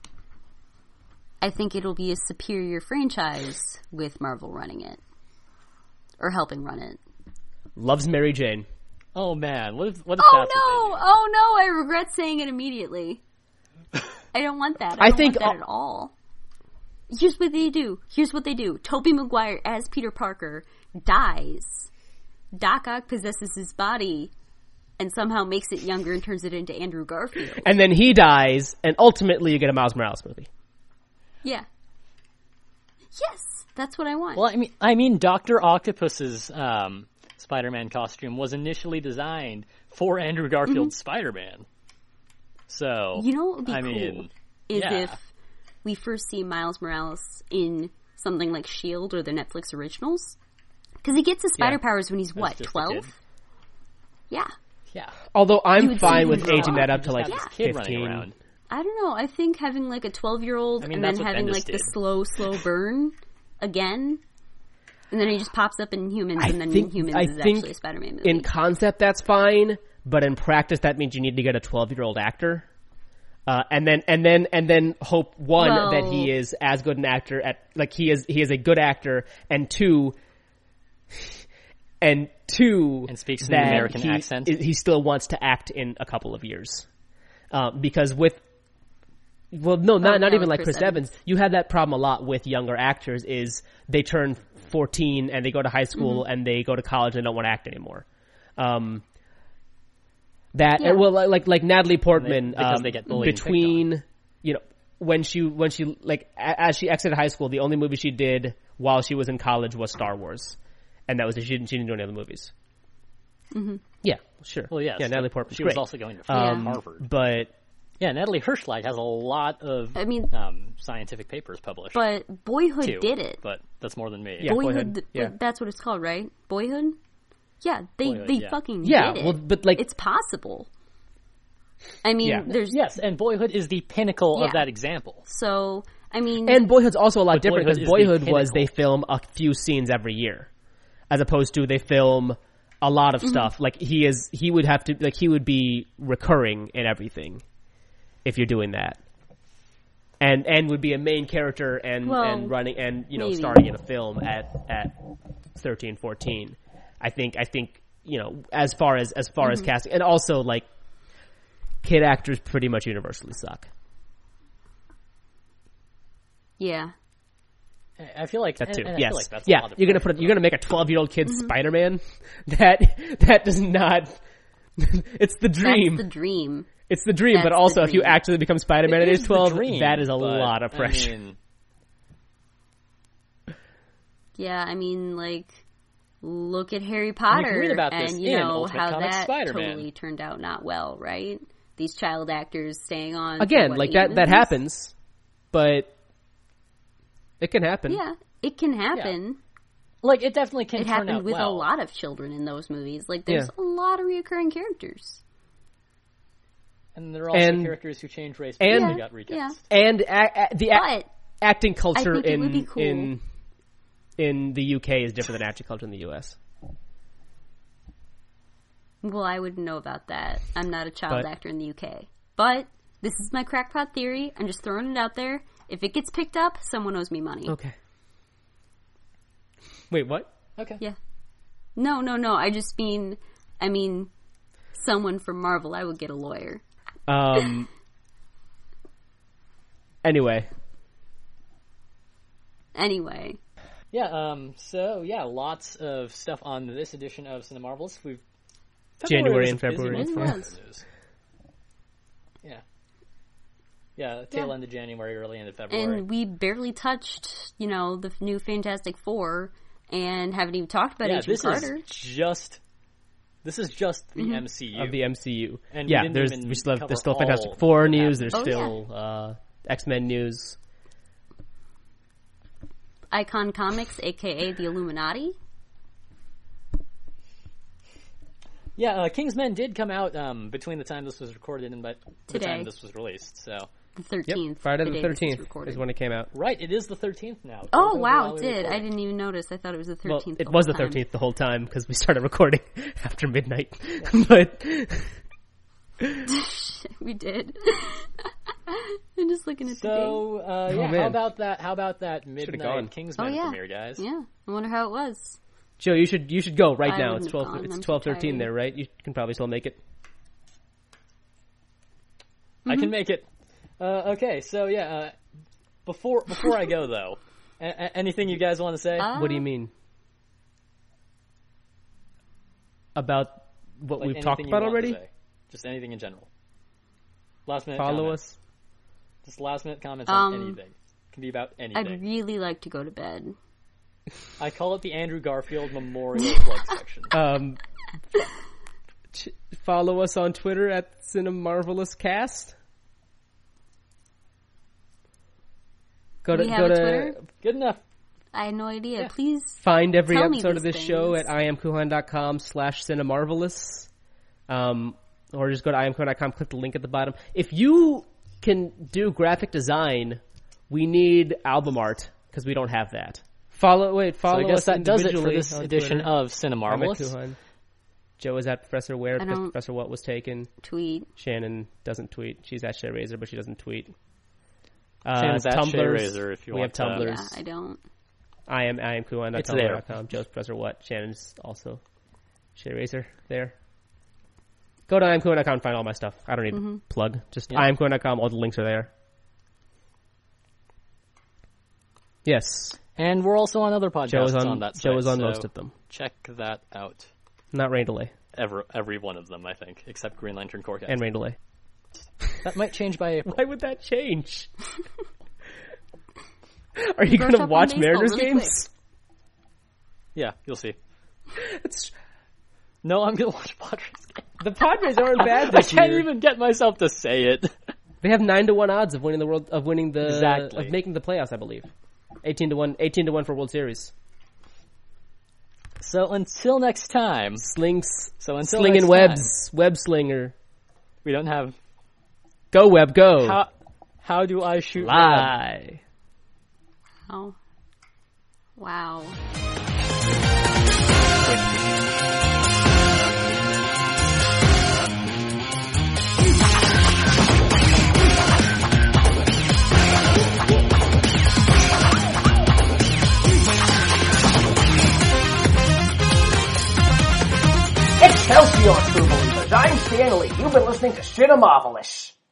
S3: I think it'll be a superior franchise with Marvel running it. Or helping run it.
S4: Loves Mary Jane.
S2: Oh man, what if
S3: Oh
S2: that's what
S3: no! Oh no, I regret saying it immediately. I don't want that. I don't want that at all. Here's what they do. Tobey Maguire as Peter Parker dies. Doc Ock possesses his body and somehow makes it younger and turns it into Andrew Garfield.
S4: And then he dies, and ultimately you get a Miles Morales movie.
S3: Yeah. Yes, that's what I want.
S2: Well, I mean, Dr. Octopus's Spider-Man costume was initially designed for Andrew Garfield's Spider-Man. So,
S3: you know what would be cool is if we first see Miles Morales in something like S.H.I.E.L.D. or the Netflix originals. Because he gets his spider powers when he's, 12? Yeah.
S2: Yeah.
S4: Although I'm fine with aging that up to like 15.
S2: Around.
S3: I don't know. I think having like a 12-year-old and then having like the slow burn again, and then he just pops up in Humans, and then Humans is actually a Spider-Man movie.
S4: In concept, that's fine, but in practice, that means you need to get a 12-year-old actor, and then hope that he is as good an actor at he is a good actor, and two. And
S2: speaks in an American accent.
S4: He still wants to act in a couple of years, because not even like Chris Evans. You had that problem a lot with younger actors. Is they turn 14 and they go to high school and they go to college and don't want to act anymore. Like Natalie Portman,
S2: because they get bullied
S4: between when she as she exited high school, the only movie she did while she was in college was Star Wars. And that was it. She didn't do any other movies.
S3: Mm-hmm.
S4: Yeah, sure.
S2: Well, yes.
S4: Yeah, Natalie Portman.
S2: She was also going to Harvard.
S4: But
S2: yeah, Natalie Hirschlag has a lot of scientific papers published.
S3: But Boyhood did it.
S2: But that's more than me.
S4: Yeah,
S3: Boyhood. That's what it's called, right? Boyhood? Yeah, they fucking did it.
S4: Well, but it's
S3: possible. I mean, there's...
S2: Yes, and Boyhood is the pinnacle of that example.
S3: So, I mean...
S4: And Boyhood's also a lot different, because Boyhood was they film a few scenes every year. As opposed to they film a lot of stuff. Like he would be recurring in everything if you're doing that. And would be a main character and running and starring in a film at 13, 14. I think as far as casting, and also like kid actors pretty much universally suck.
S3: Yeah.
S2: I feel like
S4: that too.
S2: and I
S4: Yes,
S2: feel like that's
S4: yeah.
S2: a lot of
S4: You're gonna
S2: pressure.
S4: you're gonna make a 12-year-old kid Spider-Man. That does not. It's the dream.
S3: That's the dream.
S4: It's the dream, but
S3: That's
S4: also
S3: the
S4: if you
S3: dream.
S4: actually become Spider-Man at
S2: It
S4: age
S2: is
S4: 12,
S2: the dream,
S4: that is a
S2: but,
S4: lot of pressure.
S2: I mean,
S3: Yeah, I mean, like, look at Harry Potter,
S2: read about this
S3: and you
S2: in
S3: know
S2: Ultimate
S3: how
S2: Comics
S3: that
S2: Spider-Man.
S3: totally turned out not well, right? These child actors staying on for,
S4: Again,
S3: what,
S4: like
S3: 8
S4: that
S3: movies?
S4: happens, but it can happen.
S3: Yeah, it can happen.
S2: like it definitely can
S3: It
S2: turn out
S3: happened with
S2: well.
S3: a lot of children in those movies. Like, there's
S4: Yeah.
S3: a lot of reoccurring characters.
S2: And there are also
S4: And-
S2: characters who change race
S4: and-
S2: because they got recast.
S4: And
S3: But
S4: acting culture
S3: I think it would be cool.
S4: in the UK is different than acting culture in the US.
S3: well, I wouldn't know about that. I'm not a child
S4: But-
S3: actor in the UK. But this is my crackpot theory. I'm just throwing it out there. If it gets picked up, someone owes me money.
S4: Okay. Wait, what?
S2: Okay.
S3: Yeah. No. I mean, someone from Marvel. I would get a lawyer.
S4: Anyway.
S3: Anyway.
S2: Yeah, so yeah, lots of stuff on this edition of Cinemarvelous.
S4: January and
S2: February was a busy
S4: February.
S2: month for news. Yeah. Yeah, tail end of January, early end of February.
S3: And we barely touched, the new Fantastic Four and haven't even talked about Agent
S2: this
S3: Carter.
S2: is just the MCU.
S4: Of the MCU.
S2: And we
S4: yeah,
S2: didn't
S4: there's
S2: even
S4: we still have,
S2: cover
S4: there's still
S2: all
S4: Fantastic Four
S2: that
S4: news,
S2: happened.
S4: there's
S3: Oh,
S4: still X-Men news.
S3: Icon Comics, a.k.a. the Illuminati.
S2: Yeah, Kingsmen did come out between the time this was recorded and the
S3: Today.
S2: time this was released. So
S3: The 13th.
S4: Yep, Friday the
S3: day this
S4: 13th
S3: recorded.
S4: is when it came out.
S2: right, it is the 13th now.
S3: Oh,
S2: Over
S3: wow,
S2: while
S3: it
S2: we
S3: did.
S2: recorded.
S3: I didn't even notice. I thought it was the 13th.
S4: Well, it
S3: the
S4: was the
S3: whole time.
S4: 13th the whole time because we started recording after midnight. But
S3: We did. I'm just looking at the date.
S2: So, yeah,
S4: man.
S2: how about that midnight
S4: gone.
S2: Kingsman
S3: Oh, yeah.
S2: premiere, guys?
S3: Yeah, I wonder how it was.
S4: Joe, you should go right
S3: I
S4: now.
S3: wouldn't
S4: It's
S3: have
S4: 12.
S3: gone.
S4: It's
S3: I'm
S4: 12:13
S3: tired.
S4: there, right? You can probably still make it.
S2: I can make it. Okay, so yeah, before I go though, anything you guys want to say?
S4: What do you mean? About what
S2: Like
S4: we've talked
S2: anything you
S4: about
S2: want to
S4: already?
S2: say. Just anything in general. Last minute.
S4: Follow
S2: comments.
S4: us.
S2: Just last minute comments on anything. It can be about
S3: I'd
S2: anything.
S3: really like to go to bed.
S2: I call it the Andrew Garfield Memorial Plug section.
S4: Follow us on Twitter at CineMarvelousCast. Go
S3: We have a Twitter?
S2: Good enough.
S3: I had no idea. Please.
S4: Find every
S3: Tell me
S4: episode of
S3: these
S4: this show
S3: things.
S4: at iamkuhan.com/cinemarvelous. Or just go to iamkuhan.com, click the link at the bottom. If you can do graphic design, we need album art because we don't have that. Follow
S2: So I guess
S4: us
S2: that does it for
S4: individually
S2: this
S4: on
S2: edition
S4: Twitter.
S2: of
S4: I'm at
S2: Cinemarvelous.
S4: Kuhan. Joe is at Professor Ware
S3: I
S4: because
S3: don't-
S4: Professor What was taken.
S3: Tweet.
S4: Shannon doesn't tweet. She's at ShayRazor, but she doesn't tweet.
S2: Shannon's at
S4: Tumblrs.
S2: ShayRazor if you
S4: we
S2: want
S4: have
S2: to-
S3: Yeah,
S4: Tumblrs.
S3: I don't.
S4: I am Kuhan.
S2: It's there.
S4: Joe's Professor What. Shannon's also ShayRazor there. Go to iamkuhan.com and find all my stuff. I don't need to plug. Just iamkuhan.com. All the links are there. Yes.
S2: And we're also on other podcasts
S4: Joe is
S2: on that site.
S4: Joe is on
S2: so
S4: most of them.
S2: Check that out.
S4: Not Rain Delay.
S2: Every one of them, I think, except Green Lantern Corps.
S4: And Rain Delay.
S2: That might change by April.
S4: Why would that change? Are you going
S3: Brush
S4: to
S3: up on
S4: watch
S3: baseball
S4: Mariners
S3: really
S4: games?
S2: Yeah, you'll see.
S4: It's,
S2: No, I'm gonna watch Padres.
S4: the Padres aren't bad
S2: I
S4: this
S2: can't
S4: year.
S2: even get myself to say it.
S4: They have 9-1 odds of winning
S2: Exactly.
S4: of making the playoffs, I believe. 18-1 for World Series.
S2: So until next time.
S4: Slinging
S2: next
S4: webs, web slinger.
S2: We don't have.
S4: Go web, go.
S2: How do I shoot?
S4: Lie.
S3: Oh. Wow.
S6: Excelsior, true believers. I'm Stanley. You've been listening to Cinemarvelous.